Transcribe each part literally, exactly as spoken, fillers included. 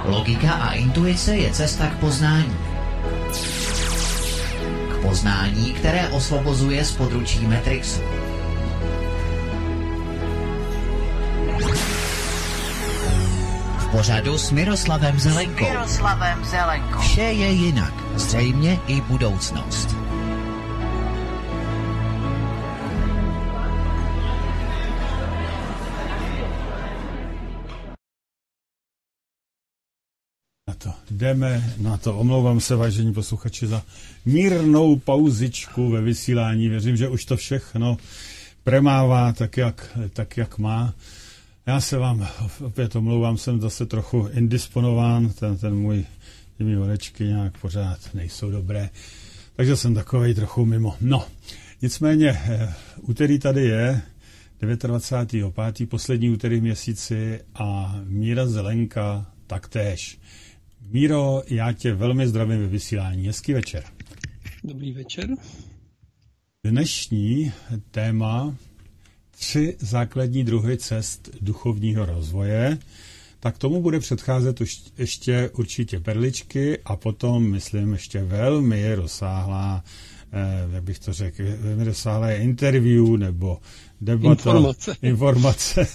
Logika a intuice je cesta k poznání. K poznání, které osvobozuje z područí Matrixu. V pořadu s Miroslavem Zelenkou. Miroslavem Zelenkou. Vše je jinak, zřejmě i budoucnost. Na to jdeme, na to omlouvám se, vážení posluchači, za mírnou pauzičku ve vysílání. Věřím, že už to všechno premává tak, jak, tak, jak má. Já se vám opět omlouvám, jsem zase trochu indisponován, ten, ten můj, ty mý horečky nějak pořád nejsou dobré, takže jsem takovej trochu mimo. No, nicméně, úterý tady je, dvacátého pátého pátého poslední úterý v měsíci a Míra Zelenka taktéž. Míro, já tě velmi zdravím ve vysílání. Hezký večer. Dobrý večer. Dnešní téma tři základní druhy cest duchovního rozvoje. Tak tomu bude předcházet už ještě určitě perličky a potom, myslím, ještě velmi rozsáhlá, eh, jak bych to řekl, velmi rozsáhlé interview nebo debata. Informace. Informace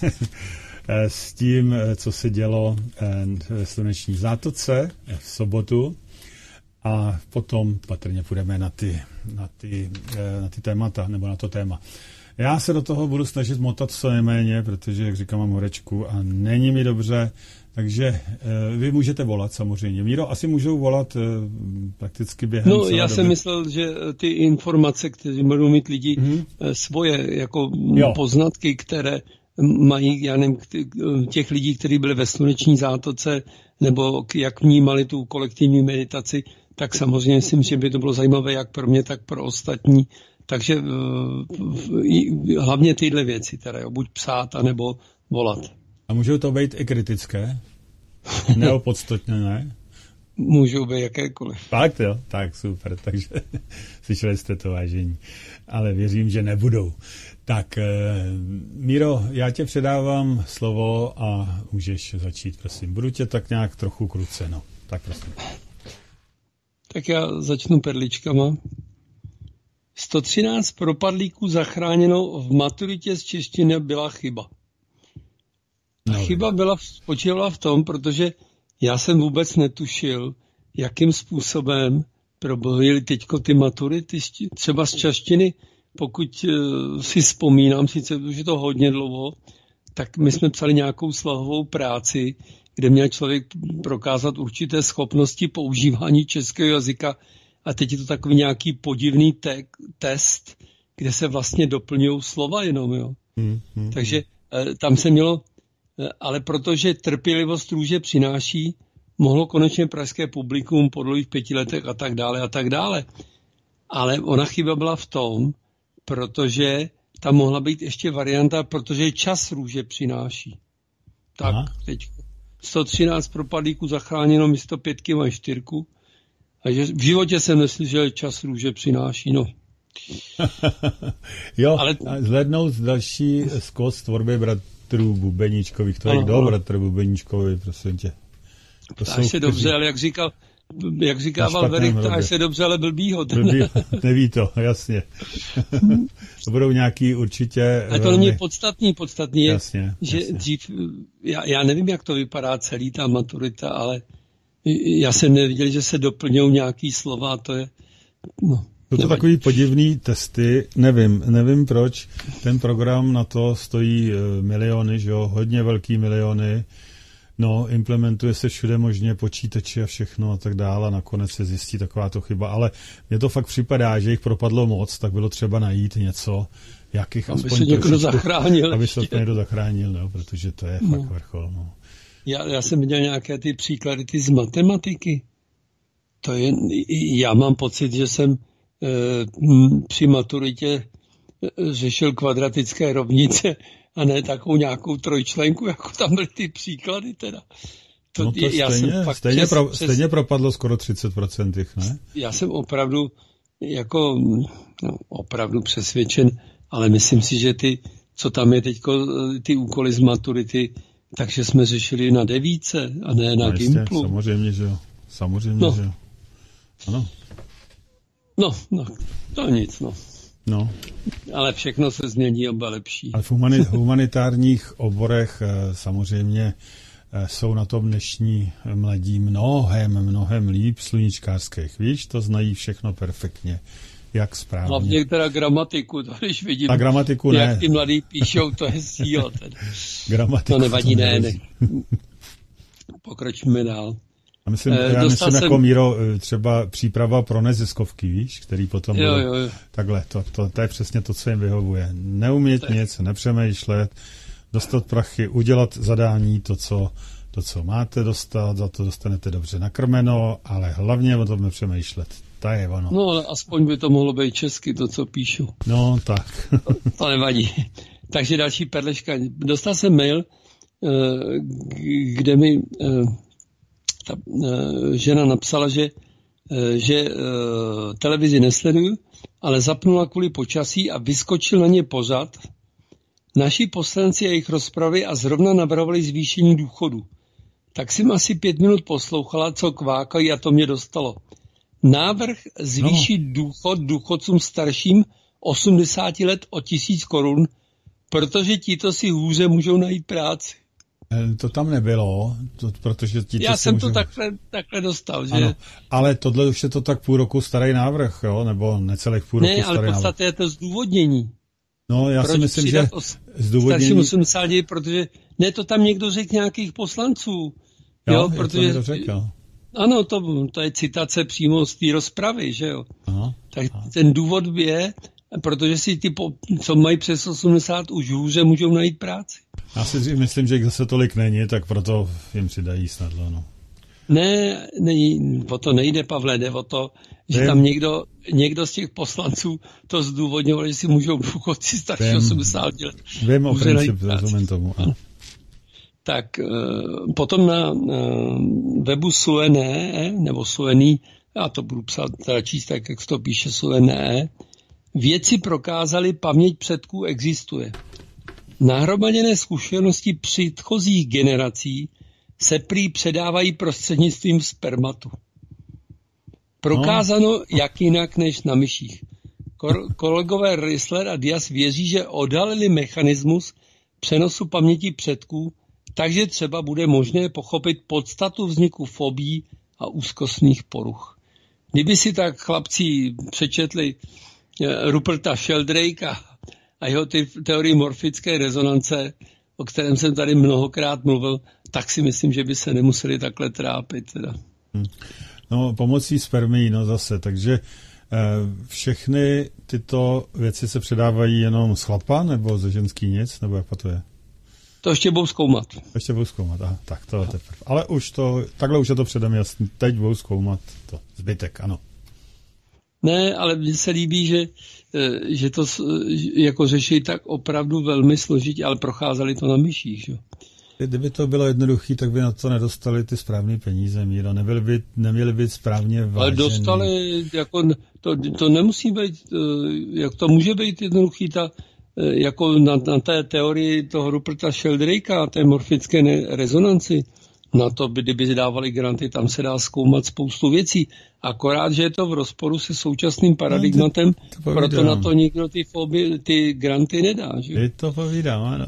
s tím, co se dělo ve Sluneční zátoce v sobotu. A potom patrně půjdeme na ty, na ty, na ty témata, nebo na to téma. Já se do toho budu snažit motat co nejméně, protože, jak říkám, mám horečku a není mi dobře, takže vy můžete volat samozřejmě. Míro, asi můžou volat prakticky během No, celé já doby. jsem myslel, že ty informace, které budou mít lidi mm-hmm. svoje jako jo. poznatky, které mají, já nevím, těch lidí, kteří byli ve Sluneční zátoce, nebo jak vnímali tu kolektivní meditaci, tak samozřejmě si myslím, že by to bylo zajímavé jak pro mě, tak pro ostatní. Takže hlavně tyhle věci, teda jo, buď psát, anebo volat. A můžou to být i kritické? Neopodstatněné? Můžou být jakékoliv. Fakt jo, tak super, takže slyšeli jste to, vážení. Ale věřím, že nebudou. Tak, eh, Míro, já tě předávám slovo a můžeš začít, prosím. Budu tě tak nějak trochu kruce, no. Tak prosím. Tak já začnu perličkama. sto třináct propadlíků zachráněno v maturitě z češtiny byla chyba. A no, chyba byla, spočívala v tom, protože já jsem vůbec netušil, jakým způsobem proběhly teďko ty maturity, třeba z češtiny, pokud uh, si vzpomínám, sice už je to hodně dlouho, tak my jsme psali nějakou slohovou práci, kde měl člověk prokázat určité schopnosti používání českého jazyka a teď je to takový nějaký podivný te- test, kde se vlastně doplňují slova jenom, jo. Hmm, hmm, Takže uh, tam se mělo, uh, ale protože trpělivost růže přináší, mohlo konečně pražské publikum po dlouhých pěti letech a tak dále a tak dále. Ale ona chyba byla v tom, protože tam mohla být ještě varianta, protože čas růže přináší. Tak, aha. Teď sto třináct propadlíků zachráněno, místo pětky mají čtyřku. A že v životě jsem neslyšel, že čas růže přináší, no. Jo, ale zhlednout další skos tvorby bratrů Bubeníčkových. To je kdo, bratr Bubeníčkovi, prosím tě. To ptáš se dobře, kteří... ale jak říkal, jak říkával Verik, ptáš se dobře, ale blbýho. Blbý, neví to, jasně. To budou nějaký určitě... Ale to není podstatný, podstatný je, jasně, že jasně. dřív, já, já nevím, jak to vypadá celý ta maturita, ale já jsem neviděl, že se doplňují nějaký slova, to je... No, to jsou takový podivný testy, nevím, nevím proč, ten program na to stojí miliony, že jo, hodně velký miliony, no, implementuje se všude možně počítače a všechno a tak dále a nakonec se zjistí takováto chyba, ale mně to fakt připadá, že jich propadlo moc, tak bylo třeba najít něco, jakých aby aspoň... se někdo zachránil. Aby se to někdo zachránil, no, protože to je no. fakt vrchol, no. Já, já jsem viděl nějaké ty příklady, ty z matematiky. To je, já mám pocit, že jsem e, při maturitě řešil kvadratické rovnice a ne takovou nějakou trojčlenku, jako tam byly ty příklady teda. To, no to já stejně, jsem fakt stejně, přes, pro, přes, stejně propadlo skoro třicet procent, ne? Já jsem opravdu jako no, opravdu přesvědčen, ale myslím si, že ty, co tam je teďko, ty úkoly z maturity, Takže jsme řešili na devíce a ne na no, jistě, Gimplu. Samozřejmě, že jo. Samozřejmě, no. že jo. Ano. No, no, to nic, no. No. Ale všechno se změní a bude lepší. Ale v humani- humanitárních oborech samozřejmě jsou na tom dnešní mladí mnohem, mnohem líp sluníčkářských. Víš, to znají všechno perfektně, jak správně. Hlavně teda gramatiku, to když vidím, a gramatiku jak ne. ty mladí píšou, to je síla. Gramatiku to nevadí, to ne, ne. Pokročíme dál. A myslím, Eh, já myslím jsem... jako Míro, třeba příprava pro neziskovky, víš, který potom jo, bude jo, jo. takhle, to, to, to je přesně to, co jim vyhovuje. Neumět je... nic, nepřemýšlet, dostat prachy, udělat zadání, to co, to, co máte dostat, za to dostanete dobře nakrmeno, ale hlavně o tom nepřemýšlet. To je ono. No, ale aspoň by to mohlo být česky, to, co píšu. No, tak. to, to nevadí. Takže další perleška. Dostal jsem mail, kde mi ta žena napsala, že, že televizi nesleduju, ale zapnula kvůli počasí a vyskočil na ně pořad. Naši poslanci a jejich rozpravy a zrovna navrhovali zvýšení důchodu. Tak jsem asi pět minut poslouchala, co kvákají a to mě dostalo. Návrh zvýšit no. důchod důchodcům starším osmdesáti let o tisíc korun, protože tito si hůře můžou najít práci. To tam nebylo, to, protože ti Já jsem můžu... to takhle, takhle dostal, že? Ano, ale tohle už je to tak půl roku starý návrh, jo? Nebo necelých půl ne, roku starý návrh. Ne, ale v podstatě je to zdůvodnění. No, já Proč si myslím, že zdůvodnění... Starším osmdesáti, protože ne, to tam někdo řekl nějakých poslanců. Jo, jo protože... to řekl. Ano, to, to je citace přímo z té rozpravy, že jo? Aha, tak aha. Ten důvod je, protože si ty, co mají přes osmdesát, už hůře můžou najít práci. Já si myslím, že jich zase tolik není, tak proto jim přidají snadlo, no. Ne, ne, o to nejde, Pavle, jde o to, že Vím. tam někdo, někdo z těch poslanců to zdůvodňoval, že si můžou důchodci starší osmdesáti let. Vím o principu, rozumím tomu. Ano. Tak potom na, na webu Suené, nebo Suený, já to budu psát, teda číst tak, jak se to píše Suené, vědci prokázali, paměť předků existuje. Nahromaděné zkušenosti předchozích generací se prý předávají prostřednictvím spermatu. Prokázano no. jak jinak než na myších. Kolegové Rissler a Diaz věří, že odhalili mechanismus přenosu paměti předků, takže třeba bude možné pochopit podstatu vzniku fobií a úzkostných poruch. Kdyby si tak chlapci přečetli Ruperta Sheldrake'a a jeho ty teorii morfické rezonance, o kterém jsem tady mnohokrát mluvil, tak si myslím, že by se nemuseli takhle trápit. Teda. No, pomocí spermií, no zase, takže eh, všechny tyto věci se předávají jenom z chlapa, nebo ze ženský nic, nebo jak to je? To ještě budou zkoumat. Ještě budou zkoumat, aha, tak to je teprve. Ale už to, takhle už je to předem jasný, teď budou zkoumat to, zbytek, ano. Ne, ale mně se líbí, že, že to jako řeší tak opravdu velmi složitě, ale procházeli to na myších, že? Kdyby to bylo jednoduché, tak by na to nedostali ty správné peníze, Míro. Nebyli by, neměli být správně vážený. Ale dostali, jako, to, to nemusí být, jak to může být jednoduchý, ta, jako na, na té teorii toho Ruperta Sheldrake'a, té morfické rezonanci, na to, by, kdyby dávali granty, tam se dá zkoumat spoustu věcí. Akorát, že je to v rozporu se současným paradigmatem, no, to, to proto na to nikdo ty, foby, ty granty nedá. Že? Je to povídám, ano.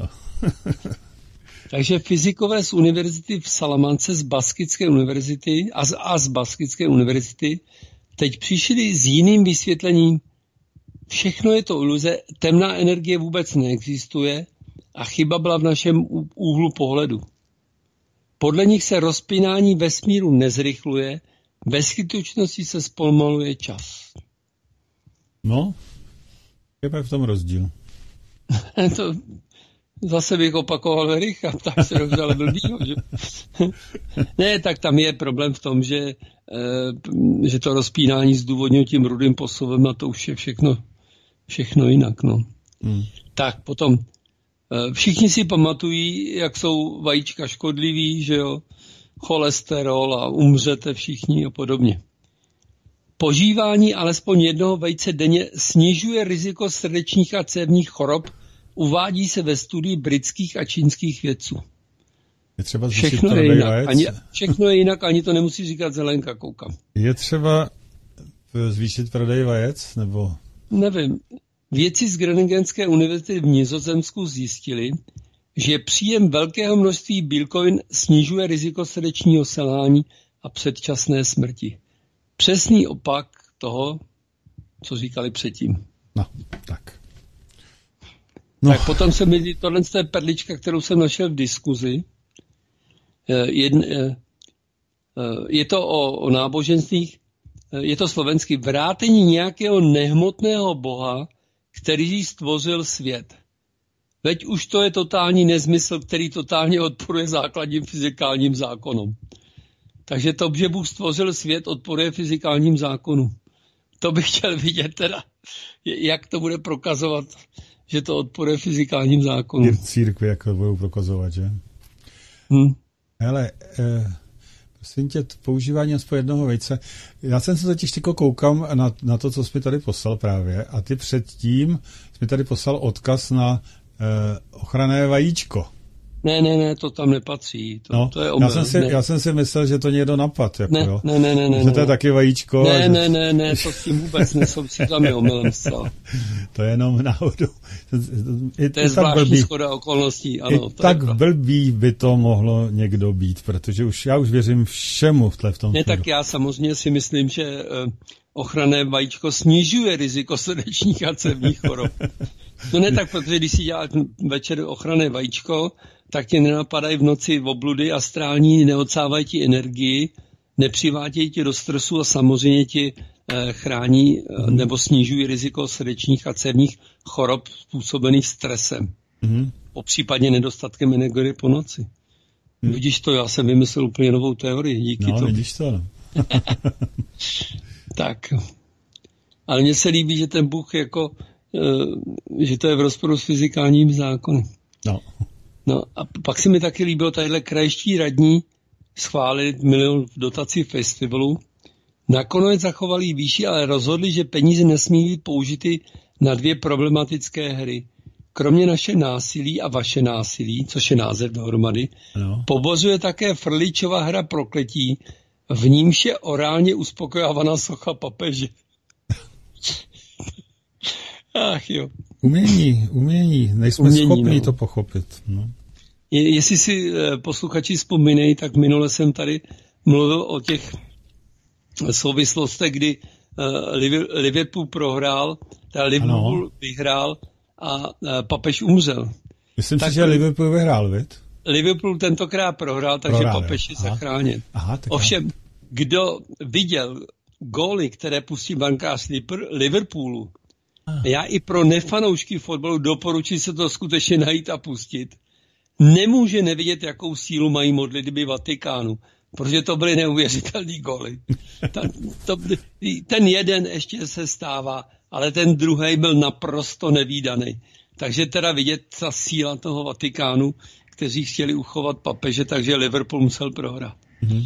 Takže fyzikové z univerzity v Salamance z Baskické univerzity a z, a z Baskické univerzity teď přišli s jiným vysvětlením. Všechno je to iluze, temná energie vůbec neexistuje a chyba byla v našem úhlu pohledu. Podle nich se rozpínání vesmíru nezrychluje, ve skutečnosti se zpomaluje čas. No, je v tom rozdíl. to zase bych opakoval Vericha, tak se dobře, ale blbýho, že? Ne, tak tam je problém v tom, že, e, že to rozpínání zdůvodňuje tím rudým posuvem a to už je všechno, všechno jinak, no. Hmm. Tak potom všichni si pamatují, jak jsou vajíčka škodlivý, že jo, cholesterol a umřete všichni a podobně. Požívání alespoň jednoho vejce denně snižuje riziko srdečních a cévních chorob, uvádí se ve studii britských a čínských vědců. Je třeba zvýšit všechno je prodej jinak. vajec? Ani, všechno je jinak, ani to nemusí říkat Zelenka, koukám. Je třeba zvýšit prodej vajec, nebo? Nevím. Vědci z Groningenské univerzity v Nizozemsku zjistili, že příjem velkého množství bílkovin snižuje riziko srdečního selhání a předčasné smrti. Přesný opak toho, co říkali předtím. No, tak. No. Tak potom se mi tohle je perlička, kterou jsem našel v diskuzi. Je, je to o, o náboženstvích, je to slovenský, vrátení nějakého nehmotného boha, který stvořil svět. Veď už to je totální nezmysl, který totálně odporuje základním fyzikálním zákonům. Takže to, že Bůh stvořil svět, odporuje fyzikálním zákonům. To bych chtěl vidět teda, jak to bude prokazovat, že to odporuje fyzikálním zákonům. Církvi, jak to budou prokazovat, že? Hmm. Hele, eh, prosím tě, používání aspoň jednoho vejce. Já jsem se totiž tyko koukám na, na to, co jsi mi tady poslal právě, a ty předtím jsi mi tady poslal odkaz na eh, ochranné vajíčko. Ne, ne, ne, to tam nepatří. To, no, to je omyl. Já jsem, si, já jsem si myslel, že to někdo napad. Jako, ne, jo. ne, ne, ne, ne. Že to je taky vajíčko. Ne, že... ne, ne, ne, to s tím vůbec nesouvisí, tam je omylem zcela. To je jenom náhodou. I, to je zvláštní shoda okolností, ano. I tak blbý by to mohlo někdo být, protože už já už věřím všemu v tom. Ne, tak já samozřejmě si myslím, že ochranné vajíčko snižuje riziko srdečních a cévních chorob. No ne tak, protože když si děláš večer ochranné vajíčko, tak tě nenapadají v noci obludy astrální, neodsávají ti energii, nepřivádějí ti do stresu a samozřejmě ti eh, chrání eh, nebo snižují riziko srdečních a cévních chorob způsobených stresem. Mm-hmm. Popřípadně nedostatkem energie po noci. Mm. Vidíš to, já jsem vymyslel úplně novou teorii, díky no, tomu. No, vidíš to, no. Tak. Ale mně se líbí, že ten Bůh jako, e, že to je v rozporu s fyzikálním zákony. No. No a pak se mi taky líbilo, tadyhle krajští radní schválili milion dotací festivalu. Nakonec zachovali výši, ale rozhodli, že peníze nesmí být použity na dvě problematické hry. Kromě naše násilí a vaše násilí, což je název dohromady, no. Pobořuje také Frličova hra Prokletí, v nímž je orálně uspokojávaná socha papeže. Ach jo. Umění, umění, nejsme umění, schopni no. to pochopit. No. Je, jestli si eh, posluchači vzpomínají, tak minule jsem tady mluvil o těch souvislostech, kdy eh, Liverpool prohrál, teda Liverpool ano. vyhrál a eh, papež umřel. Myslím tak, si, že Liverpool vyhrál, viď? Liverpool tentokrát prohrál, takže prohrál, papež je zachráněn. Ovšem, kdo viděl góly, které pustí brankář Liverpoolu, Aha. já i pro nefanoušky fotbalu doporučuji se to skutečně najít a pustit, nemůže nevidět, jakou sílu mají modlitby Vatikánu, protože to byly neuvěřitelný góly. Ta, to, ten jeden ještě se stává, ale ten druhý byl naprosto nevídaný. Takže teda vidět ta síla toho Vatikánu, kteří chtěli uchovat papeže, takže Liverpool musel prohrát. Mm-hmm.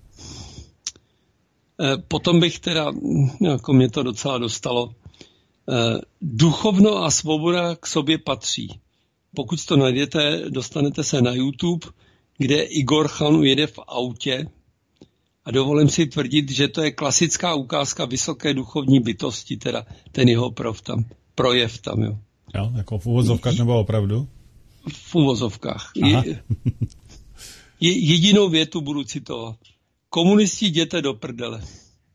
Potom bych teda, jako mě to docela dostalo, duchovno a svoboda k sobě patří. Pokud to najdete, dostanete se na YouTube, kde Igor Chan jede v autě a dovolím si tvrdit, že to je klasická ukázka vysoké duchovní bytosti, teda ten jeho projev tam. Projev tam jo. Jo, jako v uvozovkách nebo opravdu? V uvozovkách. Je, je, jedinou větu budu citovat. Komunisti, jděte do prdele.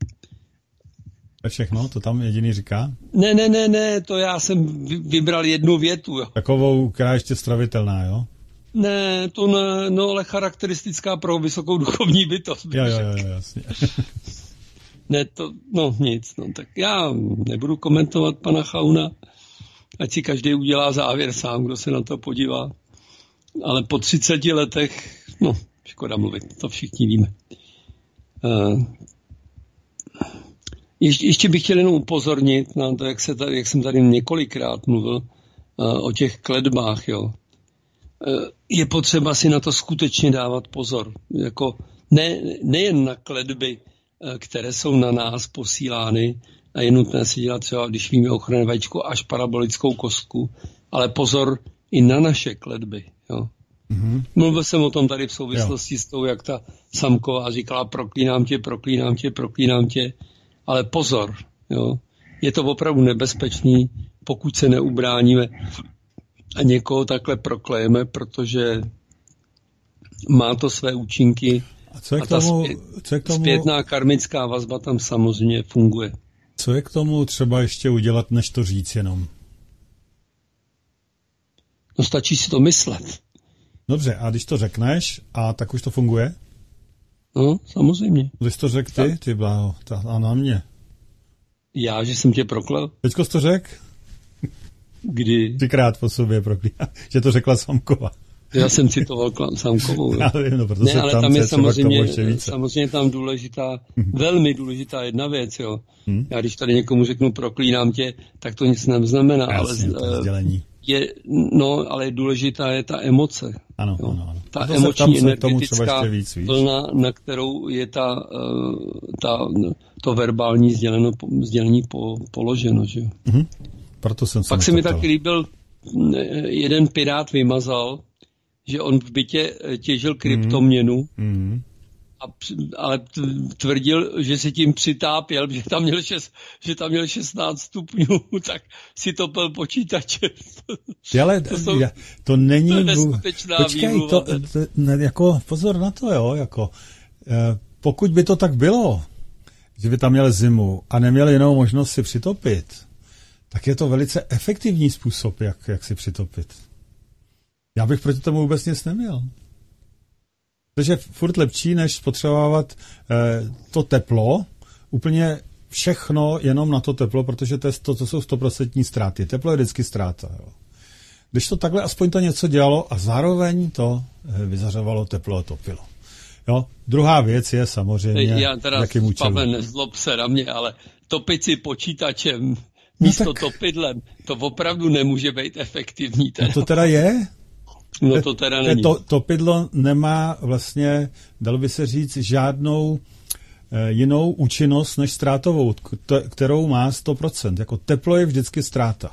To všechno? To tam jediný říká? Ne, ne, ne, ne, to já jsem vybral jednu větu. Jo. Takovou, která je ještě stravitelná, jo? Ne, to ne, no ale charakteristická pro vysokou duchovní bytost. Jo, jo, jo, jasně. Ne, to, no nic, no tak já nebudu komentovat pana Chauna, ať si každý udělá závěr sám, kdo se na to podívá. Ale po třiceti letech, no, škoda mluvit, to všichni víme. Uh, ještě, ještě bych chtěl jenom upozornit na to, jak, se tady, jak jsem tady několikrát mluvil uh, o těch kletbách, jo. Uh, je potřeba si na to skutečně dávat pozor. Jako ne, nejen na kletby, uh, které jsou na nás posílány, a je nutné si dělat třeba, když víme ochranné vajíčko, až parabolickou kostku, ale pozor i na naše kletby. Jo. Mm-hmm. Mluvil jsem o tom tady v souvislosti jo. s tou, jak ta samková říkala proklínám tě, proklínám tě, proklínám tě, ale pozor, jo. Je to opravdu nebezpečný, pokud se neubráníme a někoho takhle proklejeme, protože má to své účinky. A co je k tomu, a ta zpět, co je k tomu, zpětná karmická vazba tam samozřejmě funguje. Co je k tomu třeba ještě udělat, než to říct jenom? No stačí si to myslet. Dobře, a když to řekneš, a tak už to funguje? No, samozřejmě. Když to řekl ty, ty bláho, ta, a na mě. Já, že jsem tě proklel? Teďko jsi to řekl? Kdy? Třikrát po sobě proklínám, že to řekla Samková. Já jsem citoval Samkovou. Já vím, no, proto ne, se ale tam, tam je samozřejmě, více. samozřejmě tam důležitá, hmm. velmi důležitá jedna věc, jo. Hmm. Já když tady někomu řeknu proklínám tě, tak to nic neznamená, Jasně, ale to je, no, ale důležitá je ta emoce. Ano, ano, ano. Ta emoční energetická vlna, na kterou je ta, ta, to verbální sděleno, sdělení po, položeno, že jo. Hmm. Proto jsem Pak se mi taky líbil, jeden pirát vymazal, že on v bytě těžil kryptoměnu, mm. a, ale tvrdil, že si tím přitápěl, že tam měl, šest, že tam měl šestnáct stupňů, tak si topil počítače. Ale to, jsou, to není... To neskutečná Počkej, to, to, ne, jako, pozor na to, jo, jako, eh, pokud by to tak bylo, že by tam měl zimu a neměl jinou možnost si přitopit, tak je to velice efektivní způsob, jak, jak si přitopit. Já bych proti tomu vůbec nic neměl. Takže furt lepší, než spotřebovávat eh, to teplo, úplně všechno jenom na to teplo, protože to, je, to, to jsou stoprocentní ztráty. Teplo je vždycky ztráta. Jo. Když to takhle aspoň to něco dělalo a zároveň to eh, vyzařovalo teplo a topilo. Jo. Druhá věc je samozřejmě, já teda, jakým účelem. Pavel, nezlob se na mě, ale topit si počítačem místo no tak... topidlem, to opravdu nemůže být efektivní. Teda. No to teda je. No to teda není. To, topidlo nemá vlastně, dalo by se říct, žádnou e, jinou účinnost než ztrátovou, kterou má sto procent. Jako teplo je vždycky ztráta.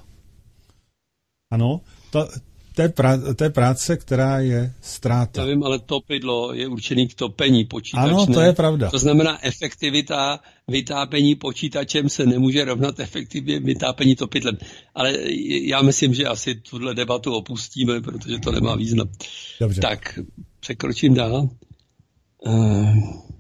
Ano, to, to, je prá, to je práce, která je ztráta. Já vím, ale topidlo je určený k topení počítače. Ano, to je pravda. To znamená, efektivita vytápění počítačem se nemůže rovnat efektivně vytápění topidlem. Ale já myslím, že asi tuhle debatu opustíme, protože to nemá význam. Dobře. Tak, překročím dál. Uh...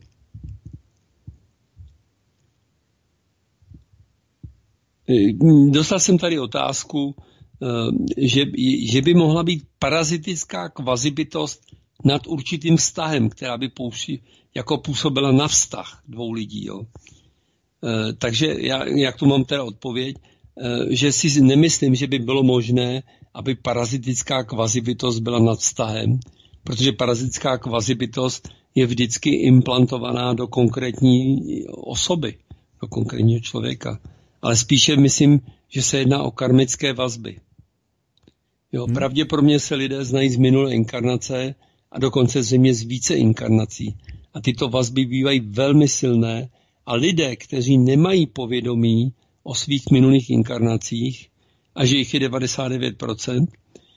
Dostal jsem tady otázku, Že, že by mohla být parazitická kvazibytost nad určitým vztahem, která by pouši, jako působila na vztah dvou lidí. Jo. E, takže já, jak tu mám teda odpověď, e, že si nemyslím, že by bylo možné, aby parazitická kvazibytost byla nad vztahem, protože parazitická kvazibytost je vždycky implantovaná do konkrétní osoby, do konkrétního člověka. Ale spíše myslím, že se jedná o karmické vazby. Jo, hmm. Pravděpodobně se lidé znají z minulé inkarnace a dokonce zřejmě z více inkarnací. A tyto vazby bývají velmi silné a lidé, kteří nemají povědomí o svých minulých inkarnacích, a že jich je devadesát devět procent,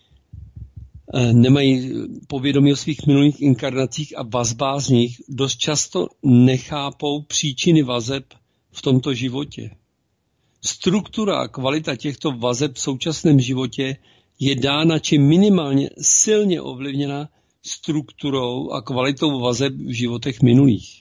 nemají povědomí o svých minulých inkarnacích a vazbách z nich, dost často nechápou příčiny vazeb v tomto životě. Struktura a kvalita těchto vazeb v současném životě je dána či minimálně silně ovlivněna strukturou a kvalitou vazeb v životech minulých.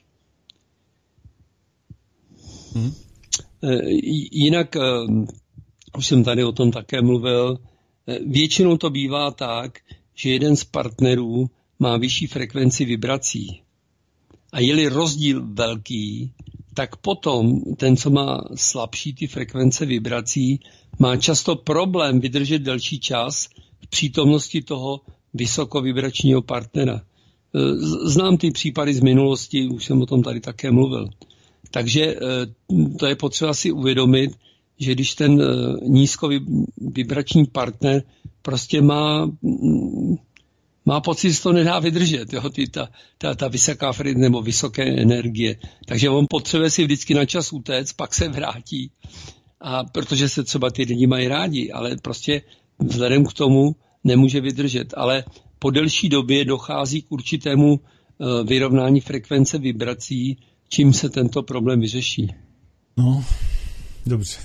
Hmm. Jinak, už jsem tady o tom také mluvil, většinou to bývá tak, že jeden z partnerů má vyšší frekvenci vibrací. A je-li rozdíl velký, tak potom ten, co má slabší ty frekvence vibrací, má často problém vydržet delší čas v přítomnosti toho vysokovibračního partnera. Znám ty případy z minulosti, už jsem o tom tady také mluvil. Takže to je potřeba si uvědomit, že když ten nízkovibrační partner prostě má... má pocit, že to nedá vydržet, jo, ty, ta, ta, ta vysoká frekvence nebo vysoké energie. Takže on potřebuje si vždycky na čas utéct, pak se vrátí. A protože se třeba ty lidi mají rádi, ale prostě vzhledem k tomu nemůže vydržet. Ale po delší době dochází k určitému vyrovnání frekvence vibrací, čím se tento problém vyřeší. No, dobře.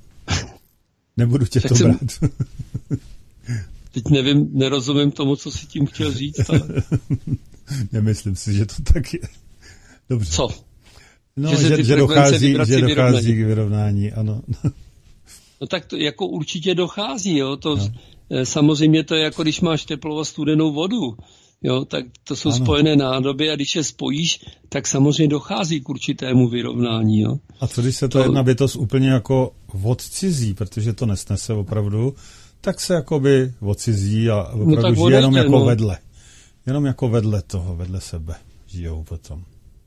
Nebudu tě tak to jsem, brát. Teď nevím, nerozumím tomu, co si tím chtěl říct. Ale... Nemyslím si, že to tak je. Dobře. Co? No, že, že, že dochází, že dochází k vyrovnání, ano. No tak to jako určitě dochází, jo. To, no. Samozřejmě to je jako když máš teplou a studenou vodu. Jo, tak to jsou ano. spojené nádoby a když je spojíš, tak samozřejmě dochází k určitému vyrovnání. Jo. A co když se to, to jedna bytost úplně jako odcizí, protože to nesnese opravdu, tak se jakoby odcizí a opravdu no žije jenom jako no. vedle. Jenom jako vedle toho, vedle sebe žijou potom.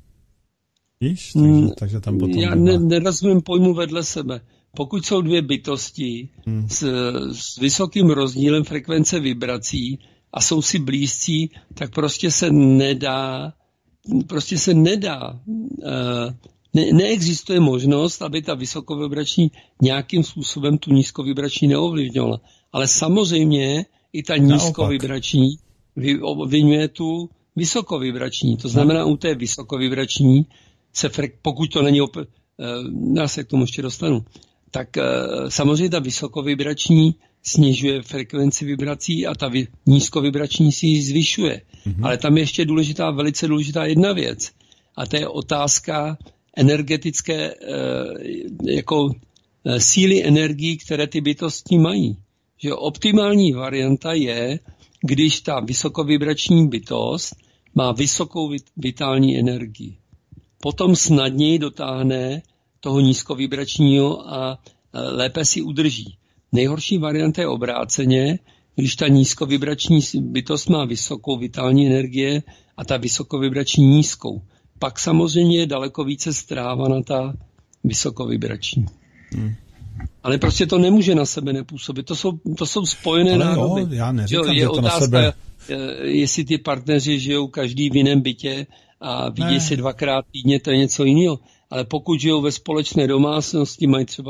Víš? Takže, hmm, takže tam potom já ne, nerozumím pojmu vedle sebe. Pokud jsou dvě bytosti hmm. s, s vysokým rozdílem frekvence vibrací, a jsou si blízcí, tak prostě se nedá, prostě se nedá, ne, neexistuje možnost, aby ta vysokovibrační nějakým způsobem tu nízkovibrační neovlivňovala. Ale samozřejmě i ta nízkovibrační ovlivňuje tu vysokovibrační. To znamená, u té vysokovibrační se, pokud to není, opět, já se k tomu ještě dostanu, tak samozřejmě ta vysokovibrační snižuje frekvenci vibrací a ta vy, nízkovibrační si ji zvyšuje. Mm-hmm. Ale tam je ještě důležitá, velice důležitá jedna věc. A to je otázka energetické e, jako e, síly energií, které ty bytosti mají. Že optimální varianta je, když ta vysokovibrační bytost má vysokou vitální energii. Potom snadněji dotáhne toho nízkovibračního a e, lépe si udrží. Nejhorší varianta je obráceně, když ta nízkovibrační bytost má vysokou vitální energie a ta vysokovibrační nízkou. Pak samozřejmě je daleko více strávána ta vysokovibrační. Hmm. Ale prostě to nemůže na sebe nepůsobit. To jsou, to jsou spojené nádoby. Jo, já neříkám, je že to otázka, na sebe... jestli ty partneři žijou každý v jiném bytě a vidí ne. se dvakrát týdně, to je něco jiného. Ale pokud žijou ve společné domácnosti, mají třeba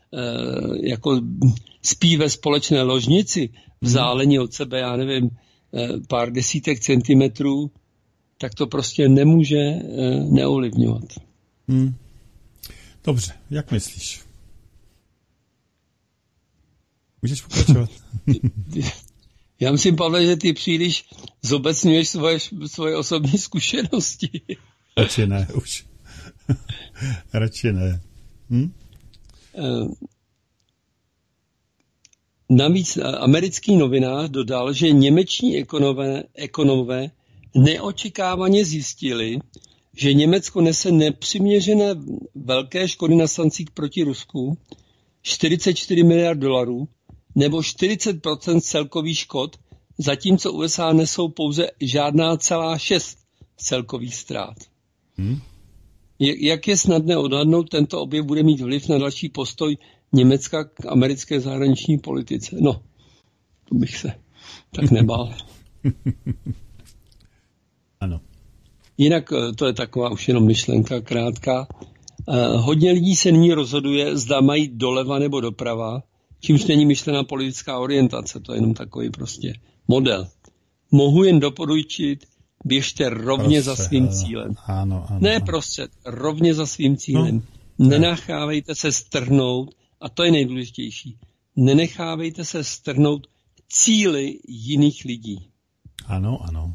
jako spí ve společné ložnici, vzdálení od sebe, já nevím, pár desítek centimetrů, tak to prostě nemůže neovlivňovat. Hmm. Dobře, jak myslíš? Můžeš pokračovat? Já myslím, Pavle, že ty příliš zobecňuješ svoje, svoje osobní zkušenosti. Radši ne, už. Radši ne. Hm? Navíc americký novinář dodal, že němečtí ekonomové, ekonomové neočekávaně zjistili, že Německo nese nepřiměřené velké škody na sankcích proti Rusku, čtyřicet čtyři miliard dolarů, nebo čtyřicet procent celkových škod, zatímco U S A nesou pouze žádná celá šest celkových ztrát. Hmm. Jak je snadné odhadnout, tento objev bude mít vliv na další postoj Německa k americké zahraniční politice? No, to bych se tak nebál. Ano. Jinak to je taková už jenom myšlenka krátká. Hodně lidí se nyní rozhoduje, zda mají doleva nebo doprava, čímž není myšlená politická orientace, to je jenom takový prostě model. Mohu jen doporučit, běžte rovně prostřed, za svým cílem. Ano, ano, ne ano. prostřed, rovně za svým cílem. No, nenechávejte se strhnout, a to je nejdůležitější, nenechávejte se strhnout cíli jiných lidí. Ano, ano.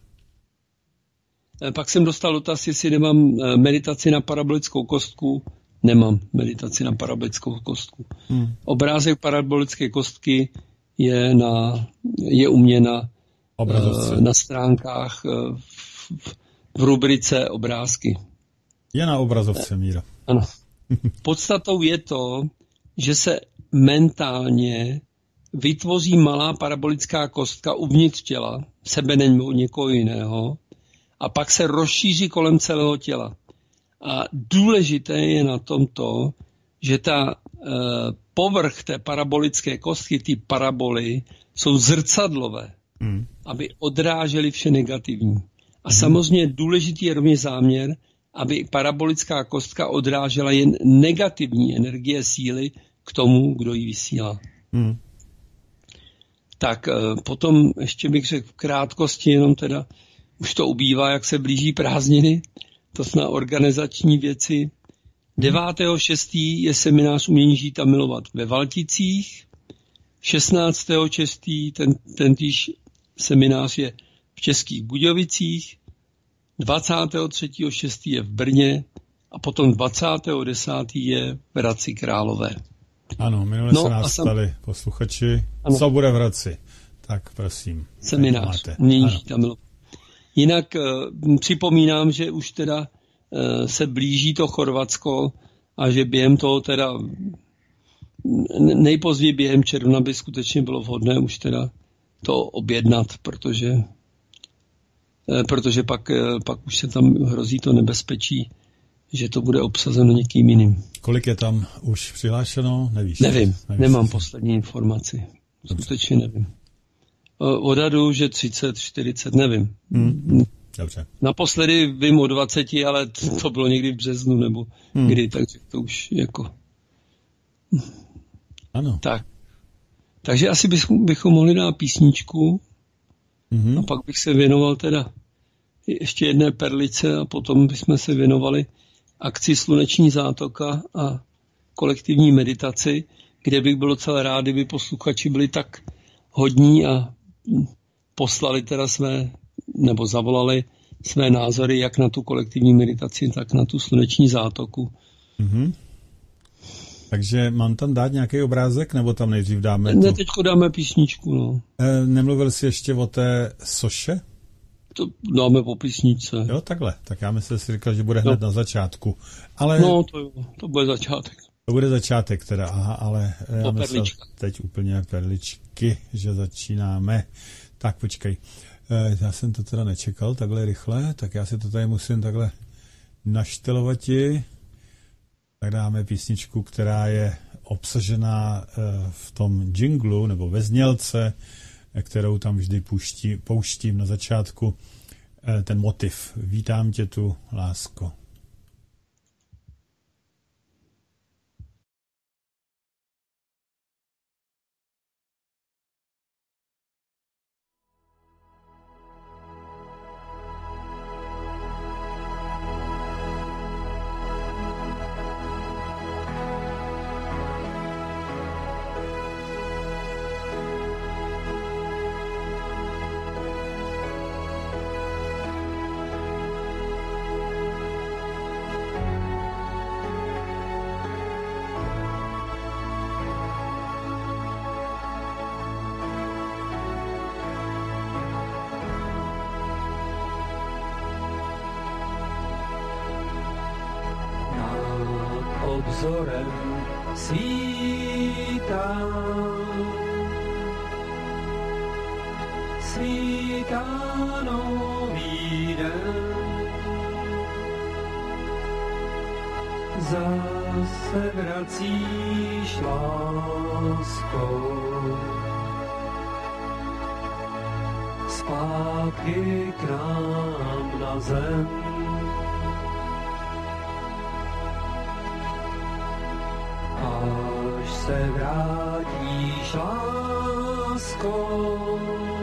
Pak jsem dostal dotaz, jestli nemám meditaci na parabolickou kostku. Nemám meditaci na parabolickou kostku. Hmm. Obrázek parabolické kostky je, na, je u mě na, na stránkách v, v rubrice obrázky. Je na obrazovce, Míra. Ano. Podstatou je to, že se mentálně vytvoří malá parabolická kostka uvnitř těla, sebe nebo někoho jiného, a pak se rozšíří kolem celého těla. A důležité je na tom to, že ta e, povrch té parabolické kostky, ty paraboly, jsou zrcadlové, hmm. aby odrážely vše negativní. A hmm. samozřejmě důležitý je rovněž záměr, aby parabolická kostka odrážela jen negativní energie síly k tomu, kdo ji vysílá. Hmm. Tak potom ještě bych řekl v krátkosti, jenom teda už to ubývá, jak se blíží prázdniny, to jsou organizační věci. devátého šestého je seminář Umění žít a milovat ve Valticích, šestnáctého šestého ten, tentýž seminář je v Českých Budějovicích, dvacátého třetího šestého je v Brně a potom dvacátého desátého je v Hradci Králové. Ano, minule no, se nás sam... stali posluchači. Ano. Co bude v Hradci? Tak prosím. Seminář Umění žít a milovat. Jinak uh, připomínám, že už teda uh, se blíží to Chorvatsko a že během toho teda nejpozději během června by skutečně bylo vhodné už teda to objednat, protože, uh, protože pak, uh, pak už se tam hrozí to nebezpečí, že to bude obsazeno někým jiným. Kolik je tam už přihlášeno? Nevíš? Nevím, nevíš. Nemám poslední informaci. Skutečně nevím. Odhadu, že třicet, čtyřicet, nevím. Hmm. Dobře. Naposledy vím o dvaceti, ale to bylo někdy v březnu nebo hmm. kdy, takže to už jako... Ano. Tak. Takže asi bychom, bychom mohli dát písničku hmm. a pak bych se věnoval teda ještě jedné perlice a potom bychom se věnovali akci Sluneční zátoka a kolektivní meditaci, kde bych byl docela rád, kdyby posluchači byli tak hodní a poslali teda své, nebo zavolali své názory jak na tu kolektivní meditaci, tak na tu sluneční zátoku. Mm-hmm. Takže mám tam dát nějaký obrázek, nebo tam nejdřív dáme Ne, teďko dáme písničku, no. E, nemluvil jsi ještě o té soše? To dáme po písničce. Jo, takhle. Tak já myslím, že jsi říkal, že bude hned no. na začátku. Ale... No, to, jo, to bude začátek. To bude začátek teda, aha, ale já myslel teď úplně perličky, že začínáme. Tak počkej, já jsem to teda nečekal takhle rychle, tak já si to tady musím takhle naštelovati. Tak dáme písničku, která je obsažená v tom džinglu nebo ve znělce, kterou tam vždy pouští, pouštím na začátku, ten motiv. Vítám tě tu, lásko. Obzorem svítá, svítá nový den. Zase vracíš láskou zpátky k nám na zem. Až se vrátíš láskou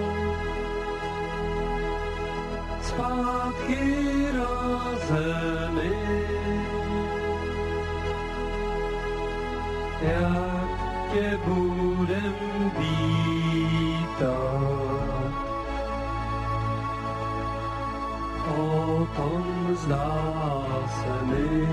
zpátky na zemi, jak tě budem vítat, o tom zdá se mi.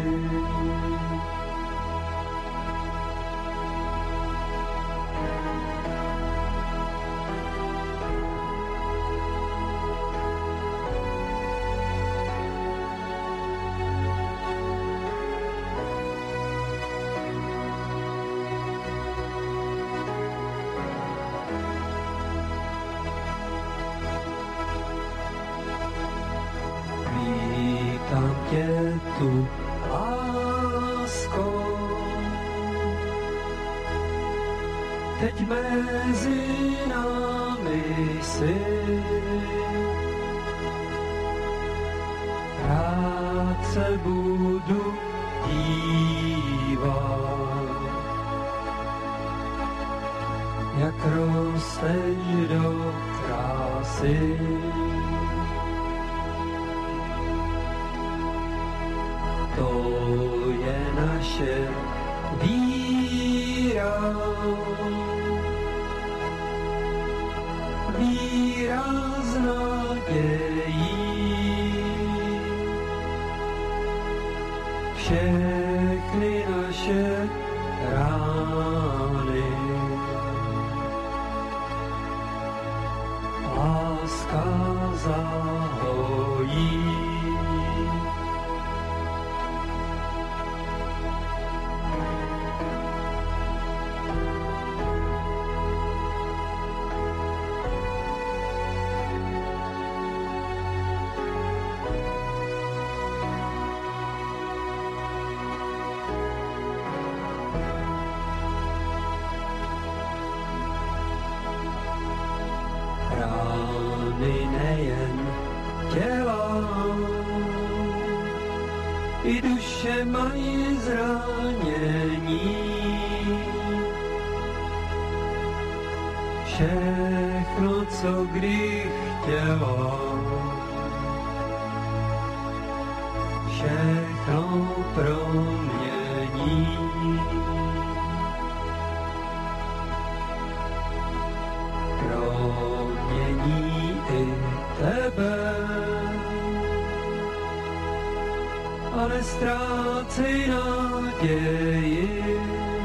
Vítám tě tu, lásko, teď mezi námi jsi. Rád se budu dívat, jak rosteš do krásy. To je naše víra, víra z nadějí. Všechny naše rány láska zahojí. Rány nejen těla, i duše mají zranění. Všechno, co kdy chtěla, všechno promění. Promění i tebe a neztrácej naději.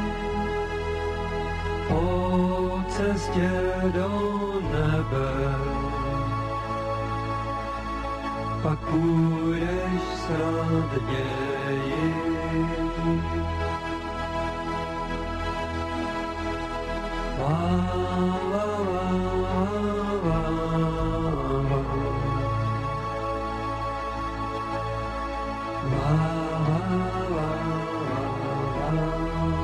Po cestě do nebe pak půjdeš snadněji. La, la, la, la, la. La, la, la, la.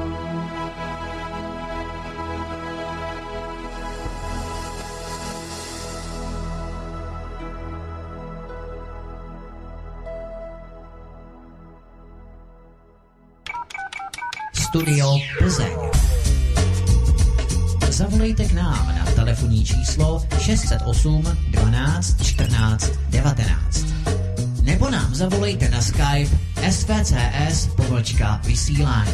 Studio Plzeň. Zavolejte k nám na telefonní číslo šest set osm dvanáct čtrnáct devatenáct. Nebo nám zavolejte na Skype S V C S pomlčka vysílání.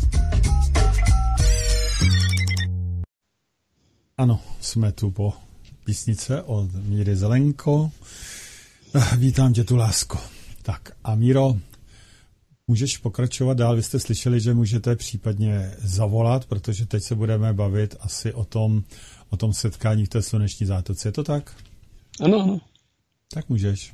Ano, jsme tu po písnice od Míry Zelenko. Vítám tě tu, lásko. Tak a Míro, můžeš pokračovat dál. Vy jste slyšeli, že můžete případně zavolat, protože teď se budeme bavit asi o tom, o tom setkání v té sluneční zátoce. Je to tak? Ano, ano. Tak můžeš.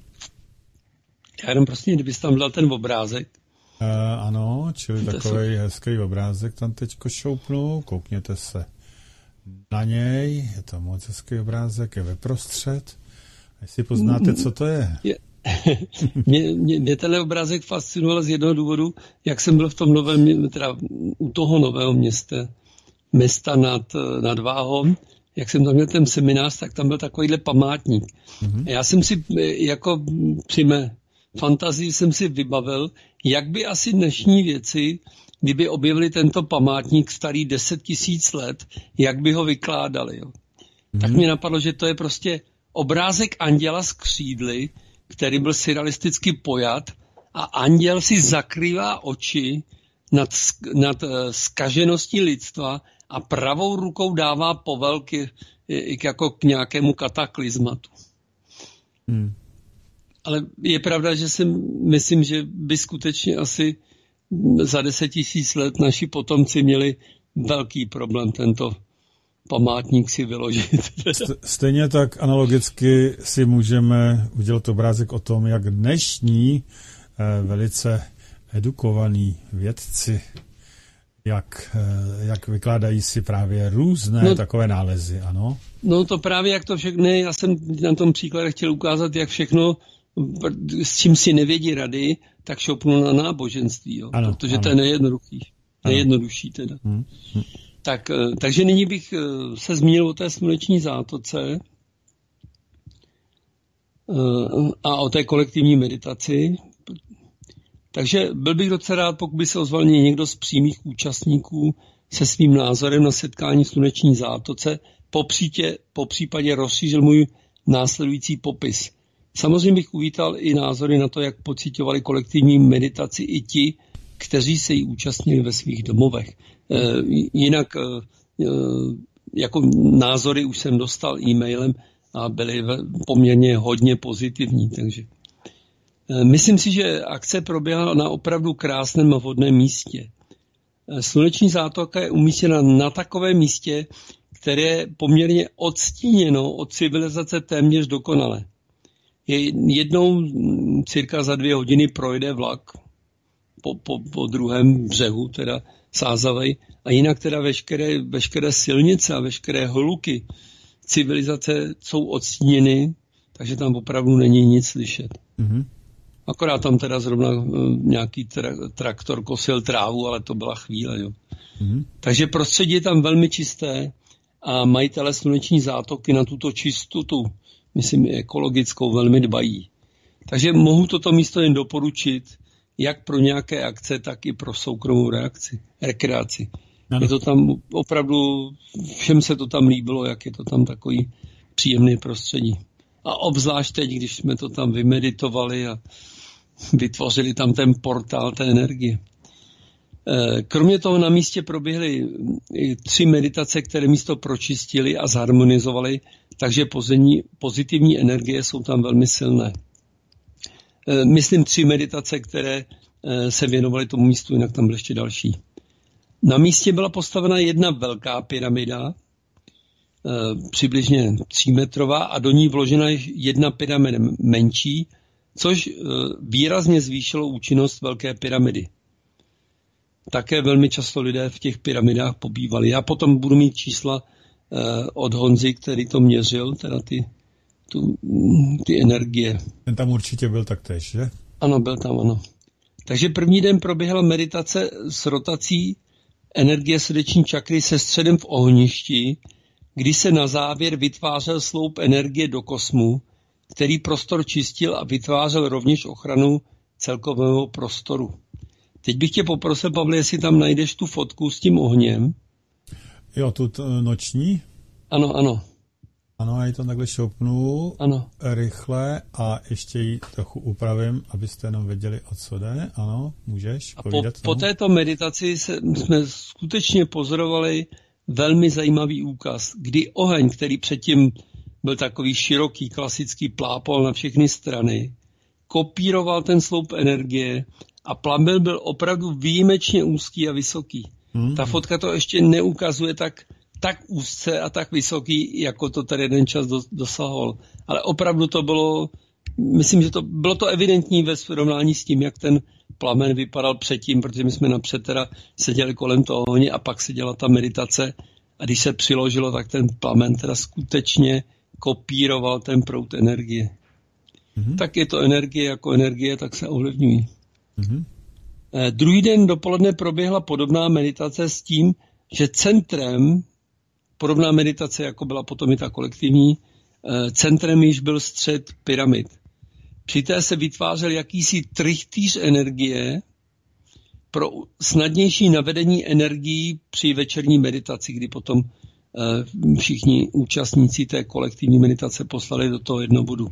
Já jenom prostě, kdybys tam dal ten obrázek. Uh, ano, čili takový se... hezký obrázek tam teďko šoupnu. Koukněte se na něj. Je to moc hezký obrázek, je ve prostřed. Jestli poznáte, co to je. je... mě, mě, mě tenhle obrázek fascinoval z jednoho důvodu, jak jsem byl v tom novém, teda u toho nového města, města nad, nad Váhom, jak jsem tam měl ten seminář, tak tam byl takovýhle památník. Mm-hmm. Já jsem si, jako při mé fantazii jsem si vybavil, jak by asi dnešní věci, kdyby objevili tento památník starý deset tisíc let, jak by ho vykládali. Jo. Mm-hmm. Tak mě napadlo, že to je prostě obrázek anděla s křídly, který byl surrealisticky pojat a anděl si zakrývá oči nad, nad uh, zkažeností lidstva a pravou rukou dává povelky jako k nějakému kataklizmatu. Hmm. Ale je pravda, že si myslím, že by skutečně asi za deset tisíc let naši potomci měli velký problém tento památník si vyložit. Stejně tak analogicky si můžeme udělat obrázek o tom, jak dnešní eh, velice edukovaní vědci, jak, eh, jak vykládají si právě různé no, takové nálezy, ano? No to právě jak to všechno, já jsem na tom příkladě chtěl ukázat, jak všechno, s čím si nevědí rady, tak šoupnu na náboženství, jo? Ano, protože ano. To je nejednoduchý, nejjednodušší teda. Hmm. Hmm. Tak, takže nyní bych se zmínil o té sluneční zátoce a o té kolektivní meditaci. Takže byl bych docela rád, pokud by se ozval někdo z přímých účastníků se svým názorem na setkání v sluneční zátoce, po, přítě, po případě rozšířil můj následující popis. Samozřejmě bych uvítal i názory na to, jak pociťovali kolektivní meditaci i ti, kteří se jí účastnili ve svých domovech. E, jinak e, jako názory už jsem dostal e-mailem a byly poměrně hodně pozitivní. Takže e, myslím si, že akce proběhla na opravdu krásném a vhodném místě. E, sluneční zátoka je umístěna na takovém místě, které je poměrně odstíněno od civilizace téměř dokonale. Je jednou cirka za dvě hodiny projde vlak po, po, po druhém břehu, teda Sázavej, a jinak teda veškeré, veškeré silnice a veškeré hluky civilizace jsou odstíněny, takže tam opravdu není nic slyšet. Mm-hmm. Akorát tam teda zrovna nějaký tra- traktor kosil trávu, ale to byla chvíle. Jo. Mm-hmm. Takže prostředí je tam velmi čisté a majitelé sluneční zátoky na tuto čistotu, myslím, ekologickou, velmi dbají. Takže mohu toto místo jen doporučit, jak pro nějaké akce, tak i pro soukromou reakci, rekreaci. Ano. Je to tam opravdu, všem se to tam líbilo, jak je to tam takový příjemný prostředí. A obzvlášť teď, když jsme to tam vymeditovali a vytvořili tam ten portál té energie. Kromě toho na místě proběhly tři meditace, které místo pročistily a zharmonizovaly, takže pozitivní energie jsou tam velmi silné. Myslím tři meditace, které se věnovaly tomu místu, jinak tam byly ještě další. Na místě byla postavena jedna velká pyramida, přibližně třímetrová, a do ní vložena jedna pyramida menší, což výrazně zvýšilo účinnost velké pyramidy. Také velmi často lidé v těch pyramidách pobývali. Já potom budu mít čísla od Honzy, který to měřil, teda ty, tu, ty energie. Ten tam určitě byl taktéž, že? Ano, byl tam, ano. Takže první den proběhla meditace s rotací energie srdeční čakry se středem v ohništi, kdy se na závěr vytvářel sloup energie do kosmu, který prostor čistil a vytvářel rovněž ochranu celkového prostoru. Teď bych tě poprosil, Pavle, jestli tam najdeš tu fotku s tím ohněm. Jo, tu t- noční? Ano, ano. Ano, já ji to takhle šoupnu ano. rychle a ještě ji trochu upravím, abyste jenom věděli, o co jde. Ano, můžeš a povídat. Po, po této meditaci se, jsme skutečně pozorovali velmi zajímavý úkaz, kdy oheň, který předtím byl takový široký, klasický, plápol na všechny strany, kopíroval ten sloup energie a plamen byl opravdu výjimečně úzký a vysoký. Hmm. Ta fotka to ještě neukazuje tak, tak úzce a tak vysoký, jako to tady jeden čas dosahoval. Ale opravdu to bylo, myslím, že to bylo to evidentní ve srovnání s tím, jak ten plamen vypadal předtím, protože my jsme napřed teda seděli kolem toho ohně a pak se dělala ta meditace a když se přiložilo, tak ten plamen teda skutečně kopíroval ten proud energie. Hmm. Tak je to energie jako energie, tak se ovlivňují. Mm-hmm. Eh, druhý den dopoledne proběhla podobná meditace s tím, že centrem, podobná meditace, jako byla potom i ta kolektivní, eh, centrem již byl střed pyramid. Při té se vytvářel jakýsi trichtýř energie pro snadnější navedení energií při večerní meditaci, kdy potom eh, všichni účastníci té kolektivní meditace poslali do toho jednobodu.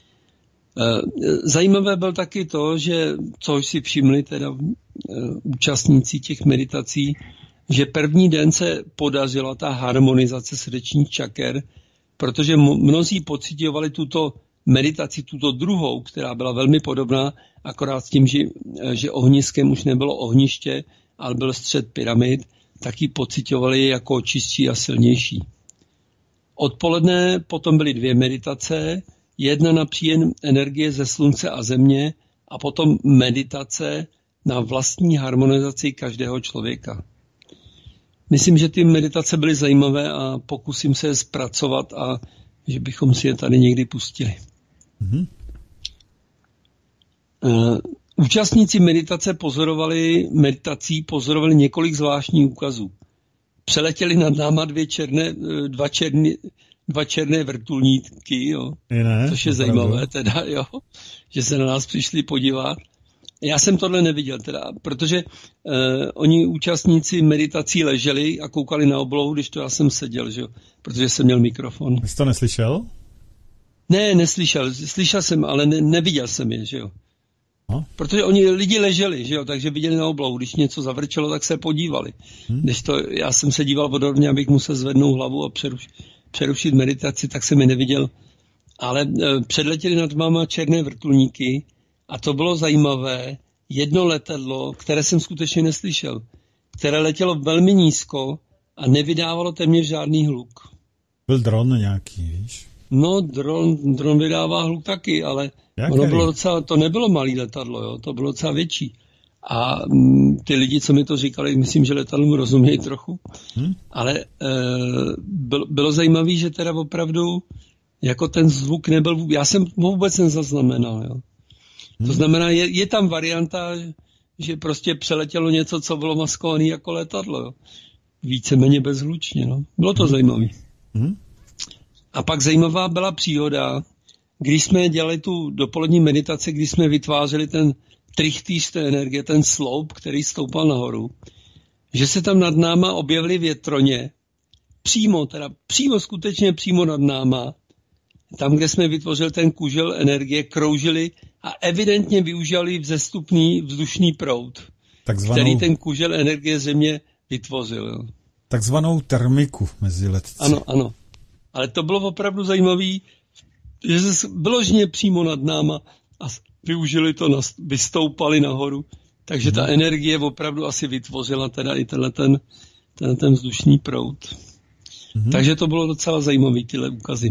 Zajímavé byl taky to, že, což si všimli teda účastníci těch meditací, že první den se podařila ta harmonizace srdečních čaker, protože mnozí pocitovali tuto meditaci, tuto druhou, která byla velmi podobná, akorát s tím, že, že ohniskem už nebylo ohniště, ale byl střed pyramid, tak ji pocitovali jako čistší a silnější. Odpoledne potom byly dvě meditace, jedna na příjem energie ze slunce a země a potom meditace na vlastní harmonizaci každého člověka. Myslím, že ty meditace byly zajímavé a pokusím se je zpracovat a že bychom si je tady někdy pustili. Mm-hmm. Uh, účastníci meditace pozorovali, meditací pozorovali několik zvláštních úkazů. Přeletěli nad náma dvě černé, dva černé, dva černé vrtulníky, jo, ne, což je zajímavé teda, jo, že se na nás přišli podívat. Já jsem tohle neviděl teda, protože uh, oni účastníci meditací leželi a koukali na oblohu, když to já jsem seděl, že jo, protože jsem měl mikrofon. Jsi to neslyšel? Ne, neslyšel, slyšel jsem, ale ne, neviděl jsem je, že jo. No. Protože oni lidi leželi, že jo, takže viděli na oblohu, když něco zavrčelo, tak se podívali. Hmm. Když to, já jsem se díval vodorně, abych musel zvednout hlavu a přeruš, přerušit meditaci, tak jsem je neviděl. Ale e, předletěli nad máma černé vrtulníky a to bylo zajímavé, jedno letadlo, které jsem skutečně neslyšel, které letělo velmi nízko a nevydávalo téměř žádný hluk. Byl dron nějaký, víš? No, dron, dron vydává hluk taky, ale Jak ono který? bylo docela, to nebylo malý letadlo, jo, to bylo docela větší. A m, ty lidi, co mi to říkali, myslím, že letadlům rozumějí trochu, hmm? ale e, byl, bylo zajímavé, že teda opravdu jako ten zvuk nebyl, já jsem ho vůbec nezaznamenal, jo. Hmm. To znamená, je, je tam varianta, že prostě přeletělo něco, co bylo maskované jako letadlo, jo. Víceméně bezhlučně, no. Bylo to hmm. zajímavé. Hmm. A pak zajímavá byla příhoda, když jsme dělali tu dopolední meditaci, když jsme vytvářeli ten trichtýř té energie, ten sloup, který stoupal nahoru, že se tam nad náma objevily větroně, přímo, teda přímo, skutečně přímo nad náma, tam, kde jsme vytvořili ten kužel energie, kroužili a evidentně využili vzestupný vzdušný proud, takzvanou, který ten kužel energie země vytvořil. Takzvanou termiku mezi letci. Ano, ano. Ale to bylo opravdu zajímavé, že se vyloženě přímo nad náma a využili to, vystoupali nahoru. Takže ta energie opravdu asi vytvořila teda i tenhle ten, ten, ten vzdušný proud. Mm-hmm. Takže to bylo docela zajímavé, tyhle úkazy.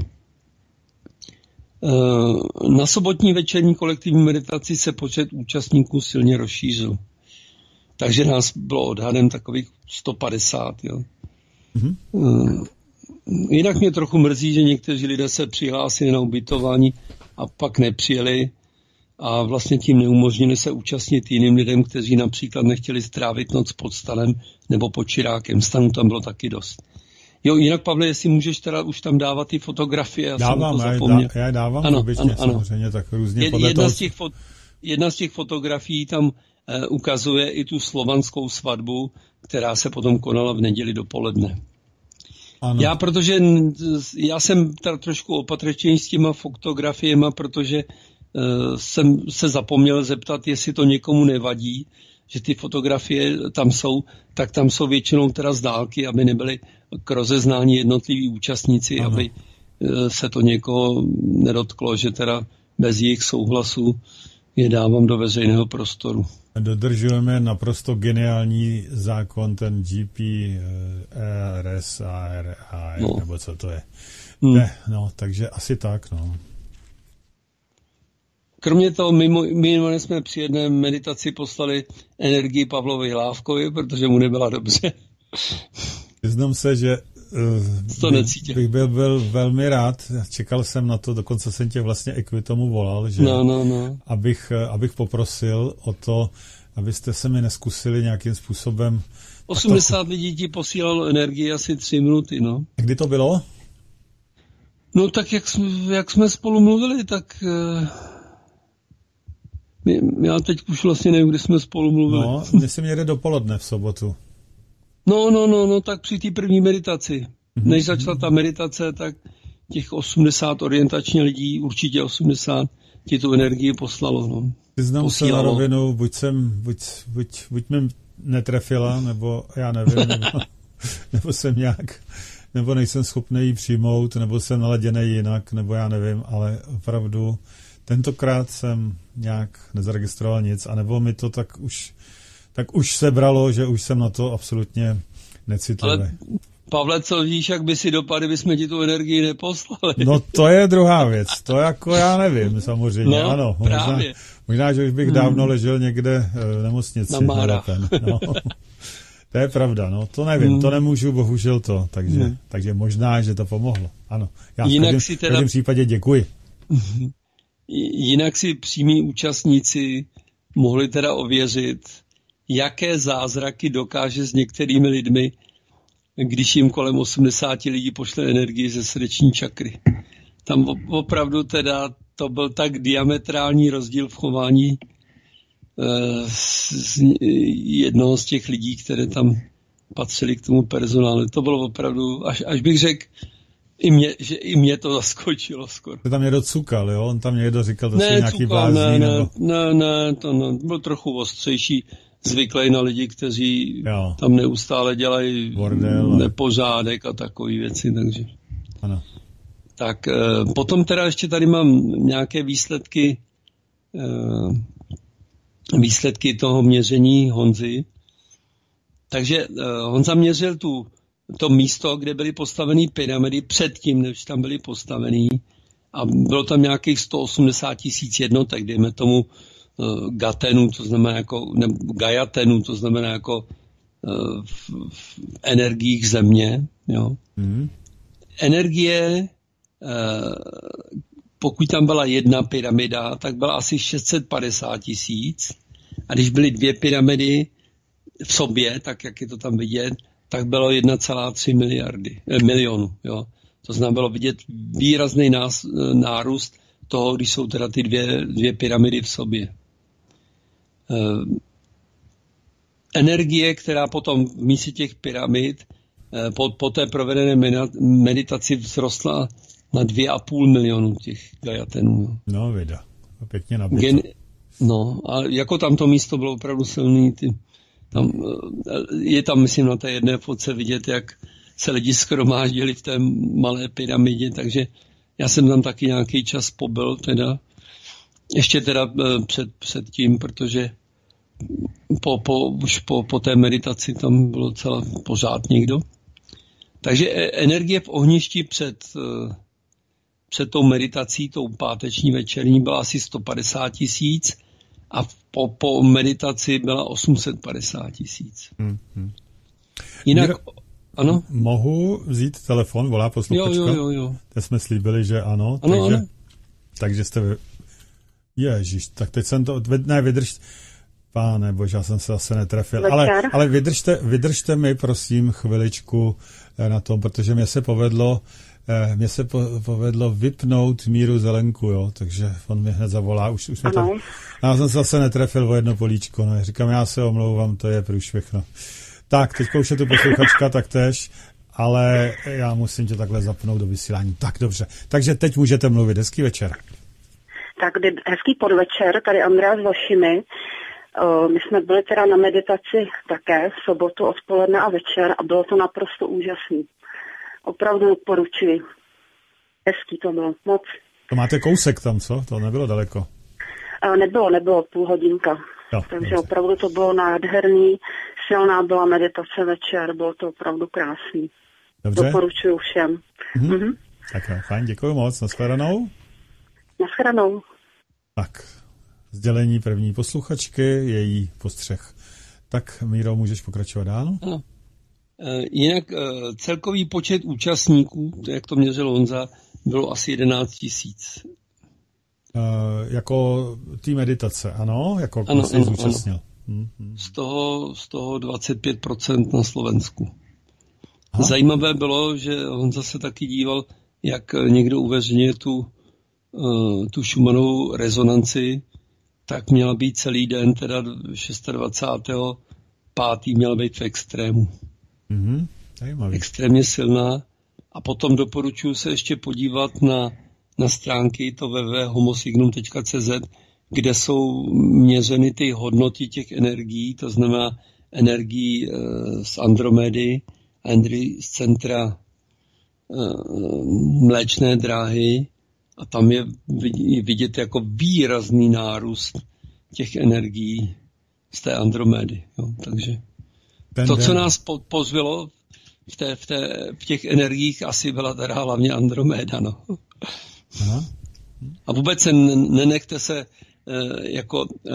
Na sobotní večerní kolektivní meditaci se počet účastníků silně rozšířil. Takže nás bylo odhadem takových sto padesát. Jo. Mm-hmm. Jinak mě trochu mrzí, že někteří lidé se přihlásili na ubytování a pak nepřijeli a vlastně tím neumožnili se účastnit jiným lidem, kteří například nechtěli strávit noc pod stanem nebo pod čirákem. Stanů tam bylo taky dost. Jo, jinak, Pavle, jestli můžeš teda už tam dávat ty fotografie. Já dávám, jsem to zapomněl. já, já dávám ano, obecně, ano, ano. samozřejmě tak různě Je, podle jedna, toho... z těch fot, jedna z těch fotografií tam eh, ukazuje i tu slovanskou svatbu, která se potom konala v neděli dopoledne. Ano. Já, protože já jsem teda trošku opatrnější s těma fotografiemi, protože uh, jsem se zapomněl zeptat, jestli to někomu nevadí, že ty fotografie tam jsou, tak tam jsou většinou teda z dálky, aby nebyly k rozeznání jednotliví účastníci, ano. aby uh, se to někoho nedotklo, že teda bez jejich souhlasu je dávám do veřejného prostoru. Dodržujeme naprosto geniální zákon, ten G P, E R S, A R, A R, no. nebo co to je. Hmm. Ne, no, takže asi tak, no. Kromě toho, mimo, mimo jsme při jedné meditaci poslali energii Pavlovi Hlávkovi, protože mu nebyla dobře. Přiznám se, že uh, bych, bych byl, byl velmi rád, čekal jsem na to, dokonce jsem tě vlastně i kvůli tomu volal, že no, no, no. Abych, abych poprosil o to, abyste se mi neskusili nějakým způsobem... osmdesát to... lidí ti posílalo energii asi tři minuty, no. Kdy to bylo? No tak jak jsme, jak jsme spolu mluvili, tak... Uh, já teď už vlastně nevím, kdy jsme spolu mluvili. No, myslím někde dopoledne v sobotu. No, no, no, no, tak při té první meditaci. Mm-hmm. Než začala ta meditace, tak těch osmdesát orientačně lidí, určitě osmdesát, ti tu energii poslalo, no. Přiznám se na rovinu, buď jsem, buď, buď, buď mě netrefila, nebo já nevím, nebo, nebo jsem nějak, nebo nejsem schopný ji přijmout, nebo jsem naladěný jinak, nebo já nevím, ale opravdu tentokrát jsem nějak nezaregistroval nic, anebo mi to tak už, tak už sebralo, že už jsem na to absolutně necitlivý. Ale Pavle, co víš, jak by si dopadli, bychom ti tu energii neposlali? No to je druhá věc, to jako já nevím, samozřejmě, no, ano. Právě. Možná, možná, že už bych dávno hmm. ležel někde v nemocnici. Na Márách. No. To je pravda, no, to nevím, hmm. to nemůžu, bohužel to, takže, hmm. takže možná, že to pomohlo, ano. Já v každém, si teda... v každém případě děkuji. Jinak si přímí účastníci mohli teda ověřit, jaké zázraky dokáže s některými lidmi, když jim kolem osmdesáti lidí pošle energii ze srdeční čakry. Tam opravdu teda to byl tak diametrální rozdíl v chování, z, z jednoho z těch lidí, které tam patřili k tomu personálu. To bylo opravdu, až, až bych řekl, I mě, že i mě to zaskočilo skoro. To tam někdo cukal, jo? On tam někdo říkal, to ne, jsou nějaký cukal, blázní, ne, nebo... ne, ne, to no, byl trochu ostřejší, zvyklý na lidi, kteří jo. tam neustále dělají Bordel, nepořádek a takové věci, takže... Ano. Tak potom teda ještě tady mám nějaké výsledky výsledky toho měření Honzy. Takže Honza měřil tu, to místo, kde byly postaveny pyramidy předtím, než tam byly postavený, a bylo tam nějakých sto osmdesát tisíc jednotek, dejme tomu gatenu, to znamená jako, ne, gajatenu, to znamená jako v, v energiích země. Jo. Mm. Energie, pokud tam byla jedna pyramida, tak byla asi šest set padesát tisíc, a když byly dvě pyramidy v sobě, tak jak je to tam vidět, tak bylo jedna celá tři miliardy, eh, milionu. Jo. To znamená, bylo vidět výrazný nás, nárůst toho, když jsou teda ty dvě, dvě pyramidy v sobě. Eh, energie, která potom v místě těch pyramid eh, po, po té provedené meditaci vzrostla na dvě a půl milionu těch gajatenů. Jo. No, vida. Pěkně nabito. Gen, no, a jako tam to místo bylo opravdu silný. Ty, tam, je tam, myslím, na té jedné fotce vidět, jak se lidi shromáždili v té malé pyramidě, takže já jsem tam taky nějaký čas pobyl, teda. Ještě teda před, před tím, protože po, po, už po, po té meditaci tam bylo celá pořád někdo. Takže energie v ohništi před... před tou meditací, tou páteční večerní, byla asi sto padesát tisíc a po, po meditaci byla osm set padesát tisíc. Hmm, hmm. Jinak, Míro, ano? Mohu vzít telefon, volá posluchačka? Jo, jo, jo, jo. Teď jsme slíbili, že ano. Ano, takže, ano. Takže jste... Vy... Ježiš, tak teď jsem to... Ne, vydrž... Páne bože, já jsem se zase netrefil. Ale, ale vydržte, vydržte mi, prosím, chviličku na tom, protože mě se povedlo Mně se po, povedlo vypnout Míru Zelenku, jo, takže on mě hned zavolá. Už, už jsme to... Já jsem se zase netrefil o jedno políčko, no. Říkám, já se omlouvám, to je průšvih, no. Tak, teďka už je tu posluchačka taktéž, ale já musím tě takhle zapnout do vysílání. Tak, dobře. Takže teď můžete mluvit. Hezký večer. Tak, hezký podvečer, tady Andrea z Vašimi. My jsme byli teda na meditaci také v sobotu odpoledne a večer a bylo to naprosto úžasné. Opravdu doporučuji. Hezký to bylo, moc. To máte kousek tam, co? To nebylo daleko. A nebylo, nebylo, půl hodinka. Jo, takže dobře. Opravdu to bylo nádherný, silná byla meditace večer, bylo to opravdu krásný. Dobře. Doporučuji všem. Mhm. Mhm. Tak jo, fajn, děkuji moc. Nashledanou. Nashledanou. Tak, sdělení první posluchačky, její postřeh. Tak, Míro, můžeš pokračovat dál? Ano. Jinak celkový počet účastníků, jak to měřil Honza, bylo asi jedenáct tisíc. Uh, jako tý meditace, ano? Jako ano, jsi ano, zúčastnil. Ano. Hmm, hmm. Z toho, z toho dvacet pět procent na Slovensku. Aha. Zajímavé bylo, že Honza se taky díval, jak někdo uveřejňuje tu, uh, tu Schumannovu rezonanci, tak měla být celý den, teda dvacátého šestého pátého měla být v extrému. Mm-hmm. Extrémně silná. A potom doporučuji se ještě podívat na, na stránky to w w w tečka homosignum tečka c z, kde jsou měřeny ty hodnoty těch energií, to znamená energií e, z Andromedy, energií z centra e, mléčné dráhy, a tam je vidět jako výrazný nárůst těch energií z té Andromedy. Jo. Takže ten to, den. Co nás po, pozvilo v, té, v, té, v těch energiích, asi byla teda hlavně Andromeda. No. Aha. A vůbec se nenechte se e, jako e,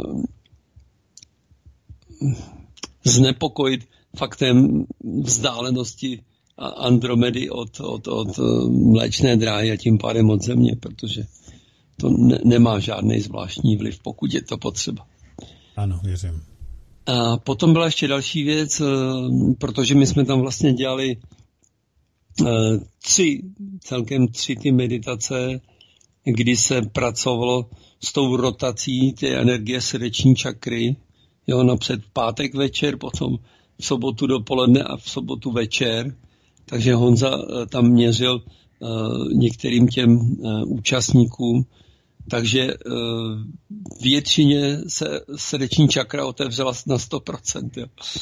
znepokojit faktem vzdálenosti Andromedy od, od, od mléčné dráhy a tím pádem od Země, protože to ne, nemá žádný zvláštní vliv, pokud je to potřeba. Ano, věřím. A potom byla ještě další věc, protože my jsme tam vlastně dělali tři, celkem tři ty meditace, kdy se pracovalo s tou rotací té energie srdeční čakry, jo, napřed v pátek večer, potom v sobotu dopoledne a v sobotu večer. Takže Honza tam měřil uh, některým těm uh, účastníkům, takže uh, většině se srdeční čakra otevřela na sto procent. Jo.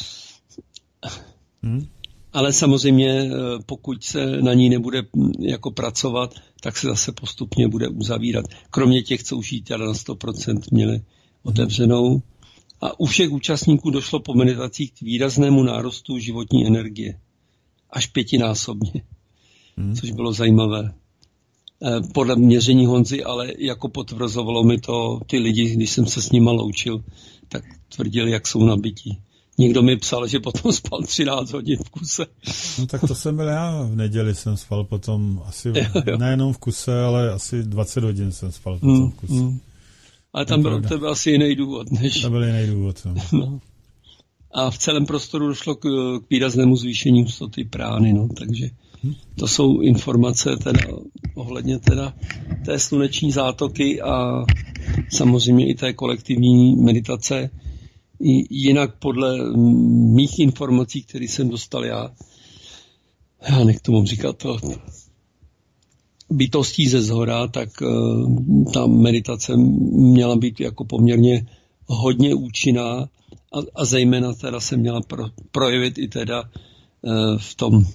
Hmm. Ale samozřejmě, pokud se na ní nebude jako pracovat, tak se zase postupně bude uzavírat. Kromě těch, co už ji teda na sto procent měli otevřenou. A u všech účastníků došlo po meditacích k výraznému nárůstu životní energie. Až pětinásobně. Hmm. Což bylo zajímavé. Podle měření Honzy, ale jako potvrzovalo mi to ty lidi, když jsem se s nima loučil, tak tvrdili, jak jsou nabití. Někdo mi psal, že potom spal třináct hodin v kuse. No tak to jsem byl já. V neděli jsem spal potom asi, jo, jo. nejenom v kuse, ale asi dvacet hodin jsem spal potom mm, v kuse. Mm. Ale tam byl, to byl asi jiný důvod. Než... To byl jiný důvod. No. No. A v celém prostoru došlo k, k výraznému zvýšení hustoty prány, no, takže to jsou informace teda ohledně teda té sluneční zátoky a samozřejmě i té kolektivní meditace. Jinak podle mých informací, které jsem dostal já, já nech tomu říkat to, bytostí ze zhora, tak uh, ta meditace měla být jako poměrně hodně účinná a, a zejména teda se měla pro, projevit i teda uh, v tom,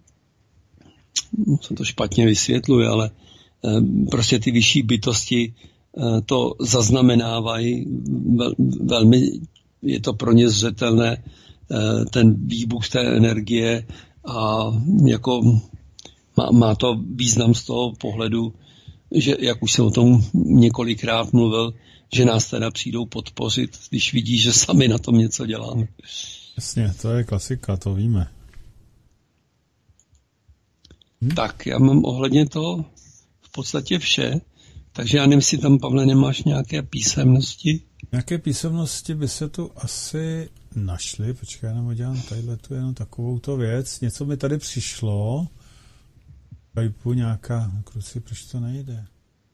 se to špatně vysvětluje, ale uh, prostě ty vyšší bytosti uh, to zaznamenávají vel, velmi, je to pro ně zřetelné, uh, ten výbuch té energie a jako má, má to význam z toho pohledu, že jak už jsem o tom několikrát mluvil, že nás teda přijdou podpořit, když vidí, že sami na tom něco děláme. Jasně, to je klasika, to víme. Hm? Tak, já mám ohledně toho v podstatě vše, takže já nevím, jestli tam, Pavle, nemáš nějaké písemnosti? Nějaké písemnosti by se tu asi našly, počkej, já nám dělám tadyhle tu jenom takovouto věc, něco mi tady přišlo, Skypeu nějaká, kruci, proč to nejde?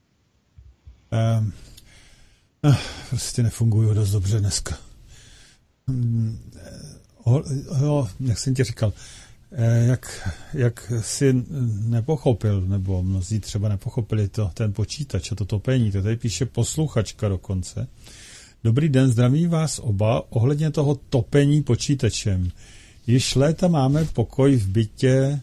Um, uh, prostě nefungují dost dobře dneska. Um, uh, jo, jak jsem ti říkal, uh, jak, jak si nepochopil, nebo mnozí třeba nepochopili to, ten počítač a to topení, to tady píše posluchačka dokonce. Dobrý den, zdravím vás oba ohledně toho topení počítačem. Již léta máme pokoj v bytě,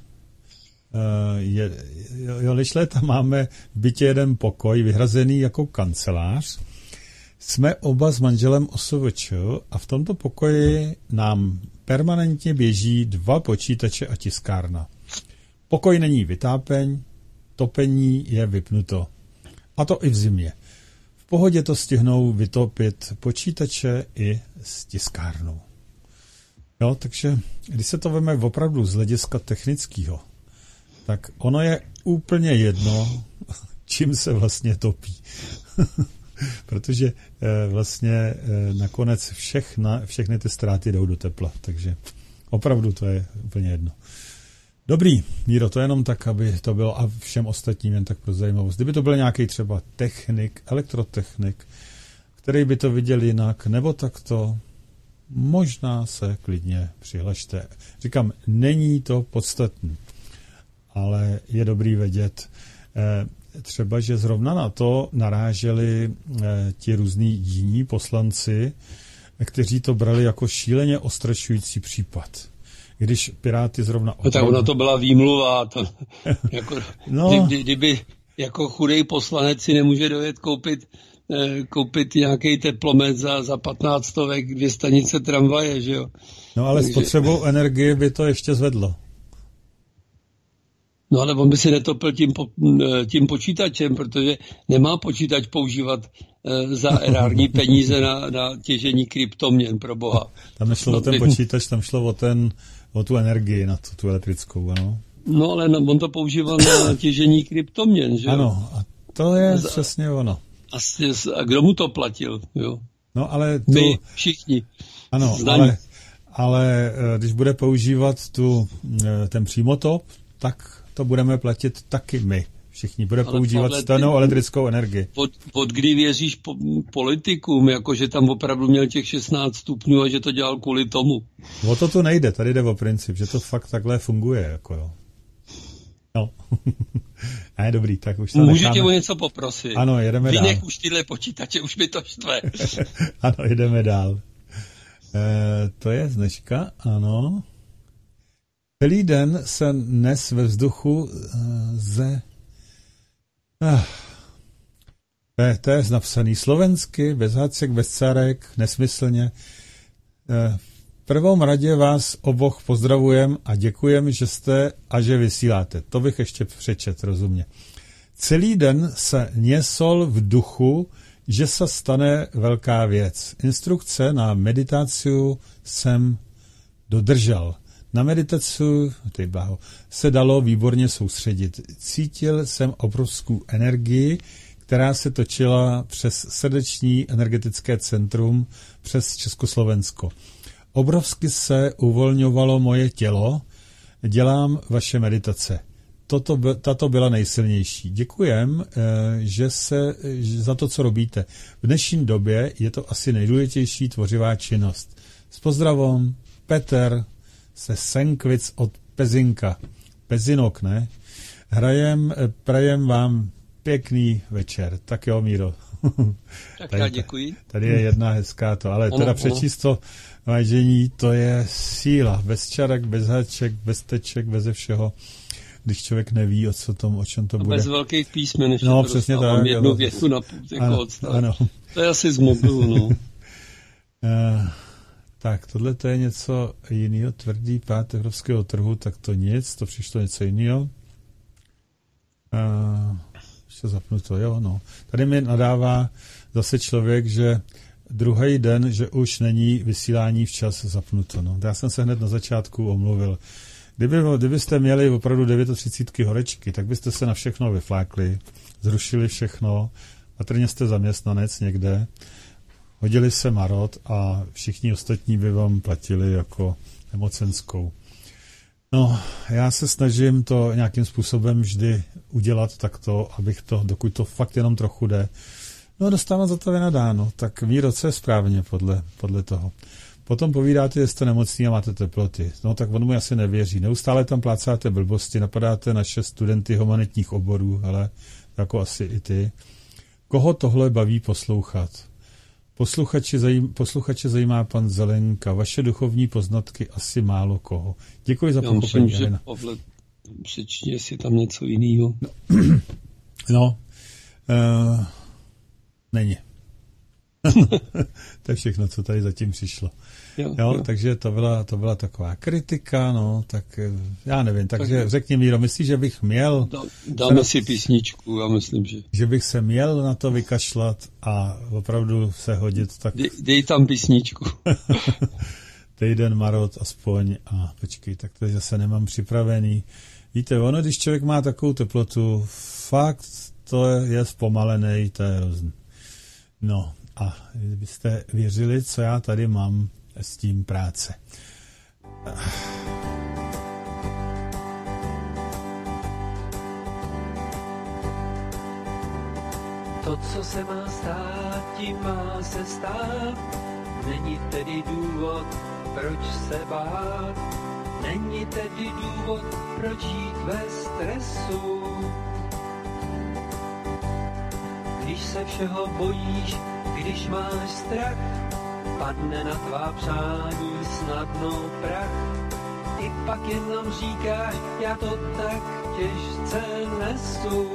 Je, jo, když léta máme v bytě jeden pokoj vyhrazený jako kancelář. Jsme oba s manželem O S V Č a v tomto pokoji nám permanentně běží dva počítače a tiskárna. Pokoj není vytápeň, topení je vypnuto. A to i v zimě. V pohodě to stihnou vytopit počítače i s tiskárnou. Jo, takže když se to veme opravdu z hlediska technického, tak ono je úplně jedno, čím se vlastně topí. Protože eh, vlastně eh, nakonec všechna, všechny ty ztráty jdou do tepla, takže opravdu to je úplně jedno. Dobrý, Míro, to je jenom tak, aby to bylo a všem ostatním jen tak pro zajímavost. Kdyby to byl nějaký třeba technik, elektrotechnik, který by to viděl jinak, nebo takto, možná se klidně přihlašte. Říkám, není to podstatné. Ale je dobrý vědět, třeba, že zrovna na to naráželi ti různí jiní poslanci, kteří to brali jako šíleně ostrašující případ. Když Piráty zrovna... No tak ono to byla výmluva. To, jako, no. kdy, kdyby jako chudej poslanec si nemůže dojet koupit, koupit nějaký teplomet za, za patnáct stovek, dvě stanice tramvaje, že jo? No ale Takže... spotřebou energie by to ještě zvedlo. No ale on by si netopil tím, po, tím počítačem, protože nemá počítač používat e, za erární peníze na, na těžení kryptoměn, pro boha. Tam nešlo no, o ten by... počítač, tam šlo o, ten, o tu energii, na tu, tu elektrickou, ano. No ale no, on to používal na těžení kryptoměn, že jo? Ano, a to je za, přesně ono. A, a kdo mu to platil, jo? No ale tu... My všichni. Ano, ale, ale když bude používat tu, ten přímotop, tak to budeme platit taky my Všichni bude Ale používat Pavle, ty- stejnou elektrickou energii. Od, od kdy věříš po, politikům, jako že tam opravdu měl těch šestnáct stupňů a že to dělal kvůli tomu? O to tu nejde, tady jde o princip, že to fakt takhle funguje. Jako jo. No. Ne, dobrý, tak už to Můžu necháme. tě o něco poprosit? Ano, jedeme dál. Vynech už tyhle počítače, už mi to štve. Ano, jdeme dál. E, to je dneška, ano. Celý den se nes ve vzduchu e, ze... Ah. To je, to je napsaný slovensky, bez hácek, bez carek, nesmyslně. E, v prvom radě vás oboch pozdravujem a děkujem, že jste a že vysíláte. To bych ještě přečet, rozumně. Celý den se něsol v duchu, že se stane velká věc. Instrukce na meditaci jsem dodržel. Na meditaci ty blaho, se dalo výborně soustředit. Cítil jsem obrovskou energii, která se točila přes srdeční energetické centrum, přes Československo. Obrovsky se uvolňovalo moje tělo, dělám vaše meditace. Toto, tato byla nejsilnější. Děkujem, že se, že za to, co robíte. V dnešní době je to asi nejdůležitější tvořivá činnost. S pozdravom, Petr se Senkvic od Pezinka. Pezinok, ne? Hrajem, prajem vám pěkný večer. Tak jo, Míro. Tak tady, já děkuji. Tady je jedna hezká to, ale ano, teda ano. přečíst to, vážení, to je síla. Bez čarek, bez háček, bez teček, bez všeho. Když člověk neví, o, co tom, o čem to a bude. bez velkých písmen, ještě No, to přesně dostávám tak, jednu jo. větu na jako Ano, odstav. ano. To je asi z mobilu, no. Uh, tak, tohle to je něco jiného. Tvrdý pád evropského trhu, tak to nic, to přišlo něco jiného. Uh, ještě zapnu to, jo, no. Tady mi nadává zase člověk, že druhý den, že už není vysílání včas zapnuto. No. Já jsem se hned na začátku omluvil. Kdyby, kdybyste měli opravdu třicet devět horečky, tak byste se na všechno vyflákli, zrušili všechno, patrně jste zaměstnanec někde, hodili se marot a všichni ostatní by vám platili jako nemocenskou. No, já se snažím to nějakým způsobem vždy udělat takto, abych to, dokud to fakt jenom trochu jde, no dostávám za to vynadáno, tak Míro, co je správně podle, podle toho. Potom povídáte, že jste nemocný a máte teploty. No tak on mu asi nevěří. Neustále tam plácáte blbosti, napadáte naše studenty humanitních oborů, ale jako asi i ty. Koho tohle baví poslouchat? Posluchače, zajím, posluchače zajímá pan Zelenka. Vaše duchovní poznatky asi málo koho. Děkuji za Já pochopení. myslím, že Pavle, přečti, jestli tam něco jiného. No, no uh, není. To je všechno, co tady zatím přišlo. Jo, Jo, jo. takže to byla, to byla taková kritika, no, tak já nevím, takže tak řekni, Míro, myslíš, že bych měl... Dá, dáme si písničku, já myslím, že... Že bych se měl na to vykašlat a opravdu se hodit, tak... Dej, dej tam písničku. Týden marot aspoň a počkej, tak to zase nemám připravený. Víte, ono, když člověk má takovou teplotu, fakt to je zpomalený, to je hrozný. No a kdybyste věřili, co já tady mám s tím práce. To, co se má stát, tím má se stát. Není tedy důvod, proč se bát. Není tedy důvod, proč jít ve stresu. Když se všeho bojíš, když máš strach, padne na tvá přání snadno prach. Ty pak jenom říkáš, já to tak těžce nesu.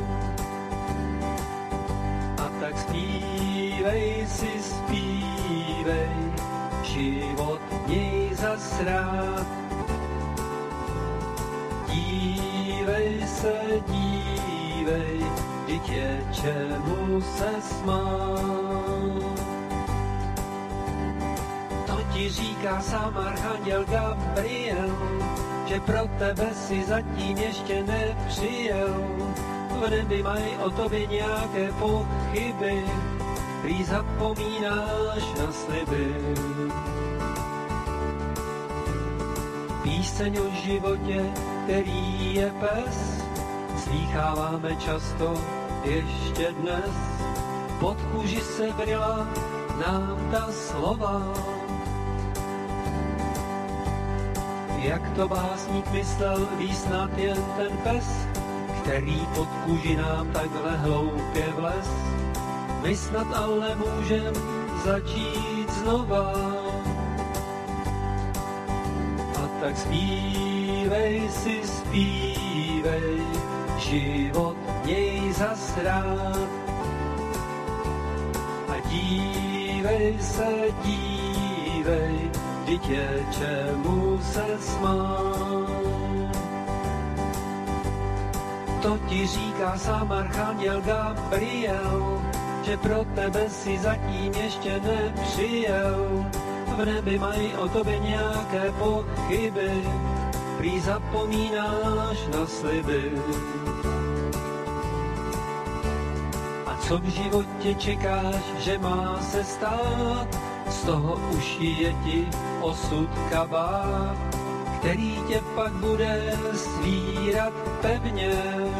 A tak zpívej si, zpívej, život měj zas rád. Dívej se, dívej, vždyť je čemu se smát. To ti říká sám archanděl Gabriel, že pro tebe si zatím ještě nepřijel. V nebi mají o tobě nějaké pochyby, prý zapomínáš na sliby. Píseň o životě, který je pes, slýcháváme často ještě dnes, pod kůži se vryla nám ta slova. Jak to básník myslel, ví snad jen ten pes, který pod kůži nám takhle hloupě vlez. My snad ale můžem začít znova. A tak zpívej si, zpívej, život měj zas rád. A dívej se, dívej, vždyť je čemu se smát. To ti říká sám archanděl Gabriel, že pro tebe si zatím ještě nepřijel. V nebi mají o tobě nějaké pochyby, prý zapomínáš na sliby. A co v životě čekáš, že má se stát? Z toho už je ti osud kabát, který tě pak bude svírat pevně.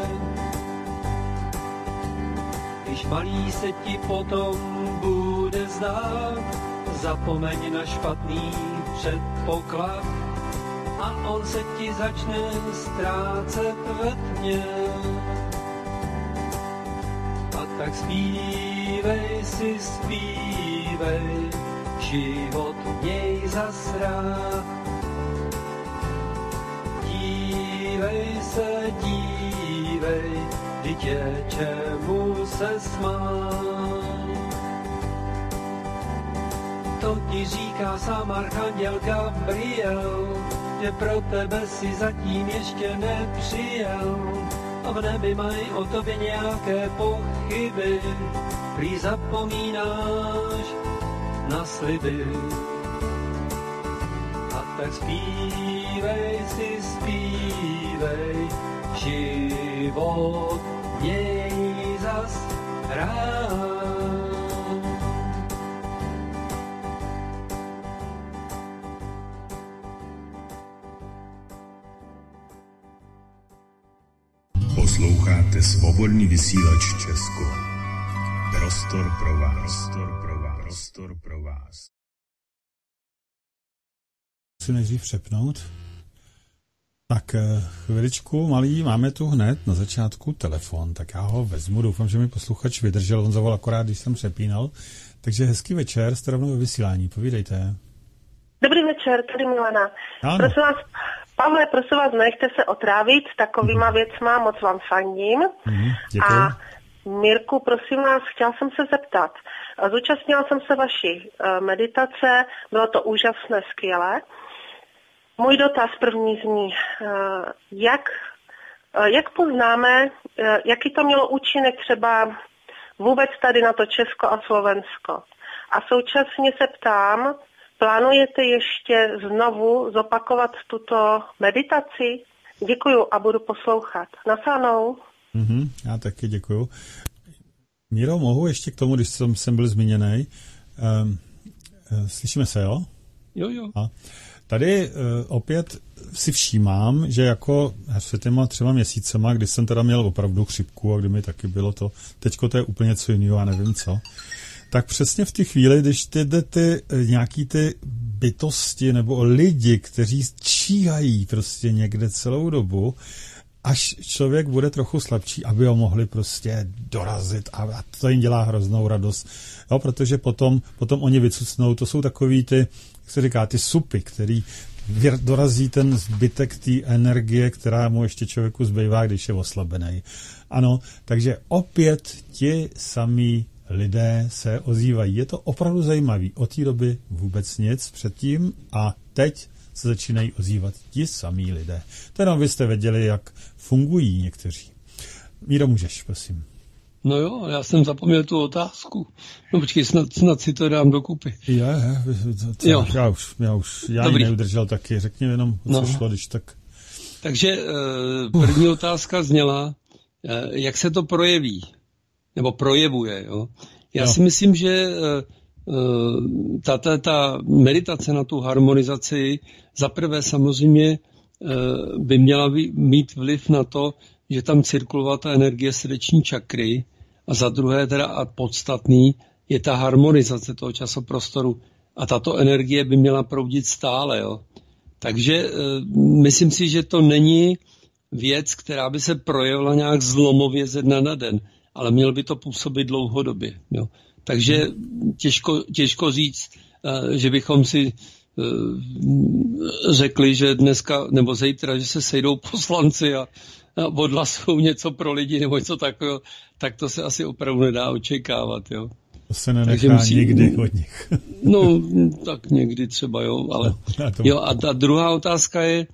Když malý se ti potom bude zdát, zapomeň na špatný předpoklad a on se ti začne ztrácet ve tmě. A tak zpívej si, zpívej, život měj zas rád. Dívej se, dívej, vždyť je čemu se smát. To ti říká sám archanděl Gabriel, že pro tebe si zatím ještě nepřijel. A v nebi mají o tobě nějaké pochyby, prý zapomínáš na sliby. A tak zpívej si, zpívej, život měj zas rád. Posloucháte Svobodný vysílač Česko. Prostor pro vás. Prostor pro vás. Prostor pro vás. Musím nejdřív přepnout. Tak chviličku malý, máme tu hned na začátku telefon, tak já ho vezmu, doufám, že mi posluchač vydržel, on zavolal akorát, když jsem přepínal. Takže hezký večer, jste rovnou ve vysílání, povídejte. Dobrý večer, tady Milena. Ano. Prosím vás, Pavle, prosím vás, nechte se otrávit takovýma mm. věcma, moc vám fandím. Mm, děkuji. A Mirku, prosím vás, chtěla jsem se zeptat. Zúčastnila jsem se vaší meditace, bylo to úžasné, skvělé. Můj dotaz první zní, jak, jak poznáme, jaký to mělo účinek třeba vůbec tady na to Česko a Slovensko. A současně se ptám, plánujete ještě znovu zopakovat tuto meditaci? Děkuju a budu poslouchat. Nasanou. Mm-hmm, já taky děkuju. Míro, mohu ještě k tomu, když jsem, jsem byl zmíněný. Um, slyšíme se, jo? Jo, jo. A tady uh, opět si všímám, že jako před těma třema měsícema, kdy jsem teda měl opravdu chřipku a kdy mi taky bylo to, teďko to je úplně co jiného, já nevím co, tak přesně v té chvíli, když ty, ty, ty nějaký ty bytosti nebo lidi, kteří číhají prostě někde celou dobu, až člověk bude trochu slabší, aby ho mohli prostě dorazit a, a to jim dělá hroznou radost. Jo, protože potom, potom oni vycucnou, to jsou takový ty, jak se říká, ty supy, který dorazí ten zbytek té energie, která mu ještě člověku zbývá, když je oslabený. Ano, takže opět ti samí lidé se ozývají. Je to opravdu zajímavý. Od té doby vůbec nic předtím a teď se začínají ozývat ti samí lidé. To jenom byste věděli, jak fungují někteří. Míro, můžeš, prosím. No jo, já jsem zapomněl tu otázku. No počkej, snad, snad si to dám dokupy. Je, je, co, jo. Já už, já už, já ji neudržel taky. Řekni jenom, co no. šlo, když tak. Takže první otázka zněla, jak se to projeví, nebo projevuje, jo. Já jo. si myslím, že ta, ta, ta meditace na tu harmonizaci zaprvé samozřejmě by měla mít vliv na to, že tam cirkulovala ta energie srdeční čakry a za druhé teda a podstatný je ta harmonizace toho časoprostoru a tato energie by měla proudit stále. Jo. Takže e, myslím si, že to není věc, která by se projevila nějak zlomově ze dne na den, ale měl by to působit dlouhodobě. Jo. Takže těžko, těžko říct, e, že bychom si e, řekli, že dneska nebo zítra, že se sejdou poslanci a odhlasují něco pro lidi nebo něco takového, tak to se asi opravdu nedá očekávat. Jo. To se nenechá musí, nikdy od nich. No, tak někdy třeba, jo. Ale, jo a ta druhá otázka je,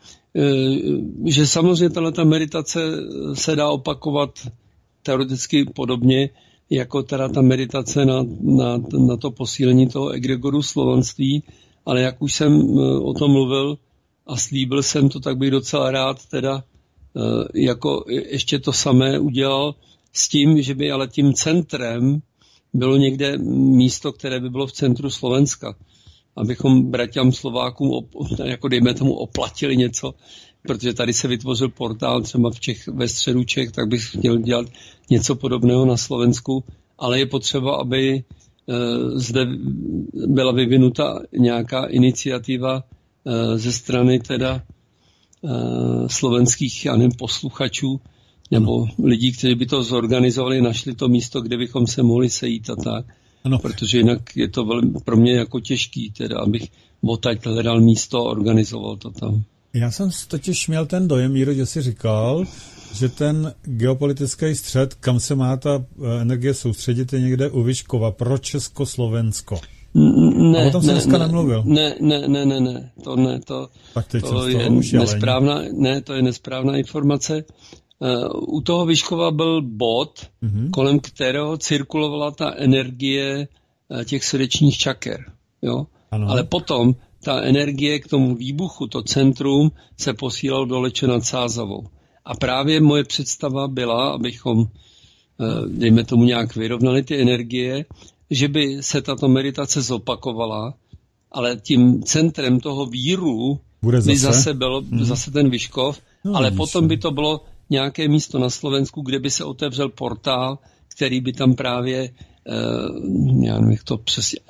že samozřejmě tato meditace se dá opakovat teoreticky podobně, jako teda ta meditace na, na, na to posílení toho egregoru slovanství, ale jak už jsem o tom mluvil a slíbil jsem to, tak bych docela rád teda jako ještě to samé udělal s tím, že by ale tím centrem bylo někde místo, které by bylo v centru Slovenska. Abychom braťám Slovákům op, jako dejme tomu oplatili něco, protože tady se vytvořil portál třeba v Čech, ve středu Čech, tak bych chtěl dělat něco podobného na Slovensku, ale je potřeba, aby e, zde byla vyvinuta nějaká iniciativa e, ze strany teda slovenských, já nevím, posluchačů nebo ano. lidí, kteří by to zorganizovali, našli to místo, kde bychom se mohli sejít a tak. Ano. Protože jinak je to velmi, pro mě jako těžký, teda, abych odtaď hledal místo a organizoval to tam. Já jsem totiž měl ten dojem, Míro, že jsi říkal, že ten geopolitický střed, kam se má ta energie soustředit, je někde u Vyškova pro Československo. Ne, a o tom se dneska ne, nemluvil. Ne, ne, ne, ne, ne, to ne, to, to je nesprávná, ne, to je nesprávná informace. Uh, u toho Vyškova byl bod, mm-hmm. kolem kterého cirkulovala ta energie uh, těch srdečních čaker, jo. Ano. Ale potom ta energie k tomu výbuchu, to centrum, se posílalo do Leče nad Sázavou. A právě moje představa byla, abychom, uh, dejme tomu nějak vyrovnali ty energie, že by se tato meditace zopakovala, ale tím centrem toho víru Bude by zase, zase byl hmm. zase ten Vyškov, no, ale potom by to bylo nějaké místo na Slovensku, kde by se otevřel portál, který by tam právě, uh, já nevím, jak to přesně,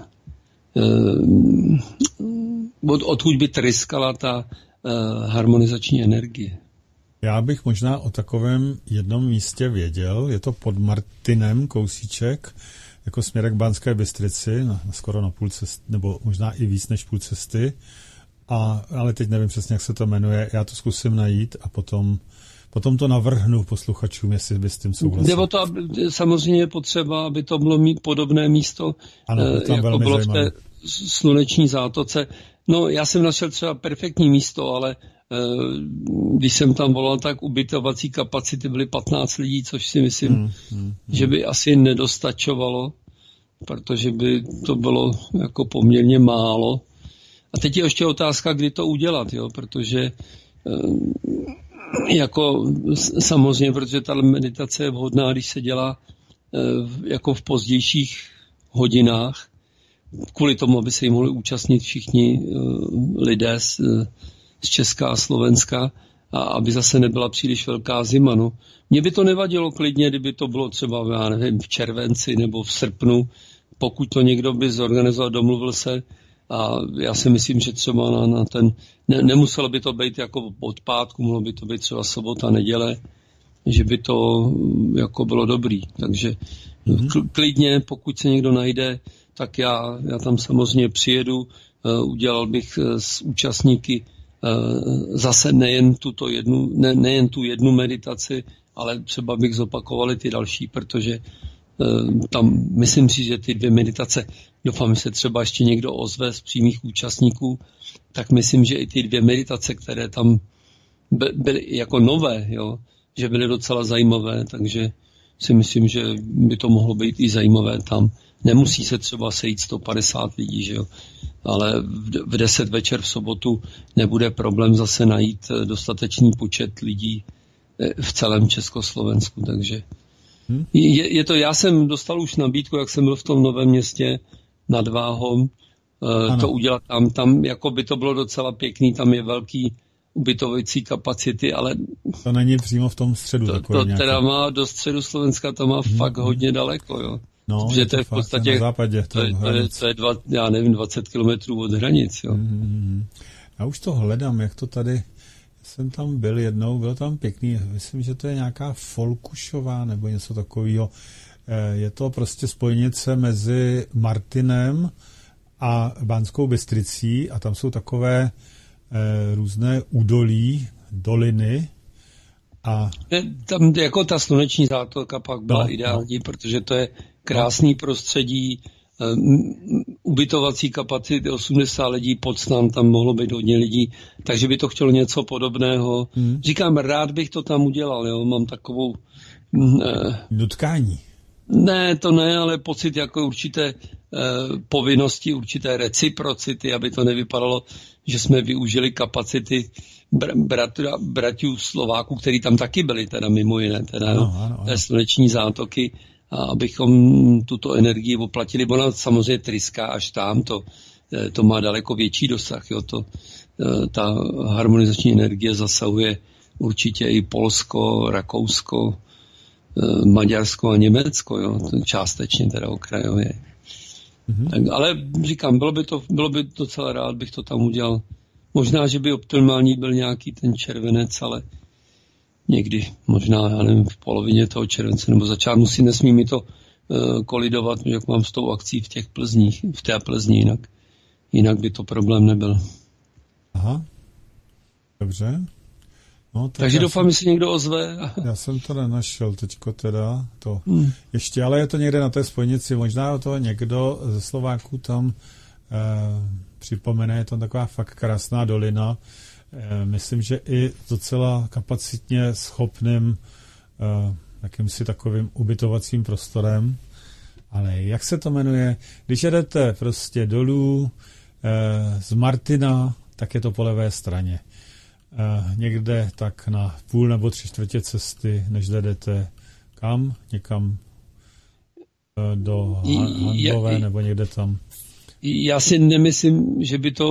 uh, od, odkud by tryskala ta uh, harmonizační energie. Já bych možná o takovém jednom místě věděl, je to pod Martinem kousíček, jako směrek k Banské Bystrici, na, skoro na půl cesty, nebo možná i víc než půl cesty, a, ale teď nevím přesně, jak se to jmenuje, já to zkusím najít a potom, potom to navrhnu posluchačům, jestli by s tím souhlasili. Nebo to samozřejmě je potřeba, aby to bylo mít podobné místo, ano, eh, jako bylo zajímavé. V té sluneční zátoce. No, já jsem našel třeba perfektní místo, ale eh, když jsem tam volal, tak ubytovací kapacity byly patnáct lidí, což si myslím, hmm, hmm, hmm. že by asi nedostačovalo, protože by to bylo jako poměrně málo. A teď je ještě otázka, kdy to udělat, jo, protože eh, jako samozřejmě, protože ta meditace je vhodná, když se dělá eh, jako v pozdějších hodinách, kvůli tomu, aby se jí mohli účastnit všichni uh, lidé z, z Česka a Slovenska a aby zase nebyla příliš velká zima. No. Mně by to nevadilo klidně, kdyby to bylo třeba, já nevím, v červenci nebo v srpnu, pokud to někdo by zorganizoval, domluvil se a já si myslím, že třeba na, na ten, ne, nemuselo by to být jako od pátku, mohlo by to být třeba sobota, neděle, že by to jako bylo dobrý. Takže mm-hmm. klidně, pokud se někdo najde, tak já, já tam samozřejmě přijedu, uh, udělal bych uh, s účastníky uh, zase nejen, tuto jednu, ne, nejen tu jednu meditaci, ale třeba bych zopakoval ty další, protože uh, tam myslím si, že ty dvě meditace, doufám, že se třeba ještě někdo ozve z přímých účastníků, tak myslím, že i ty dvě meditace, které tam by, byly jako nové, jo, že byly docela zajímavé, takže si myslím, že by to mohlo být i zajímavé tam. Nemusí se třeba sejít sto padesát lidí, že jo? Ale v deset večer v sobotu nebude problém zase najít dostatečný počet lidí v celém Československu, takže hmm. je, je to, já jsem dostal už nabídku, jak jsem byl v tom Novém Městě nad Váhom, ano. to udělat tam, tam jako by to bylo docela pěkný, tam je velký ubytovací kapacity, ale... To není přímo v tom středu. To, to teda má do středu Slovenska, to má hmm. fakt hodně daleko, jo. No, protože to je v podstatě, na západě, to, to, je, to, je, to je dva, já nevím, dvacet kilometrů od hranic, jo. Hmm. Já už to hledám, jak to tady, jsem tam byl jednou, bylo tam pěkný, myslím, že to je nějaká Folkušová nebo něco takového. Je to prostě spojnice mezi Martinem a Banskou Bystricí a tam jsou takové eh, různé údolí, doliny. A... Tam jako ta sluneční zátoka pak byla no, ideální, no. protože to je krásný prostředí, um, ubytovací kapacity osmdesát lidí, Podstan, tam mohlo být hodně lidí, takže by to chtělo něco podobného. Hmm. Říkám, rád bych to tam udělal, jo, mám takovou... Uh, Nutkání. Ne, to ne, ale pocit jako určité eh, povinnosti, určité reciprocity, aby to nevypadalo, že jsme využili kapacity br- bratra, bratrů Slováků, který tam taky byli, teda mimo jiné, teda no, ano, ano. sluneční zátoky, a abychom tuto energii oplatili, bo ona samozřejmě tryská až tam, to, eh, to má daleko větší dosah, jo, to, eh, ta harmonizační energie zasahuje určitě i Polsko, Rakousko, Maďarsko a Německo, jo, částečně teda okrajově. Mm-hmm. Tak, ale říkám, bylo by to, bylo by docela rád, bych to tam udělal. Možná, že by optimální byl nějaký ten červenec, ale někdy, možná, já nevím, v polovině toho července, nebo začátku, musí, nesmí mi to uh, kolidovat, jak mám s tou akcí v těch Plzních, v té Plzni, jinak, jinak by to problém nebyl. Aha, dobře. No, tak Takže doufám, že si někdo ozve. Já jsem to nenašel teďko teda. To. Hmm. Ještě, ale je to někde na té spojnici. Možná to někdo ze Slováků tam eh, připomene. Je to taková fakt krásná dolina. Eh, myslím, že i docela kapacitně schopným eh, jakýmsi takovým ubytovacím prostorem. Ale jak se to jmenuje? Když jedete prostě dolů eh, z Martina, tak je to po levé straně. Uh, někde tak na půl nebo tři čtvrtě cesty, než jdete kam? Někam uh, do Handlové nebo někde tam? Já si nemyslím, že by to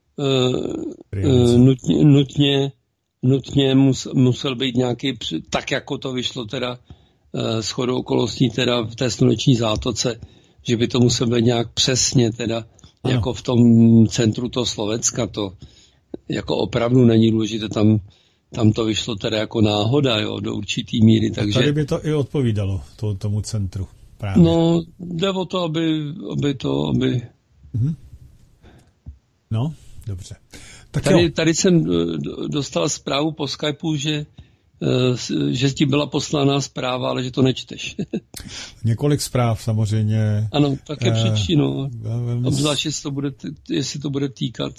uh, uh, nutně, nutně, nutně mus, musel být nějaký, tak jako to vyšlo teda uh, shodou okolností teda v té sluneční zátoce, že by to musel být nějak přesně teda ano. jako v tom centru toho Slovenska, to jako opravdu není důležité, tam, tam to vyšlo teda jako náhoda, jo, do určitý míry, takže... Tady by to i odpovídalo to, tomu centru, právě. No, jde o to, aby, aby to, aby... Mhm. No, dobře. Tak tady, tady jsem dostal zprávu po Skypeu, že, že ti byla poslána zpráva, ale že to nečteš. Několik zpráv samozřejmě. Ano, také eh, přečti, no. Velmi... Obzvlášť, jestli to bude, jestli to bude týkat...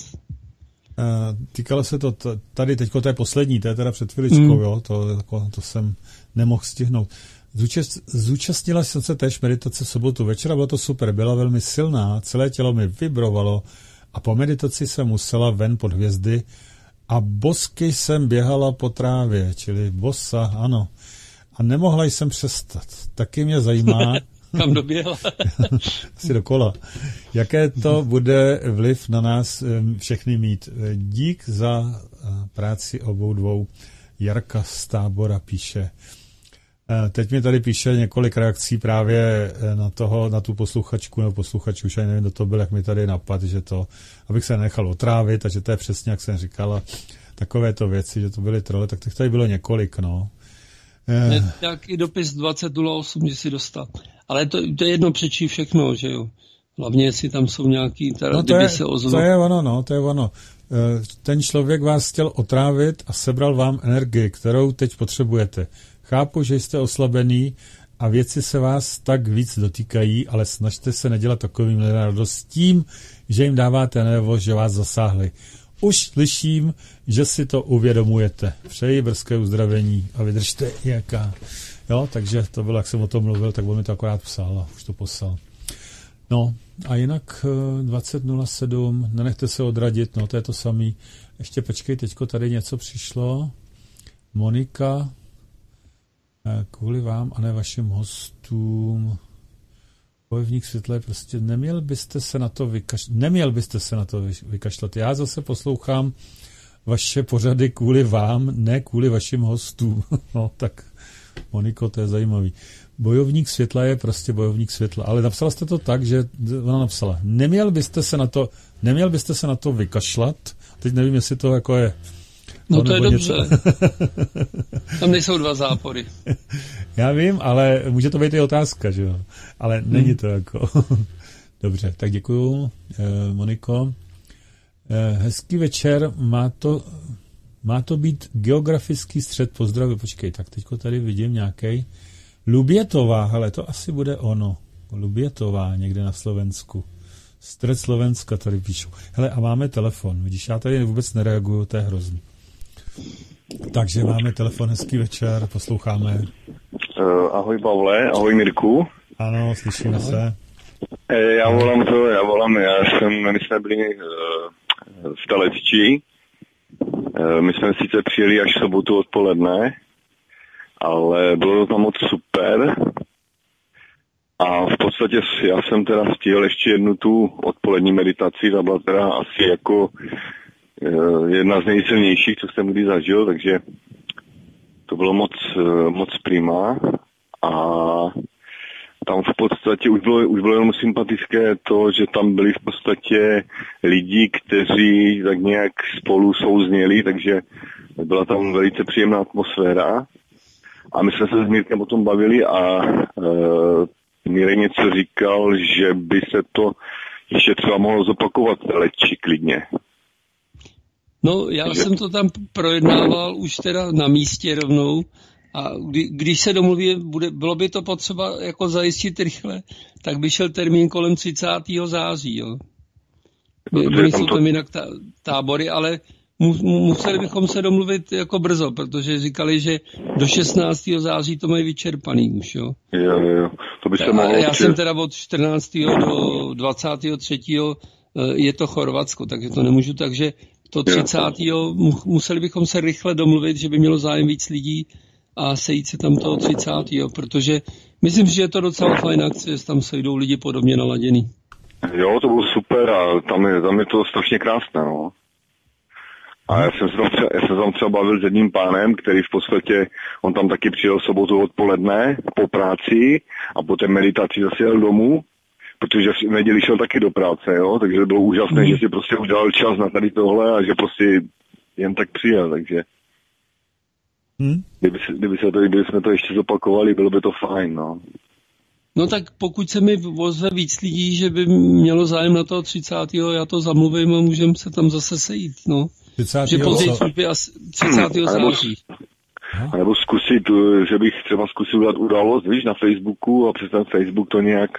Týkalo se to t- tady teďko té poslední, to je teda před chviličkou, mm. jo, to, jako, to jsem nemohl stihnout. Zúčast, zúčastnila jsem se též meditace v sobotu večera, bylo to super, byla velmi silná, celé tělo mi vibrovalo a po meditaci jsem musela ven pod hvězdy a bosky jsem běhala po trávě, čili bosa, ano. A nemohla jsem přestat. Taky mě zajímá, kam doběhla? Asi dokola. Jaké to bude vliv na nás všechny mít? Dík za práci obou dvou. Jarka z Tábora píše. Teď mi tady píše několik reakcí právě na toho, na tu posluchačku nebo posluchačku, už ani nevím, kdo to byl, jak mi tady napad, že to, abych se nechal otrávit, a že to je přesně, jak jsem říkala, takovéto věci, že to byly trole, tak těch tady bylo několik, no. Je nějaký dopis dvacet nula osm, že si dostal. Ale to, to je jedno, přečí všechno, že jo. Hlavně, jestli tam jsou nějaký, teda, no to kdyby je, se ozval. To je ono, no, to je ono. Ten člověk vás chtěl otrávit a sebral vám energii, kterou teď potřebujete. Chápu, že jste oslabený a věci se vás tak víc dotýkají, ale snažte se nedělat takovým lidem radost tím, že jim dáváte najevo, že vás zasáhli. Už slyším, že si to uvědomujete. Přeji brzké uzdravení a vydržte jaká. Jo, takže to bylo, jak jsem o tom mluvil, tak on mi to akorát psal a už to poslal. No a jinak dvacet nula sedm, nenechte se odradit, no to je to samý. Ještě počkej, teďko tady něco přišlo. Monika, kvůli vám a ne vašim hostům. Bojovník světle, prostě neměl byste se na to vykašlat, neměl byste se na to vykašlat. Já zase poslouchám vaše pořady kvůli vám, ne kvůli vašim hostům. No tak, Moniko, to je zajímavý. Bojovník světla je prostě bojovník světla, ale napsala jste to tak, že ona napsala, neměl byste se na to, neměl byste se na to vykašlat, teď nevím, jestli to jako je. No to je dobře. Tam nejsou dva zápory. Já vím, ale může to být i otázka, že jo, ale není hmm. to jako... Dobře, tak děkuju, eh, Moniko. Eh, hezký večer, má to, má to být geografický střed, pozdravuji, počkej, tak teďko tady vidím nějakej Lubětová, hele, to asi bude ono. Lubětová, někde na Slovensku. Střed Slovenska tady píšu. Hele, a máme telefon, vidíš, já tady vůbec nereaguju, to je hrozný. Takže máme telefon, hezký večer, posloucháme. Uh, ahoj Pavle, ahoj Mirku. Ano, slyšíme ahoj. se. E, já volám to, já volám, já jsem, my jsme byli uh, v Telecči. Uh, my jsme sice přijeli až v sobotu odpoledne, ale bylo to tam moc super. A v podstatě já jsem teda stihl ještě jednu tu odpolední meditaci, ta byla teda asi jako uh, jedna z nejsilnějších, co jsem kdy zažil, takže to bylo moc, uh, moc prima. A tam v podstatě už bylo, už bylo jenom sympatické to, že tam byli v podstatě lidi, kteří tak nějak spolu souzněli, takže byla tam velice příjemná atmosféra. A my jsme se s Mírkem o tom bavili a e, Mírek něco říkal, že by se to ještě třeba mohlo zopakovat Telecči klidně. No, já takže... jsem to tam projednával už teda na místě rovnou. A kdy, když se domluví, bude, bylo by to potřeba jako zajistit rychle, tak by šel termín kolem třicátého září. Jo. Byly jsou tam jinak tá, tábory, ale mu, museli bychom se domluvit jako brzo, protože říkali, že do šestnáctého září to mají vyčerpaný už. Jo, jo, jo. To by se mohlo... Já jsem teda od čtrnáctého do dvacátého třetího je to Chorvatsko, takže to nemůžu, takže to třicátého museli bychom se rychle domluvit, že by mělo zájem víc lidí a sejít se tam toho třicátého protože myslím, že je to docela fajn akce, že tam sejdou lidi podobně naladěný. Jo, to bylo super a tam je, tam je to strašně krásné, no. A já jsem se tam třeba, já jsem tam třeba bavil s jedním pánem, který v podstatě, on tam taky přijel v sobotu odpoledne po práci a po té meditaci zase jel domů, protože v neděli šel taky do práce, jo, takže bylo úžasné, mm. že si prostě udělal čas na tady tohle a že prostě jen tak přijel, takže Hmm? Kdyby, se, kdyby, se to, kdyby jsme to ještě zopakovali, bylo by to fajn, no. No tak pokud se mi ozve víc lidí, že by mělo zájem na toho třicátého já to zamluvím a můžeme se tam zase sejít, no. třicátého Že později by asi třicátého září. A nebo zkusit, že bych třeba zkusil dát událost, víš, na Facebooku a přes ten Facebook to nějak...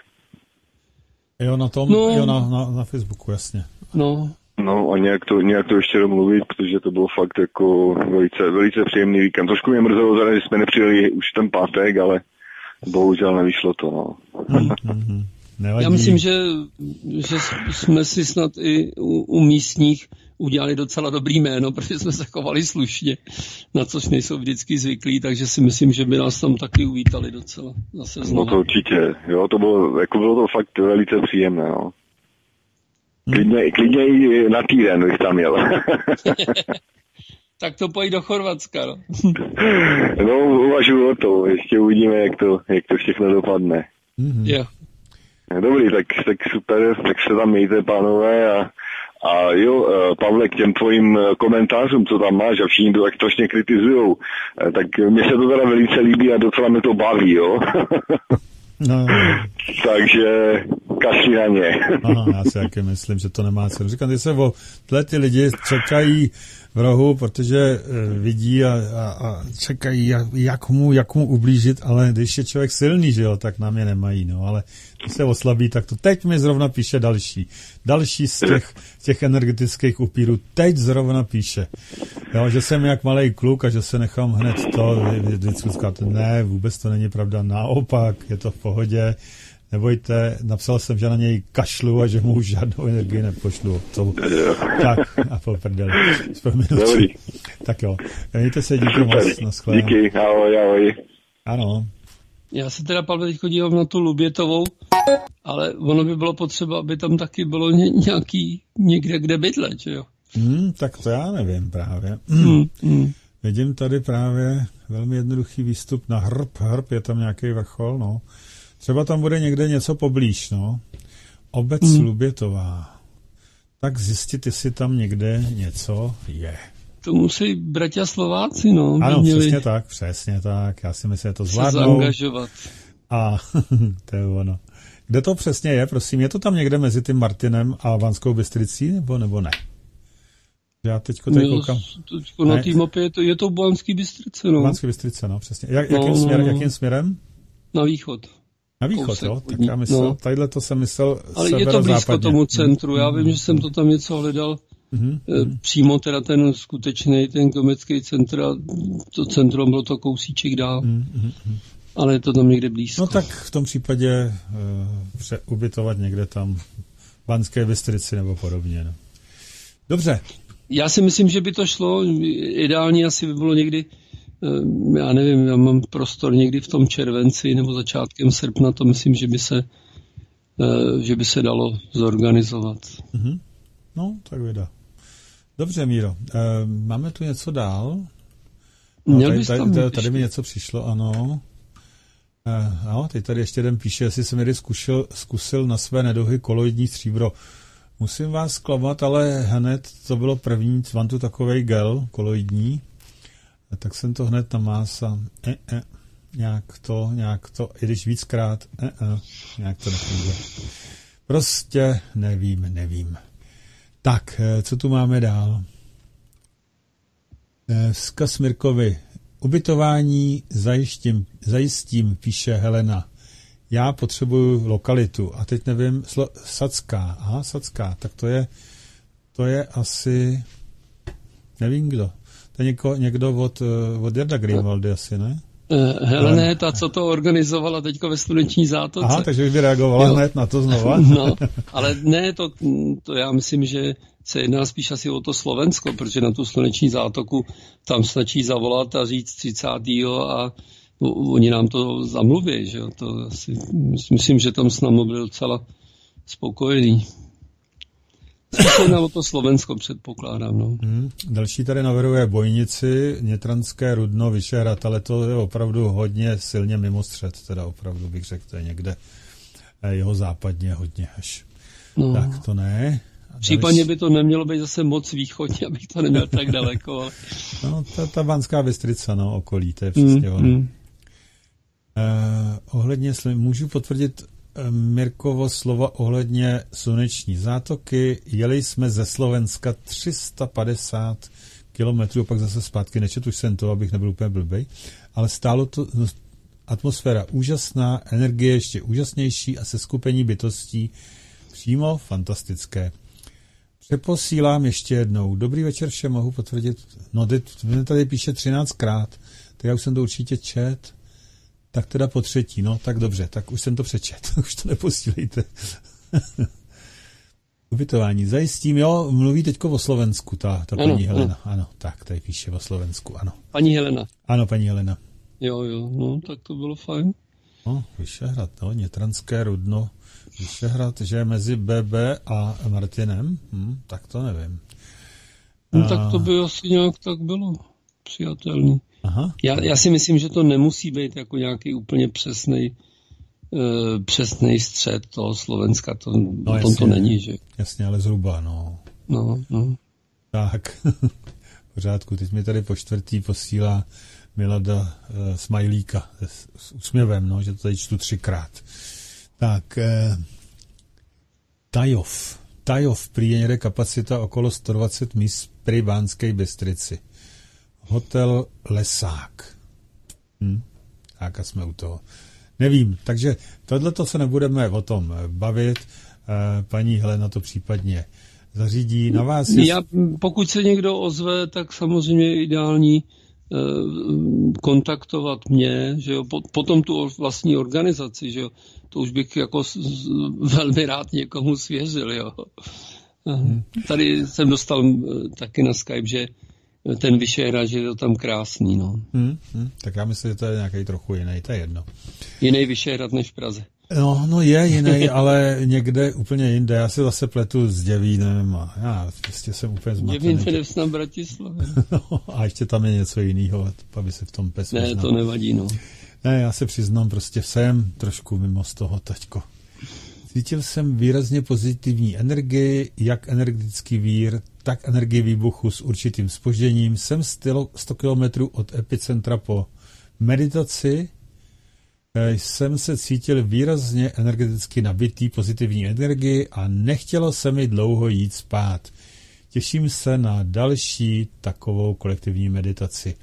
Jo, na tom, no, jo, na, na, na Facebooku, jasně. No, No a nějak to, nějak to ještě domluvit, protože to bylo fakt jako velice, velice příjemný víkend. Trošku mě mrzelo, že jsme nepřijeli už ten pátek, ale bohužel nevyšlo to, no. Mm-hmm. Já myslím, že, že jsme si snad i u, u místních udělali docela dobrý jméno, protože jsme se chovali slušně, na což nejsou vždycky zvyklí, takže si myslím, že by nás tam taky uvítali docela zase znovu. No to určitě, jo, to bylo, jako bylo to fakt velice příjemné, no. Klidně, klidně i na týden bych tam jel. Tak to pojď do Chorvatska, no. No, uvažuji o to, ještě uvidíme, jak to, jak to všechno dopadne. Mm-hmm. Jo. Dobrý, tak, tak super, tak se tam mějte, pánové, a, a jo, Pavle, k těm tvojim komentářům, co tam máš, a všichni to tak strašně kritizujou, tak mně se to teda velice líbí a docela mě to baví, jo. No. Takže kašli na ně. Ano, já si taky myslím, že to nemá cenu. Říkám, ty se o tle ty lidi čekají v rohu, protože vidí a, a, a čekají, jak, jak, mu, jak mu ublížit, ale když je člověk silný, že jo, tak na mě nemají, no, ale když se oslabí, tak to teď mi zrovna píše další. Další z těch, těch energetických upírů teď zrovna píše. Jo, že jsem jak malej kluk a že se nechám hned to, vždycky říkat, ne, vůbec to není pravda, naopak, je to v pohodě, nebojte, napsal jsem, že na něj kašlu a že mu už žádnou energii nepošlu. Co? Tak, a po prdeli. Dobrý. Tak jo, mějte se, díky moc, naschledanou. Díky, ahoj, ahoj. Ano. Já se teda, Pavle, teď dívám na tu Lubětovou, ale ono by bylo potřeba, aby tam taky bylo ně, nějaký někde, kde bydlet, že jo? Hmm, tak to já nevím právě. Hmm, hmm. Vidím tady právě velmi jednoduchý výstup na hrb. Hrb je tam nějaký vrchol, no. Třeba tam bude někde něco poblíž, no. Obec hmm. Lubětová. Tak zjistit, jestli tam někde něco je. To musí bratia Slováci, no. Ano, přesně tak, přesně tak. Já si myslím, že to zvládnou. Se zaangažovat. A to je ono. Kde to přesně je, prosím? Je to tam někde mezi tím Martinem a Banskou Bystricí, nebo, nebo ne? Já teďko tady koukám. Teďko na té mapě je to, je to Banský Bystrice, no. Banský Bystrice, no, přesně. Jak, no, jakým, no, směr, no. jakým směrem? Na východ. Na východ, Kousek, jo? Tak já myslel, no. Tadyhle to jsem myslel ale je to blízko tomu centru. Já vím, že jsem to tam něco hledal. Mm-hmm. E, přímo teda ten skutečný, ten komický centr, to centrum bylo to kousíček dál. Mm-hmm. Ale je to tam někde blízko. No tak v tom případě uh, ubytovat někde tam v Banské Bystrici nebo podobně. No. Dobře. Já si myslím, že by to šlo. Ideálně asi by bylo někdy, uh, já nevím, já mám prostor někdy v tom červenci nebo začátkem srpna, to myslím, že by se, uh, že by se dalo zorganizovat. Mm-hmm. No, tak vyjde. Dobře, Míro. Uh, máme tu něco dál? No, tady, tady, tady, tady mi něco přišlo, ano. Uh, no, teď tady ještě jeden píše, jestli jsem někdy zkusil, zkusil na své neduhy koloidní stříbro. Musím vás zklamat, ale hned to bylo první, mám tu takovej gel koloidní, tak jsem to hned namásal. E, e, nějak to, nějak to, i když víckrát, e, e, nějak to nefunguje. Prostě nevím, nevím. Tak, co tu máme dál? Vzkaz Mirkovi. Ubytování zajistím, zajistím, píše Helena. Já potřebuju lokalitu. A teď nevím, slo, Sacká. Aha, Sacká. Tak to je, to je asi, nevím kdo. To je něko, někdo od, od Jarda Greenwaldy asi, ne? Helena je ta, co to organizovala teďko ve Sluneční zátoce. Aha, takže už by reagovala jo. hned na to znova. No, ale ne, to, to já myslím, že se jedná spíš asi o to Slovensko, protože na tu Sluneční zátoku tam stačí zavolat a říct třicátého a oni nám to zamluví, že jo. To asi, myslím, že tam s námi byli docela spokojený. Se jedná o to Slovensko, předpokládám, no. Hmm. Další tady navrhuje Bojnici, Nětranské Rudno, Vyšehrad, ale to je opravdu hodně silně mimo střed, teda opravdu bych řekl, to je někde jeho západně hodně až. No. Tak to ne. Případně by to nemělo být zase moc východně, abych to neměl tak daleko. Ale... No, ta, ta Banská Bystrica, no, okolí, to je přesně mm, ono. Mm. Uh, ohledně, můžu potvrdit uh, Mirkovo slova ohledně Sluneční zátoky. Jeli jsme ze Slovenska tři sta padesát kilometrů, pak zase zpátky, nečet už jsem to, abych nebyl úplně blbej, ale stálo to, no, atmosféra úžasná, energie ještě úžasnější a seskupení bytostí přímo fantastické. Přeposílám ještě jednou. Dobrý večer všem, mohu potvrdit. No, mě tady píše třináctkrát, tak já už jsem to určitě čet. Tak teda po třetí, no, tak dobře, tak už jsem to přečet, už to neposílejte. Ubytování zajistím, jo, mluví teďko o Slovensku, ta, ta paní ano, Helena. Ano. ano, tak, tady píše o Slovensku, ano. Paní Helena. Ano, paní Helena. Jo, jo, no, tak to bylo fajn. No, Vyšehrad, no, Nětranské Rudno, Vyšehrad, že je mezi B B a Martinem, hm, tak to nevím. No, a... tak to by asi nějak tak bylo přijatelný. Aha. Já, já si myslím, že to nemusí být jako nějaký úplně přesnej, e, přesnej střed toho Slovenska, to, no, o tom to není, že? Jasně, ale zhruba, no. No, no. Tak, v pořádku, teď mi tady po čtvrtý posílá Milada e, smajlíka s, s úsměvem, no, že to tady čtu třikrát. Tak, e, Tajov. Tajov, prý je někde kapacita okolo sto dvacet míst při Banské Bystrici. Hotel Lesák. Hm, tak a jsme u toho. Nevím, takže tohleto se nebudeme o tom bavit. E, paní Helena to případně zařídí. Na vás je... Já, pokud se někdo ozve, tak samozřejmě je ideální e, kontaktovat mě, že jo, potom tu vlastní organizaci, že jo, to už bych jako s, s, velmi rád někomu svěřil, jo. Hmm. Tady jsem dostal taky na Skype, že ten Vyšehrad, že je to tam krásný, no. Hmm, hmm. Tak já myslím, že to je nějaký trochu jiný, to je jedno. Jiný Vyšehrad než v Praze. No, no je jiný, ale někde úplně jinde. Já si zase pletu s Děvínem a já prostě jsem úplně zmatený. Děvín je v Bratislavě. No, a ještě tam je něco jiného, aby se v tom pes Ne, vyznal. to nevadí, no. Ne, já se přiznám, prostě jsem trošku mimo z toho teďko. Cítil jsem výrazně pozitivní energii, jak energetický vír, tak energii výbuchu s určitým zpožděním. Jsem sto kilometrů od epicentra po meditaci. Jsem se cítil výrazně energeticky nabitý pozitivní energii a nechtělo se mi dlouho jít spát. Těším se na další takovou kolektivní meditaci.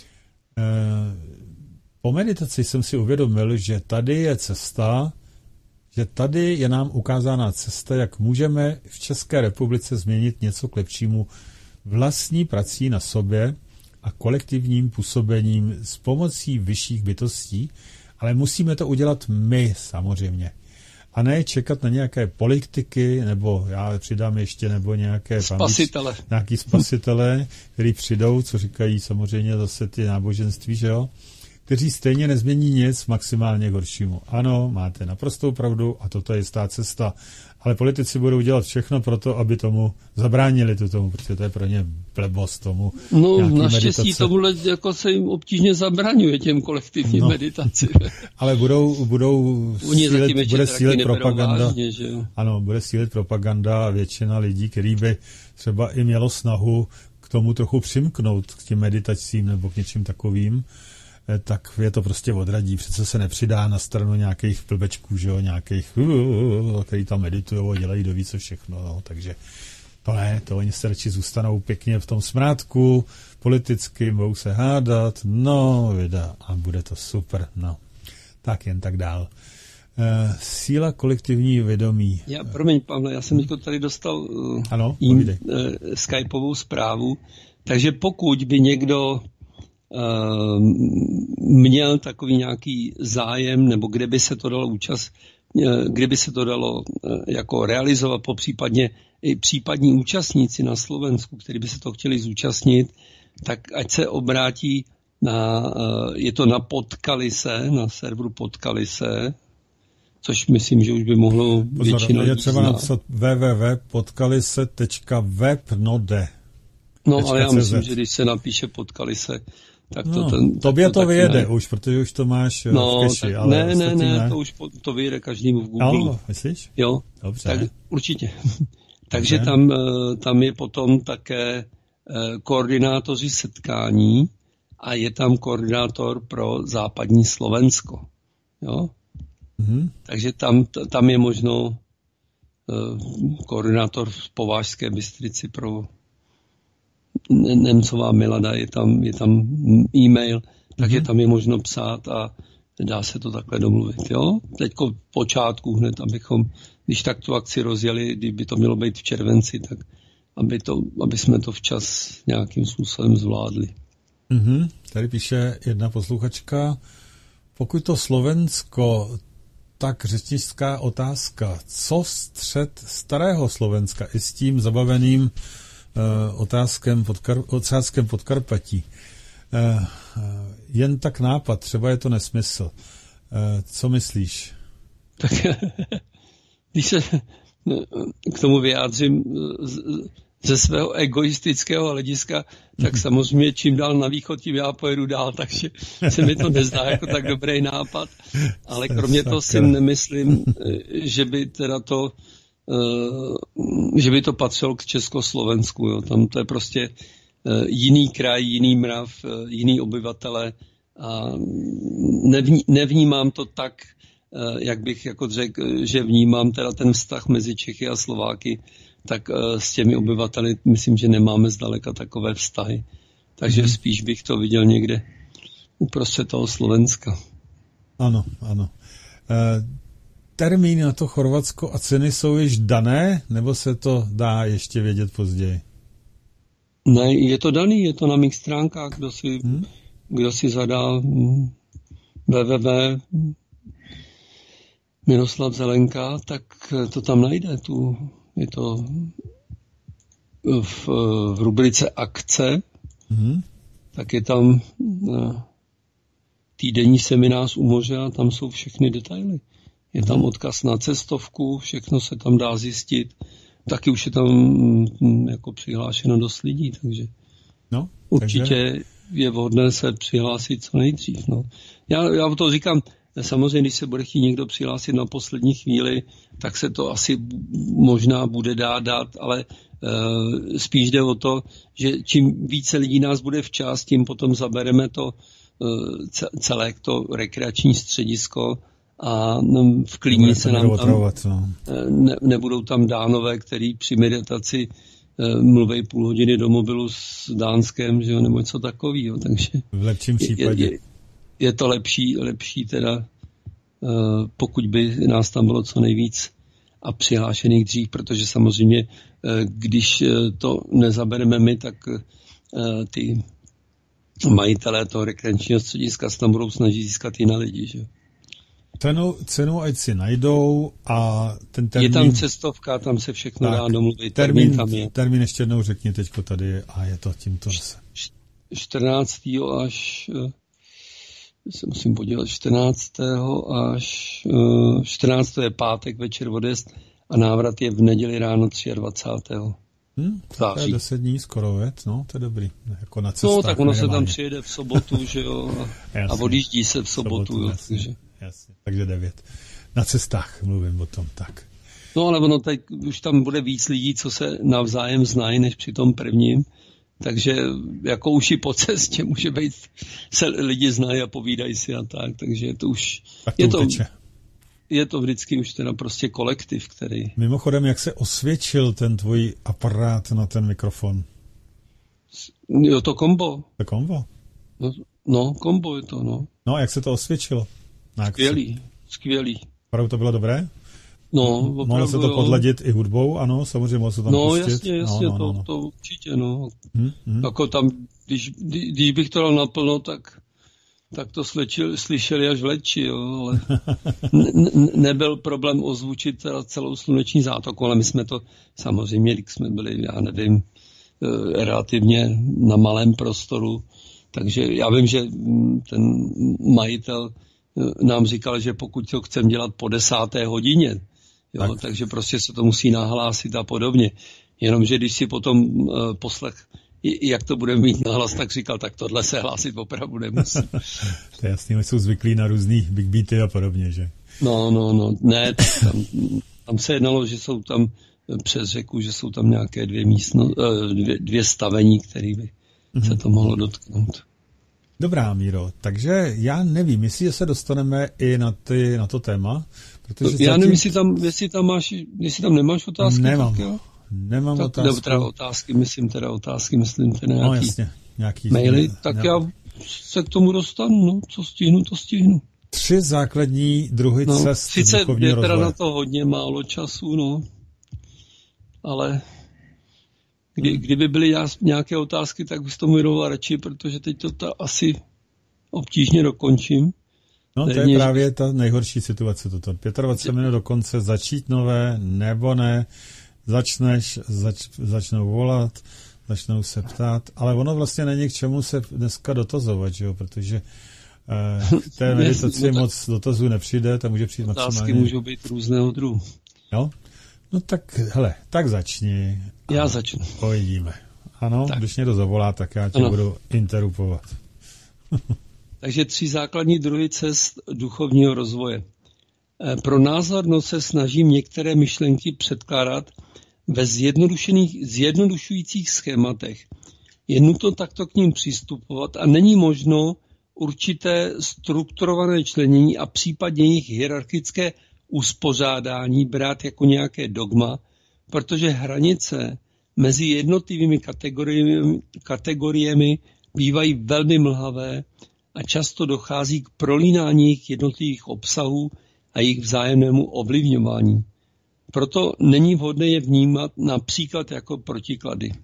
Po meditaci jsem si uvědomil, že tady je cesta, že tady je nám ukázána cesta, jak můžeme v České republice změnit něco k lepšímu vlastní prací na sobě a kolektivním působením s pomocí vyšších bytostí, ale musíme to udělat my samozřejmě. A ne čekat na nějaké politiky, nebo já přidám ještě, nebo nějaké spasitele. Paměť, nějaký spasitele, který přijdou, co říkají samozřejmě zase ty náboženství, že jo? Kteří stejně nezmění nic maximálně k horšímu. Ano, máte naprostou pravdu a toto je jistá cesta. Ale politici budou dělat všechno pro to, aby tomu zabránili to tomu, protože to je pro ně blbost tomu. No, naštěstí tomuhle jako se jim obtížně zabraňuje těm kolektivním no. meditaci. Ale budou, budou sílit, bude sílit propaganda. Vážně, že jo? Ano, bude sílit propaganda a většina lidí, který by třeba i mělo snahu k tomu trochu přimknout, k těm meditacím nebo k něčím takovým, tak je to prostě odradí. Přece se nepřidá na stranu nějakých blbečků, že jo, nějakých, který tam meditujou a dělají do více všechno, no, takže to ne, to oni se radši zůstanou pěkně v tom smrádku, politicky budou se hádat, no, vida, a bude to super, no. Tak jen tak dál. Uh, síla kolektivní vědomí. Já, promiň, Pavle, já jsem teďko tady dostal uh, ano, jim, uh, skypovou zprávu, takže pokud by někdo měl takový nějaký zájem, nebo kde by se to dalo účast, kde by se to dalo jako realizovat, popřípadně i případní účastníci na Slovensku, kteří by se to chtěli zúčastnit, tak ať se obrátí na, je to na Podkalise, na serveru Podkalise, což myslím, že už by mohlo většina je třeba napsat w w w tečka podkalise tečka webnode. No, ale já myslím, že když se napíše Podkalise, tak to no, ten... Tobě tak to, to vyjede ne. už, protože už to máš no, v keši, ale ne, ne, ne, ne, to už po, to vyjede každému v Google. No, myslíš? Jo, dobře. Tak, určitě. Takže tam, tam je potom také koordinátoři setkání a je tam koordinátor pro západní Slovensko. Jo? Mm-hmm. Takže tam, tam je možno koordinátor v Považské Bystrici pro Nemcová Milada, je tam, je tam e-mail, takže mm-hmm. tam je možno psát a dá se to takhle domluvit. Jo? Teďko v počátku hned, abychom, když tak tu akci rozjeli, kdyby to mělo být v červenci, tak aby, to, aby jsme to včas nějakým způsobem zvládli. Mm-hmm. Tady píše jedna posluchačka, pokud to Slovensko, tak řečnická otázka, co střed starého Slovenska i s tím zabaveným Uh, otázkem, podkar, otázkem Podkarpatí. Uh, uh, jen tak nápad, třeba je to nesmysl. Uh, co myslíš? Tak když se k tomu vyjádřím ze svého egoistického hlediska, tak samozřejmě čím dál na východ, tím já pojedu dál, takže se mi to nezdá jako tak dobrý nápad. Ale kromě toho si nemyslím, že by teda to že by to patřilo k Československu. Jo. Tam to je prostě jiný kraj, jiný mrav, jiný obyvatele a nevní, nevnímám to tak, jak bych jako řekl, že vnímám teda ten vztah mezi Čechy a Slováky, tak s těmi obyvateli myslím, že nemáme zdaleka takové vztahy. Takže spíš bych to viděl někde uprostřed toho Slovenska. Ano, ano. Uh... Termíny na to Chorvatsko a ceny jsou již dané, nebo se to dá ještě vědět později? Ne, je to daný, je to na mých stránkách, kdo si, hmm? kdo si zadá www Miroslav Zelenka, tak to tam najde. Tu, je to v, v rubrice akce, hmm? tak je tam týdenní seminář u moře a tam jsou všechny detaily. Je tam odkaz na cestovku, všechno se tam dá zjistit. Taky už je tam mm, jako přihlášeno dost lidí, takže no, určitě takže... je vhodné se přihlásit co nejdřív. No. Já, já to říkám, samozřejmě, když se bude chtít někdo přihlásit na poslední chvíli, tak se to asi možná bude dát dát, ale uh, spíš jde o to, že čím více lidí nás bude včas, tím potom zabereme to uh, celé to rekreační středisko a no, v Klíně se nám tam otrovat, no. ne, nebudou tam Dánové, který při meditaci uh, mluví půl hodiny do mobilu s Dánskem, že jo, nebo něco takového, takže v lepším případě. Je, je, je to lepší, lepší teda, uh, pokud by nás tam bylo co nejvíc a přihlášených dřív, protože samozřejmě, uh, když to nezabereme my, tak uh, ty majitelé toho rekreačního střediska se tam budou snažit získat jiné lidi, že? Cenu, cenu ať si najdou a ten termín... Je tam cestovka, tam se všechno tak, dá domluvit. Termín, termín tam je. Termín ještě jednou řekni teďko tady a je to tímto zase. čtrnáctého až... se musím podívat, čtrnáctého až čtrnáctého je pátek večer odjezd a návrat je v neděli ráno dvacátého třetího Hmm, to je deset dní skoro, věc, no, to je dobrý. Jako na cestách, no, tak ono minimálně. se tam přijede v sobotu, že jo, a, a odjíždí se v sobotu, sobotu jo, jasně, takže. Jasně, takže devět. Na cestách mluvím o tom, tak. No, ale ono teď už tam bude víc lidí, co se navzájem znají, než při tom prvním, takže jako už i po cestě může být, se lidi znají a povídají si a tak, takže to už, tak to je to, uteče. Je to vždycky už teda prostě kolektiv, který... Mimochodem, jak se osvědčil ten tvůj aparát na ten mikrofon? Jo, to kombo. To kombo? No, no, kombo je to, no. No, jak se to osvědčilo? Skvělý, skvělý. Opravdu to bylo dobré? No, opravdu, mohlo se to jo. podladit i hudbou, ano, samozřejmě mohlo se tam no, pustit. Jasně, jasně, no, no, to, no. to určitě, no. Hmm, hmm. Jako tam, když, když bych to dal naplno, tak, tak to slečil, slyšeli až v Leči, jo, ale ne, nebyl problém ozvučit celou Sluneční zátoku, ale my jsme to, samozřejmě, když jsme byli, já nevím, relativně na malém prostoru, takže já vím, že ten majitel nám říkal, že pokud to chceme dělat po desáté hodině, jo, tak. takže prostě se to musí nahlásit a podobně. Jenomže když si potom uh, poslech, jak to budeme mít nahlas, tak říkal, tak tohle se hlásit opravdu nemusí. To je jasný, oni jsou zvyklí na různý big beaty a podobně, že? No, no, no, ne, tam, tam se jednalo, že jsou tam přes řeku, že jsou tam nějaké dvě místno, dvě, dvě stavení, které by mm-hmm. se to mohlo dotknout. Dobrá, Míro, takže já nevím, jestli se dostaneme i na, ty, na to téma, protože já zatím... nevím, jestli tam, jestli tam máš, jestli tam nemáš otázky. Nemám, tak, jo? nemám tak, otázky. Teda otázky, myslím teda otázky, myslím teda nějaký, no, jasně, nějaký maily, tak ne... já se k tomu dostanu, no, co stihnu, to stihnu. Tři základní druhy no, cest sice duchovního je teda rozvoje. na to hodně málo času, no, ale kdy, kdyby byly nějaké otázky, tak bych to věnoval radši, protože teď to ta asi obtížně dokončím. No, to je právě ta nejhorší situace toto. dvacet pět minut do konce, začít nové, nebo ne, začneš, zač, začnou volat, začnou se ptát, ale ono vlastně není k čemu se dneska dotazovat, že jo, protože eh, té meditaci no, moc dotazů nepřijde, tam může přijít maximálně. Otázky můžou být různého druhu. Jo? No tak, hele, tak začni. Já začnu. Pojedíme. Ano, tak. Když někdo zavolá, tak já tě ano. budu interrupovat. Takže tři základní druhy cest duchovního rozvoje. Pro názornost se snažím některé myšlenky předkládat ve zjednodušených, zjednodušujících schématech. Je nutno takto k ním přistupovat a není možno určité strukturované členění a případně jejich hierarchické uspořádání brát jako nějaké dogma, protože hranice mezi jednotlivými kategoriemi, kategoriemi bývají velmi mlhavé a často dochází k prolínání jejich jednotlivých obsahů a jejich vzájemnému ovlivňování. Proto není vhodné je vnímat například jako protiklady.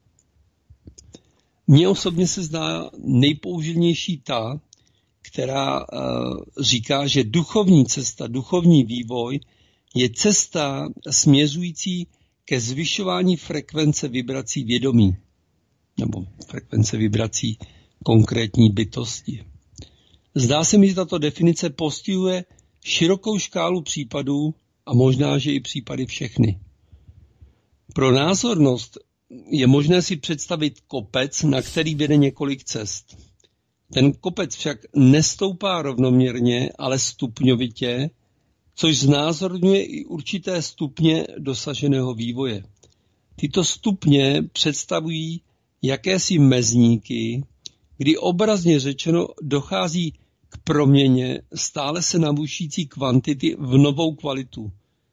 Mně osobně se zdá nejpoužitelnější ta, která uh, říká, že duchovní cesta, duchovní vývoj je cesta směřující ke zvyšování frekvence vibrací vědomí nebo frekvence vibrací konkrétní bytosti. Zdá se mi, že tato definice postihuje širokou škálu případů a možná, že i případy všechny. Pro názornost je možné si představit kopec, na který vede několik cest. Ten kopec však nestoupá rovnoměrně, ale stupňovitě, což znázorňuje i určité stupně dosaženého vývoje. Tyto stupně představují jakési mezníky, kdy obrazně řečeno dochází k proměně stále se navýšující kvantity v novou kvalitu.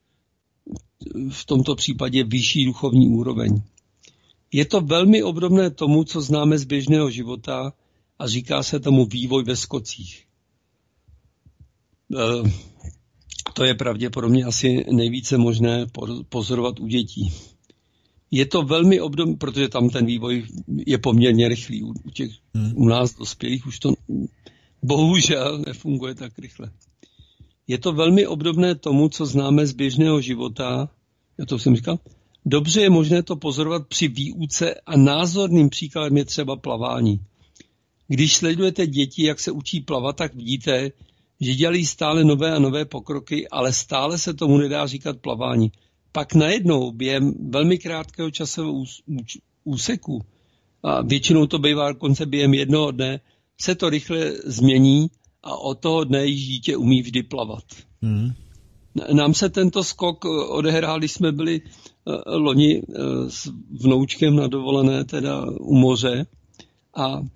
V tomto případě vyšší duchovní úroveň. Je to velmi obdobné tomu, co známe z běžného života a říká se tomu vývoj ve skocích. To je pravděpodobně asi nejvíce možné pozorovat u dětí. Je to velmi obdobné, protože tam ten vývoj je poměrně rychlý. U, těch, hmm. u nás dospělých už to bohužel nefunguje tak rychle. Je to velmi obdobné tomu, co známe z běžného života. Já to jsem říkal. Dobře je možné to pozorovat při výuce a názorným příkladem je třeba plavání. Když sledujete děti, jak se učí plavat, tak vidíte, že dělají stále nové a nové pokroky, ale stále se tomu nedá říkat plavání. Pak najednou během velmi krátkého časového úseku, a většinou to bývá dokonce během jednoho dne, se to rychle změní a od toho dne již dítě umí vždy plavat. Hmm. Nám se tento skok odehrál, když jsme byli uh, loni uh, s vnoučkem na dovolené, teda u moře, a uh,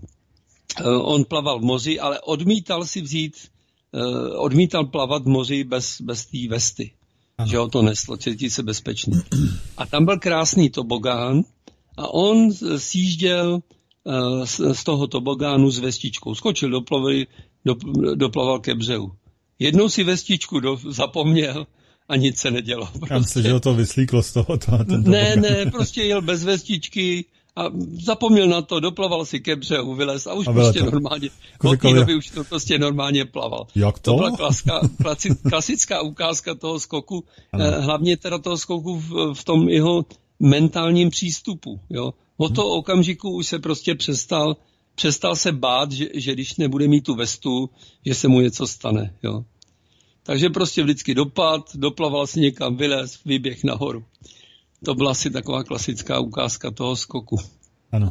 on plaval v moři, ale odmítal si vzít, uh, odmítal plavat v moři bez, bez té vesty. Ano. Že ho to neslo, cítit se bezpečný. A tam byl krásný tobogán a on sjížděl uh, z, z toho tobogánu s vestičkou. Skočil do plavy, do, doplaval ke břehu. Jednou si vestičku do, zapomněl a nic se nedělo. Prostě. Kam se, že ho to vyslíklo z toho? To, ne, ne, prostě jel bez vestičky a zapomněl na to, doplaval si ke břehu, vylez a už a prostě to. normálně, od té doby už to prostě normálně plaval. Jak to? To byla klasika, klasická ukázka toho skoku, eh, hlavně teda toho skoku v, v tom jeho mentálním přístupu. Jo. Od toho okamžiku už se prostě přestal, přestal se bát, že, že když nebude mít tu vestu, že se mu něco stane. Jo. Takže prostě vždycky dopad, doplaval si někam, vylez, vyběh nahoru. To byla asi taková klasická ukázka toho skoku. Ano.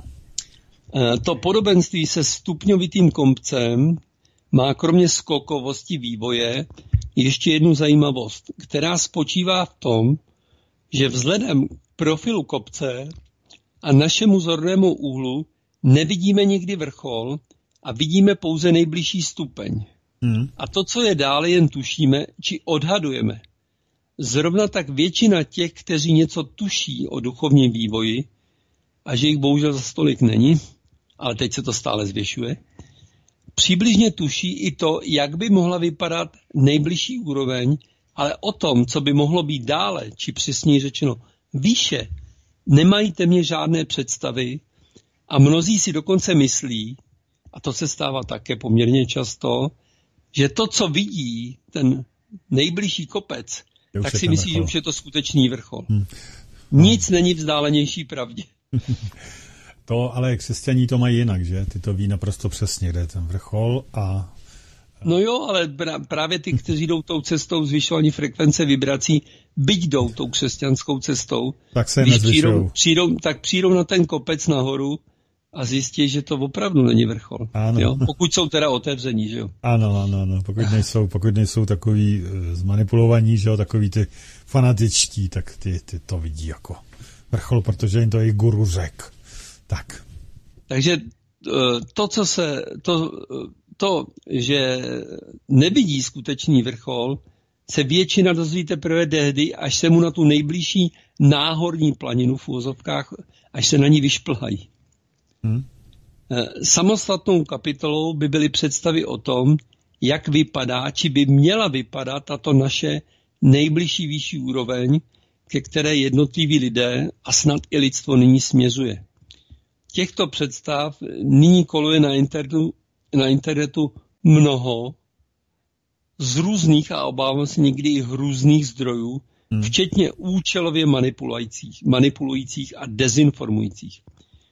To podobenství se stupňovitým kopcem má kromě skokovosti vývoje ještě jednu zajímavost, která spočívá v tom, že vzhledem k profilu kopce a našemu zornému úhlu nevidíme nikdy vrchol a vidíme pouze nejbližší stupeň. Hmm. A to, co je dále, jen tušíme či odhadujeme. Zrovna tak většina těch, kteří něco tuší o duchovním vývoji, a že jich bohužel za stolik není, ale teď se to stále zvětšuje, přibližně tuší i to, jak by mohla vypadat nejbližší úroveň, ale o tom, co by mohlo být dále, či přesněji řečeno výše, nemají téměř žádné představy a mnozí si dokonce myslí, a to se stává také poměrně často, že to, co vidí, ten nejbližší kopec, tak si myslí, že už je to skutečný vrchol. Hmm. Nic není vzdálenější pravdě. To ale křesťaní to mají jinak, že? Ty to ví naprosto přesně, kde je ten vrchol a... No jo, ale právě ty, kteří jdou tou cestou zvyšování frekvence vibrací, byť jdou tou křesťanskou cestou, tak se když přijdou, přijdou, tak přijdou na ten kopec nahoru a zjistí, že to opravdu není vrchol. Ano. Jo? Pokud jsou teda otevření, že jo? Ano, ano, ano. Pokud nejsou, pokud nejsou takový zmanipulovaní, že jo, takový ty fanatičtí, tak ty, ty to vidí jako vrchol, protože jim to i guru řek. Tak. Takže to, co se, to, to, že nevidí skutečný vrchol, se většina dozví teprve tehdy, až se mu na tu nejbližší náhorní planinu v úvozovkách, až se na ní vyšplhají. Hmm. Samostatnou kapitolou by byly představy o tom, jak vypadá, či by měla vypadat tato naše nejbližší vyšší úroveň, ke které jednotliví lidé a snad i lidstvo nyní směřuje. Těchto představ nyní koluje na internetu, na internetu mnoho z různých a obávám se někdy i různých zdrojů, hmm. včetně účelově manipulujících, manipulujících a dezinformujících.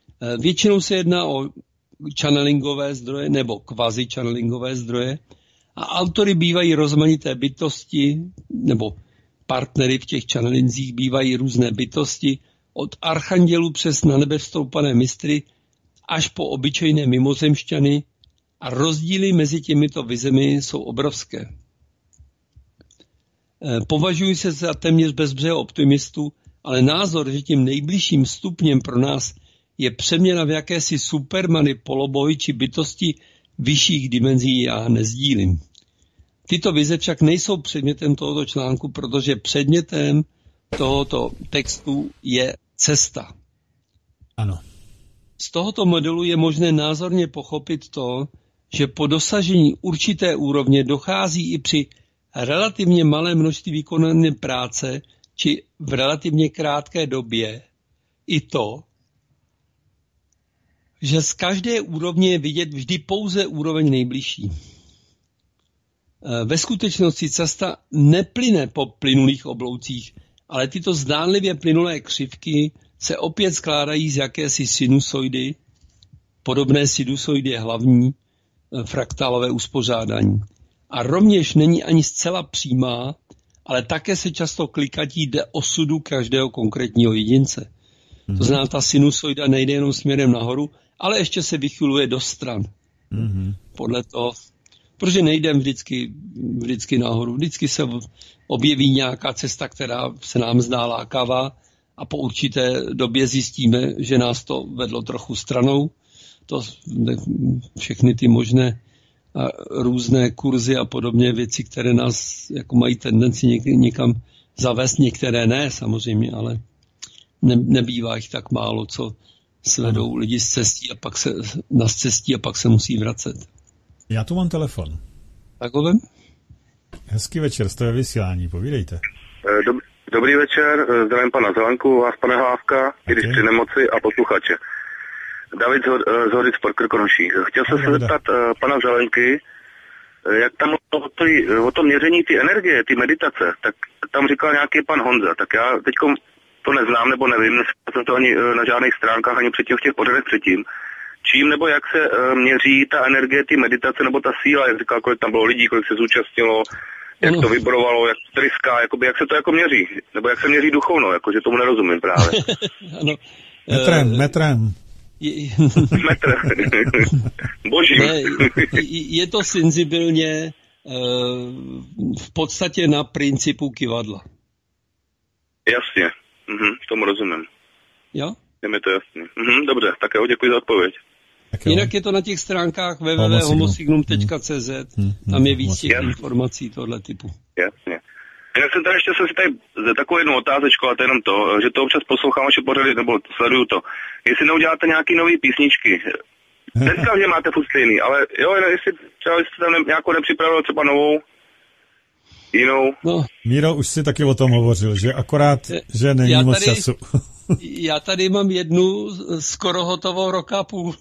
Většinou se jedná o channelingové zdroje nebo kvazi-channelingové zdroje A autory bývají rozmanité bytosti, nebo partnery v těch channelinzích bývají různé bytosti, od archandělů přes na nebe vstoupané mistry až po obyčejné mimozemšťany a rozdíly mezi těmito vizemi jsou obrovské. Považuji se za téměř bezbřehého optimistu, ale názor, že tím nejbližším stupněm pro nás je přeměna v jakési supermany, poloboj či bytosti vyšších dimenzí, já nezdílím. Tyto vize však nejsou předmětem tohoto článku, protože předmětem tohoto textu je cesta. Ano. Z tohoto modelu je možné názorně pochopit to, že po dosažení určité úrovně dochází i při relativně malé množství vykonané práce či v relativně krátké době i to, že z každé úrovně je vidět vždy pouze úroveň nejbližší. Ve skutečnosti cesta neplyne po plynulých obloucích, ale tyto zdánlivě plynulé křivky se opět skládají z jakési sinusoidy, podobné sinusoidě je hlavní fraktálové uspořádání. A rovněž není ani zcela přímá, ale také se často klikatí jde osudu každého konkrétního jedince. Mm-hmm. To znamená, ta sinusoida nejde jenom směrem nahoru, ale ještě se vychyluje do stran. Mm-hmm. Podle toho, protože nejdem vždycky, vždycky nahoru. Vždycky se objeví nějaká cesta, která se nám zdá lákavá a po určité době zjistíme, že nás to vedlo trochu stranou. To všechny ty možné a různé kurzy a podobně věci, které nás jako mají tendenci něk, někam zavést, některé ne samozřejmě, ale ne, nebývá jich tak málo, co svedou lidi z cestí a pak se na cestí a pak se musí vracet. Já tu mám telefon. Takovém? Hezký večer, jste ve vysílání, povídejte. Dob, dobrý večer, zdravím pana Zelenku, vás pane Hlávka, okay. Když při nemoci a posluchače. David z Horic pod Krkonoší. Chtěl jsem se zeptat uh, pana Zelenky, jak tam o, tý, o tom měření ty energie, ty meditace, tak tam říkal nějaký pan Honza, tak já teď to neznám nebo nevím, neslyšel jsem to ani na žádných stránkách, ani předtím v těch pořadech předtím. Čím nebo jak se uh, měří ta energie, ty meditace nebo ta síla, jak říkal, kolik tam bylo lidí, kolik se zúčastnilo, jak to vibrovalo, jak to tryská, jakoby, jak se to jako měří, nebo jak se měří duchovno, jakože tomu nerozumím právě. Ano. Metrem, uh, metrem. Metr. Boží. Ne, je to senzibilně v podstatě na principu kyvadla. Jasně. Mhm, tomu rozumím. Jo? Je mi to jasný. Mhm, dobře, tak jo, děkuji za odpověď. Jinak je to na těch stránkách w w w tečka homosignum tečka c z. Tam je víc těch informací tohle typu. Jasně. Jinak jsem tady ještě jsem si tady takovou jednu otázečku, ale to je jenom to, že to občas poslouchám vaše pořady, nebo sleduju to. Jestli neuděláte nějaký nový písničky. Neříkám, že máte furt stejný, ale jo, jestli třeba jste tam ne, nějakou nepřipravil třeba novou, jinou. No. Míro, už si taky o tom hovořil, že akorát, že není já moc tady, času. Já tady mám jednu skoro hotovou roka a půl.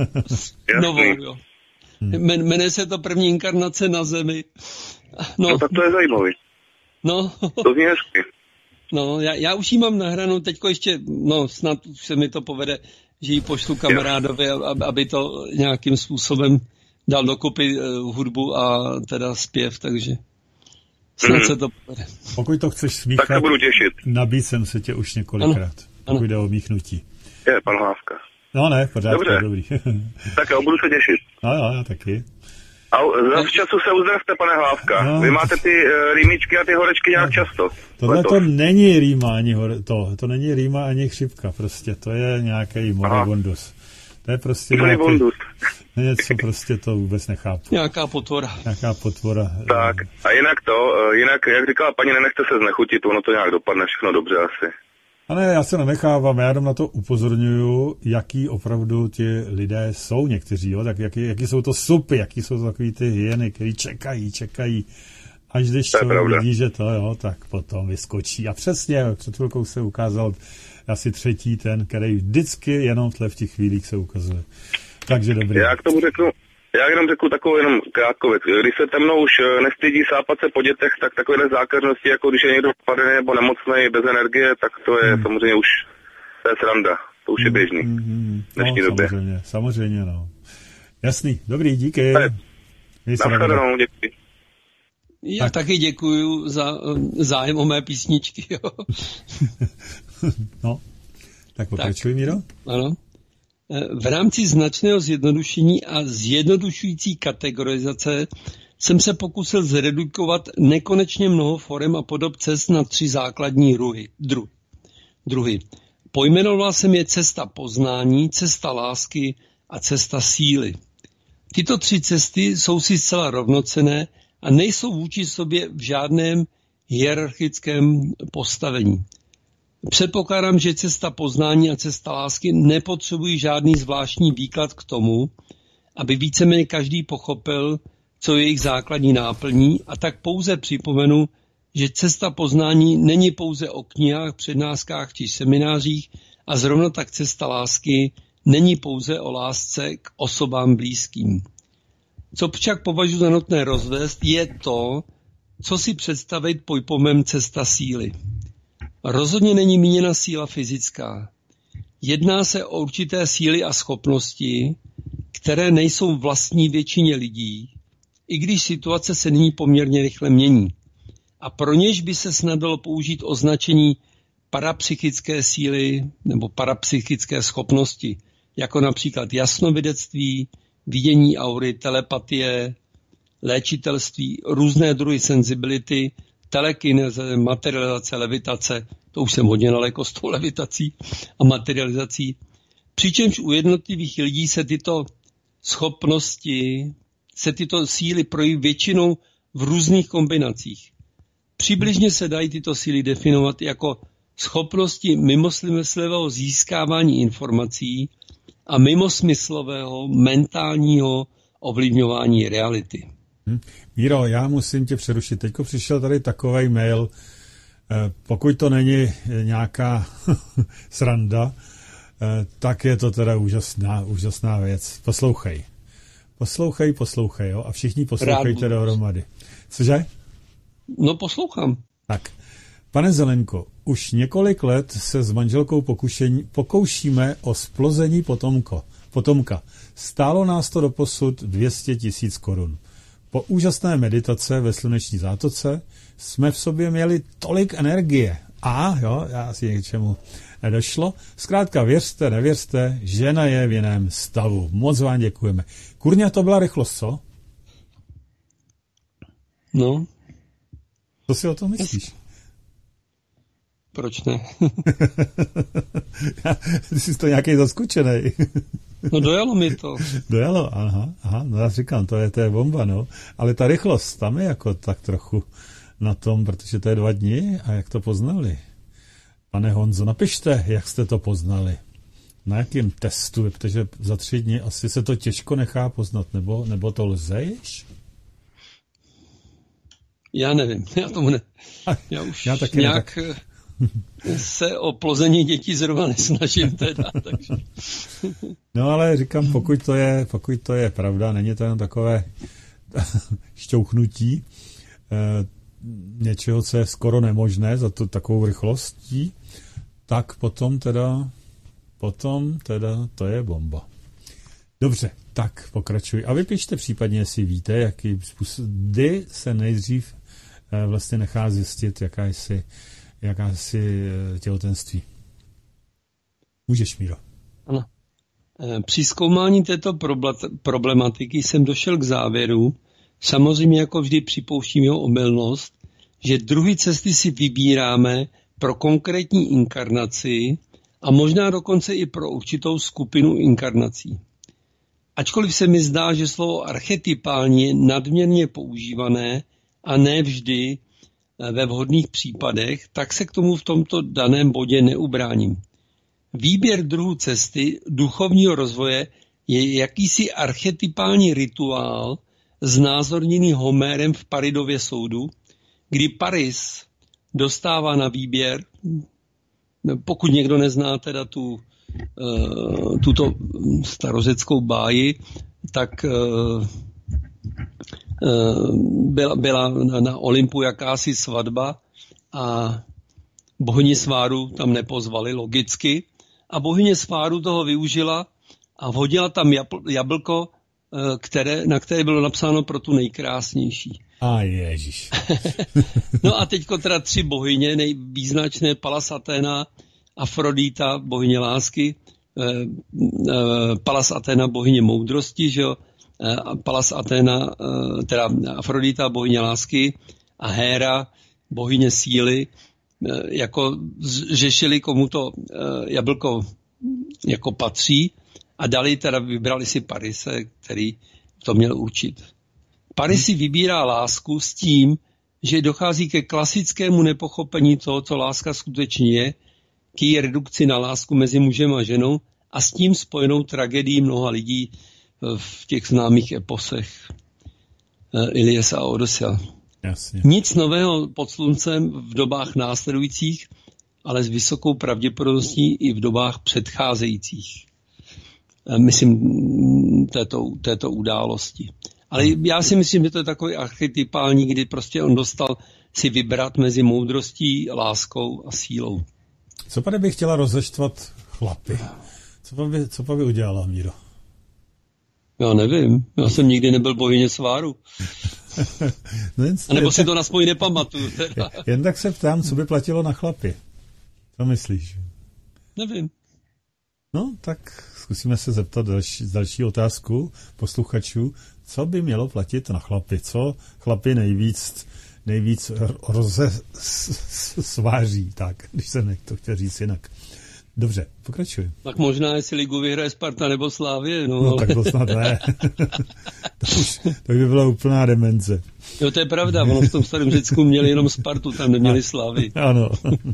Novou, jo. Hmm. Jmenuje se to První inkarnace na Zemi. No, no tak to je zajímavý. No. To zní hezky. No, já, já už ji mám nahranou, teďko ještě, no snad se mi to povede, že ji pošlu kamarádovi, aby to nějakým způsobem dal dokupy uh, hudbu a teda zpěv, takže snad mm-hmm. se to povede. Pokud to chceš smíchat, tak se budu těšit. Nabít jsem se tě už několikrát, pokud jde o míchnutí. Je, pan Hlávka. No ne, pořádku, dobře. Dobrý. Tak jo, budu se těšit. No jo, já taky. A za času se uzdravte, pane Hlávka. No, Vy máte ty uh, rýmičky a ty horečky nějak často. Tohle to není rýma ani hore, to, to není rýma ani chřipka, prostě to je nějaký moribundus. To je prostě nějaký, něco prostě to vůbec nechápu. Nějaká potvora. Nějaká potvora. Tak, a jinak to, uh, jinak, jak říkala paní, nenechte se znechutit, ono to nějak dopadne všechno dobře asi. A ne, já se nenechávám, já jenom na to upozorňuju, jaký opravdu ti lidé jsou někteří, jo? Tak jaký, jaký jsou to supy, jaký jsou to takový ty hyeny, který čekají, čekají, až když člověk vidí, že to, jo, tak potom vyskočí. A přesně, před chvilkou se ukázal asi třetí ten, který vždycky jenom v těch chvílích se ukazuje. Takže dobrý. Já k tomu řeknu, já jenom řeknu takovou jenom krátkou věc. Když se temnou už nestydí sápat se po dětech, tak takové zákeřnosti, jako když je někdo padený nebo nemocný bez energie, tak to je hmm. samozřejmě už, to je sranda. To už je běžný. Hmm. V dnešní no, době. Samozřejmě, samozřejmě, no. Jasný, dobrý, díky. Nashledanou, děkuji. Já tak. taky děkuju za zájem o mé písničky. Jo. No, tak pokračuj, tak, Míro. Ano. V rámci značného zjednodušení a zjednodušující kategorizace jsem se pokusil zredukovat nekonečně mnoho forem a podob cest na tři základní druhy. Dru, druhy. Pojmenoval jsem je cesta poznání, cesta lásky a cesta síly. Tyto tři cesty jsou si zcela rovnocenné a nejsou vůči sobě v žádném hierarchickém postavení. Předpokládám, že cesta poznání a cesta lásky nepotřebují žádný zvláštní výklad k tomu, aby víceméně každý pochopil, co je jejich základní náplní, a tak pouze připomenu, že cesta poznání není pouze o knihách, přednáškách či seminářích a zrovna tak cesta lásky není pouze o lásce k osobám blízkým. Co však považuji za nutné rozvést, je to, co si představit pod pojmem cesta síly. Rozhodně není míněna síla fyzická. Jedná se o určité síly a schopnosti, které nejsou vlastní většině lidí, i když situace se nyní poměrně rychle mění. A pro něž by se snad dalo použít označení parapsychické síly nebo parapsychické schopnosti, jako například jasnovidectví, vidění aury, telepatie, léčitelství, různé druhy sensibility, telekineze, materializace, levitace, to už jsem hodně daleko s tou levitací a materializací. Přičemž u jednotlivých lidí se tyto schopnosti, se tyto síly projeví většinou v různých kombinacích. Přibližně se dají tyto síly definovat jako schopnosti mimosmyslného získávání informací a mimosmyslového mentálního ovlivňování reality. Hm. Míro, já musím tě přerušit. Teďko přišel tady takovej mail, pokud to není nějaká sranda, tak je to teda úžasná, úžasná věc. Poslouchej. Poslouchej, poslouchej, jo? A všichni poslouchejte dohromady. Cože? No, poslouchám. Tak. Pane Zelenko, už několik let se s manželkou pokušení, pokoušíme o splození potomko, potomka. Stálo nás to doposud dvě stě tisíc korun. Po úžasné meditace ve sluneční zátoce jsme v sobě měli tolik energie. A, jo, já si něčemu nedošlo. Zkrátka věřte, nevěřte, žena je v jiném stavu. Moc vám děkujeme. Kurňa, to byla rychlost, co? No. Co si o tom myslíš? Proč ne? Ty jsi to nějaký zaskočený. No dojalo mi to. Dojalo, aha, aha, no já říkám, to je, to je bomba, no. Ale ta rychlost tam je jako tak trochu na tom, protože to je dva dny a jak to poznali. Pane Honzo, napište, jak jste to poznali. Na jakém testu, protože za tři dny asi se to těžko nechá poznat, nebo, nebo to lze již? Já nevím, já tomu ne. Já už já taky nějak ne, tak... se o plození dětí zrovna nesnažím teda. Takže. No ale říkám, pokud to je, pokud to je pravda, není to jen takové šťouchnutí eh, něčeho, co je skoro nemožné za tu takovou rychlostí, tak potom teda, potom teda to je bomba. Dobře, tak pokračuj. A vypište případně, jestli víte, jaký způsob, kdy se nejdřív eh, vlastně nechá zjistit, jaká jsi, jaká jsi eh, těhotenství. Můžeš, Míro. Ano. Při zkoumání této problematiky jsem došel k závěru, samozřejmě jako vždy připouštím jeho omylnost, že druhé cesty si vybíráme pro konkrétní inkarnaci a možná dokonce i pro určitou skupinu inkarnací. Ačkoliv se mi zdá, že slovo archetypální je nadměrně používané a ne vždy ve vhodných případech, tak se k tomu v tomto daném bodě neubráním. Výběr druhu cesty duchovního rozvoje je jakýsi archetypální rituál znázorněný Homérem v Paridově soudu, kdy Paris dostává na výběr, pokud někdo nezná teda tu, uh, tuto starořeckou báji, tak uh, uh, byla, byla na, na Olympu jakási svatba a bohyni sváru tam nepozvali logicky a bohyně sváru toho využila a vhodila tam jablko, které, na které bylo napsáno pro tu nejkrásnější. A ježiš. No a teďko teda tři bohyně, nejvýznačné Pallas Athena, Afrodita, bohyně lásky, eh, eh, Pallas Athena, bohyně moudrosti, že jo, eh, Pallas Athena, eh, teda Afrodita, bohyně lásky a Héra, bohyně síly, eh, jako řešili, komu to eh, jablko jako patří a dali, teda vybrali si Parise, který to měl určit. Paris si vybírá lásku s tím, že dochází ke klasickému nepochopení toho, co láska skutečně je, k její redukci na lásku mezi mužem a ženou a s tím spojenou tragédií mnoha lidí v těch známých eposech Ilies a Odyssea. Jasně. Nic nového pod sluncem v dobách následujících, ale s vysokou pravděpodobností i v dobách předcházejících. Myslím této, této události. Ale já si myslím, že to je takový archetypální, kdy prostě on dostal si vybrat mezi moudrostí, láskou a sílou. Co pa by chtěla rozeštvat chlapy? Co pa by, co pa by udělala, Míro? Já nevím. Já jsem nikdy nebyl bohyně sváru. No jen, a nebo si to naspoň nepamatuju. Teda. Jen tak se ptám, co by platilo na chlapy. Co myslíš? Nevím. No, tak zkusíme se zeptat další, další otázku posluchačů. Co by mělo platit na chlapy? Co chlapy nejvíc, nejvíc rozesváří? Tak, když jsem to chtěl říct jinak. Dobře, pokračuj. Tak možná, jestli ligu vyhraje Sparta nebo Slávie. No, no ale... tak to snad ne. to, už, to by byla úplná demence. Jo, to je pravda. Ono v tom starém Řecku měli jenom Spartu, tam neměli Slávii. Ano.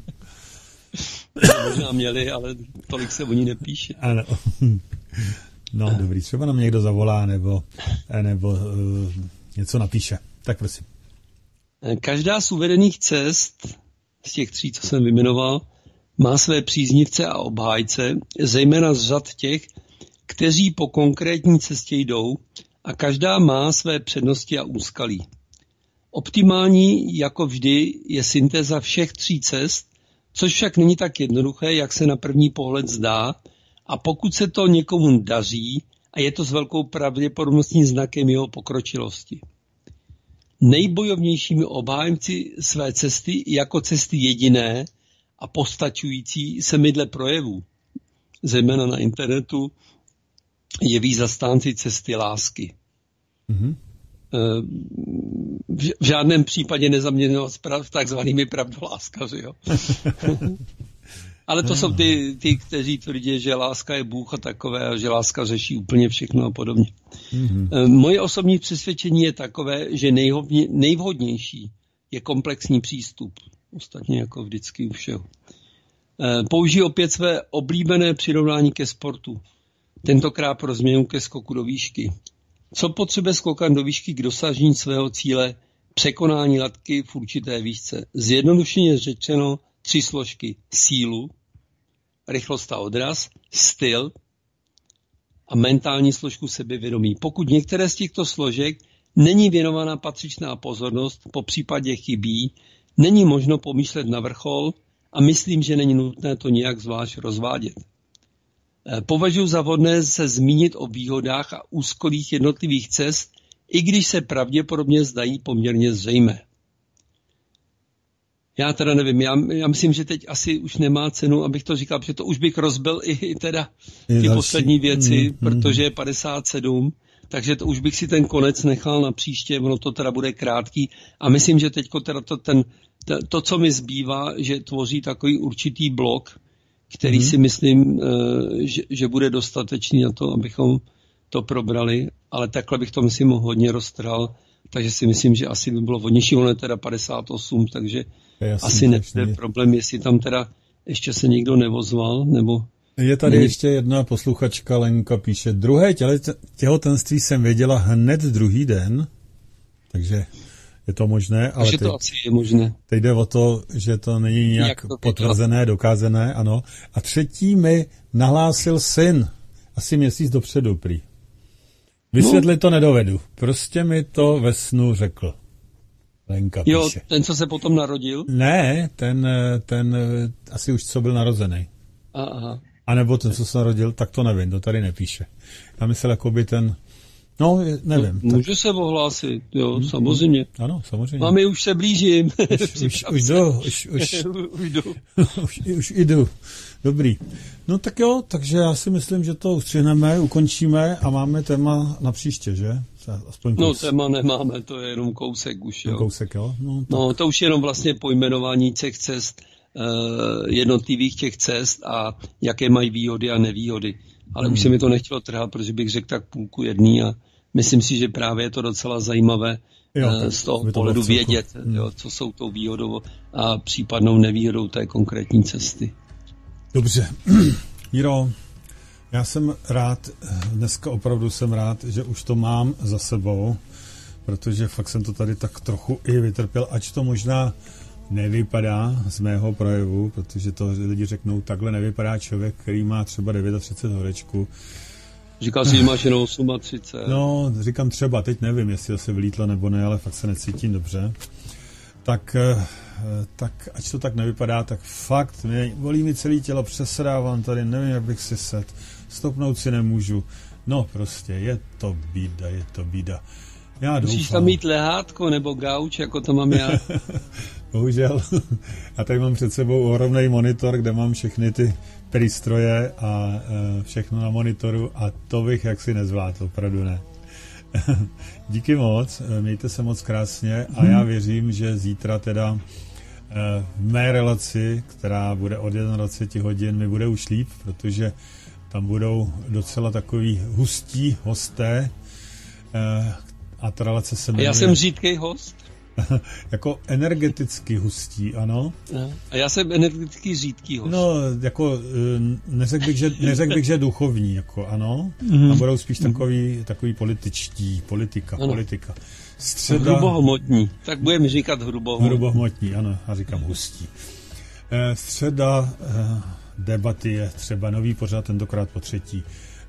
Možná měli, ale tolik se o ní nepíše. Ano. No, dobrý. Třeba nám někdo zavolá nebo, nebo uh, něco napíše. Tak prosím. Každá z uvedených cest, z těch tří, co jsem vyjmenoval, má své příznivce a obhájce, zejména z řad těch, kteří po konkrétní cestě jdou, a každá má své přednosti a úskalí. Optimální, jako vždy, je syntéza všech tří cest, což však není tak jednoduché, jak se na první pohled zdá, a pokud se to někomu daří, a je to s velkou pravděpodobností znakem jeho pokročilosti. Nejbojovnějšími obhájemci své cesty jako cesty jediné a postačující se mydle projevů, zejména na internetu, jeví zastánci cesty lásky. Mm-hmm. V žádném případě nezaměňovat s takzvanými pravdoláskaři, jo. Ale to jsou ty, ty, kteří tvrdí, že láska je Bůh a takové, a že láska řeší úplně všechno a podobně. Mm-hmm. Moje osobní přesvědčení je takové, že nejhovně, nejvhodnější je komplexní přístup. Ostatně jako vždycky u všeho. Použiji opět své oblíbené přirovnání ke sportu. Tentokrát pro změnu ke skoku do výšky. Co potřebuje skokant do výšky k dosažení svého cíle? Překonání latky v určité výšce. Zjednodušeně řečeno tři složky. Sílu, rychlost a odraz, styl a mentální složku sebevědomí. Pokud některé z těchto složek není věnována patřičná pozornost, po případě chybí, není možno pomýšlet na vrchol a myslím, že není nutné to nějak zvlášť rozvádět. Považuji za vhodné se zmínit o výhodách a úskolích jednotlivých cest, i když se pravděpodobně zdají poměrně zřejmé. Já teda nevím, já, já myslím, že teď asi už nemá cenu, abych to říkal, protože to už bych rozbil i teda ty poslední věci, mm, protože je padesát sedm, takže to už bych si ten konec nechal na příště, ono to teda bude krátký a myslím, že teďko teda to, ten, to, to co mi zbývá, že tvoří takový určitý blok, který mm. si myslím, že, že bude dostatečný na to, abychom to probrali, ale takhle bych to myslím hodně roztrhal, takže si myslím, že asi by bylo vhodnější, ono je teda padesát osm, takže jasný, asi nebude problém, jestli tam teda ještě se někdo nevozval, nebo... Je tady není... ještě jedna posluchačka, Lenka píše, druhé těle, těhotenství jsem věděla hned druhý den, takže je to možné, ale teď, to asi je možné. Teď jde o to, že to není nějak to potvrzené, dokázané, ano. A třetí mi nahlásil syn, asi měsíc dopředu prý. Vysvětlit no. to nedovedu, prostě mi to ve snu řekl. Lenka píše. Jo, ten, co se potom narodil? Ne, ten, ten asi už co byl narozený. Aha. A nebo ten, co se narodil, tak to nevím, to tady nepíše. Já myslel, jako by ten, No, nevím. Můžu tak... se ohlásit, jo, hmm, samozřejmě. Ano, samozřejmě. Mami, už se blížím. Už, už, už jdu, už, už, už jdu. už, už jdu. Dobrý. No tak jo, takže já si myslím, že to ustřihneme, ukončíme a máme téma na příště, že? Aspoň no téma nemáme, to je jenom kousek už, jo. Kousek, jo? No, tak... no to už je jenom vlastně pojmenování těch cest, jednotlivých těch cest a jaké mají výhody a nevýhody. Ale hmm. už se mi to nechtělo trhat, protože bych řekl tak půlku jedný a myslím si, že právě je to docela zajímavé jo, z toho pohledu vědět, hmm. jo, co jsou tou výhodou a případnou nevýhodou té konkrétní cesty. Dobře. Jiro, já jsem rád, dneska opravdu jsem rád, že už to mám za sebou, protože fakt jsem to tady tak trochu i vytrpěl, ač to možná nevypadá z mého projevu, protože to lidi řeknou, takhle nevypadá člověk, který má třeba třicet devět horečku. Říkal jsi, že máš jenom třicet osm. No, říkám třeba, teď nevím, jestli se vylítlo nebo ne, ale fakt se necítím dobře. Tak, tak ať to tak nevypadá, tak fakt, mě, bolí mi celé tělo, přesedávám tady, nevím, jak bych si set, stopnout si nemůžu. No prostě, je to bída, je to bída. Já doufám. Musíš tam mít lehátko nebo gauč, jako to mám já. Bohužel. A tady mám před sebou ohromný monitor, kde mám všechny ty přístroje a e, všechno na monitoru a to bych jaksi nezvládl, opravdu ne. Díky moc, mějte se moc krásně a já věřím, že zítra teda e, v mé relaci, která bude od jednadvacet hodin, mi bude už líp, protože tam budou docela takový hustí hosté e, a ta relace se jmenuje... Já jsem řídký host. Jako energeticky hustí, ano. A já jsem energeticky řídký host. No, jako neřekl bych, že, neřekl bych, že duchovní, jako ano. Mm-hmm. A budou spíš takový, takový političtí, politika, ano. politika. Středa... Hrubohmotní, tak budeme říkat hrubohmotní. Hrubohmotní, ano, a říkám hustí. Středa debaty je třeba nový pořad, tentokrát po třetí.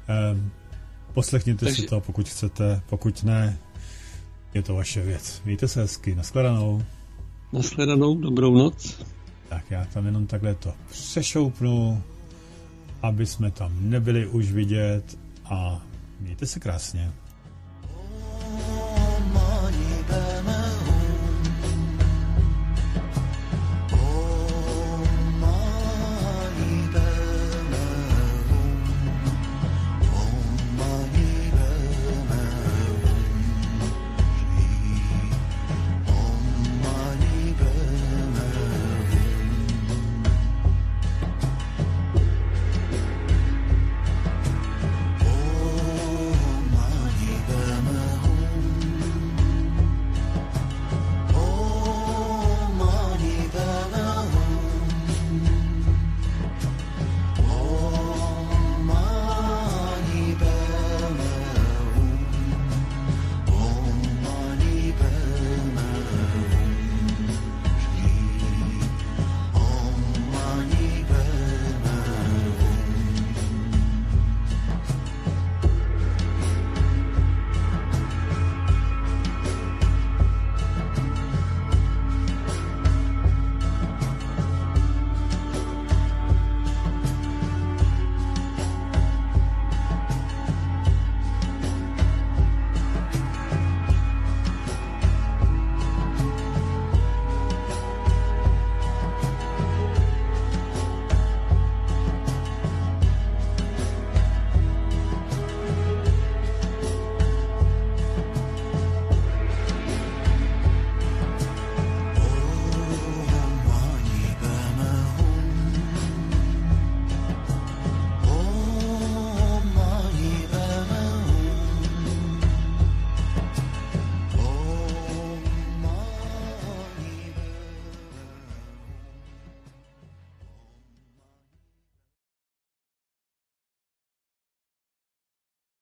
Poslechněte Takže... si to, pokud chcete, pokud ne, je to vaše věc. Mějte se hezky. Nashledanou. Nashledanou, dobrou noc. Tak já tam jenom takhle to přešoupnu, aby jsme tam nebyli už vidět a mějte se krásně.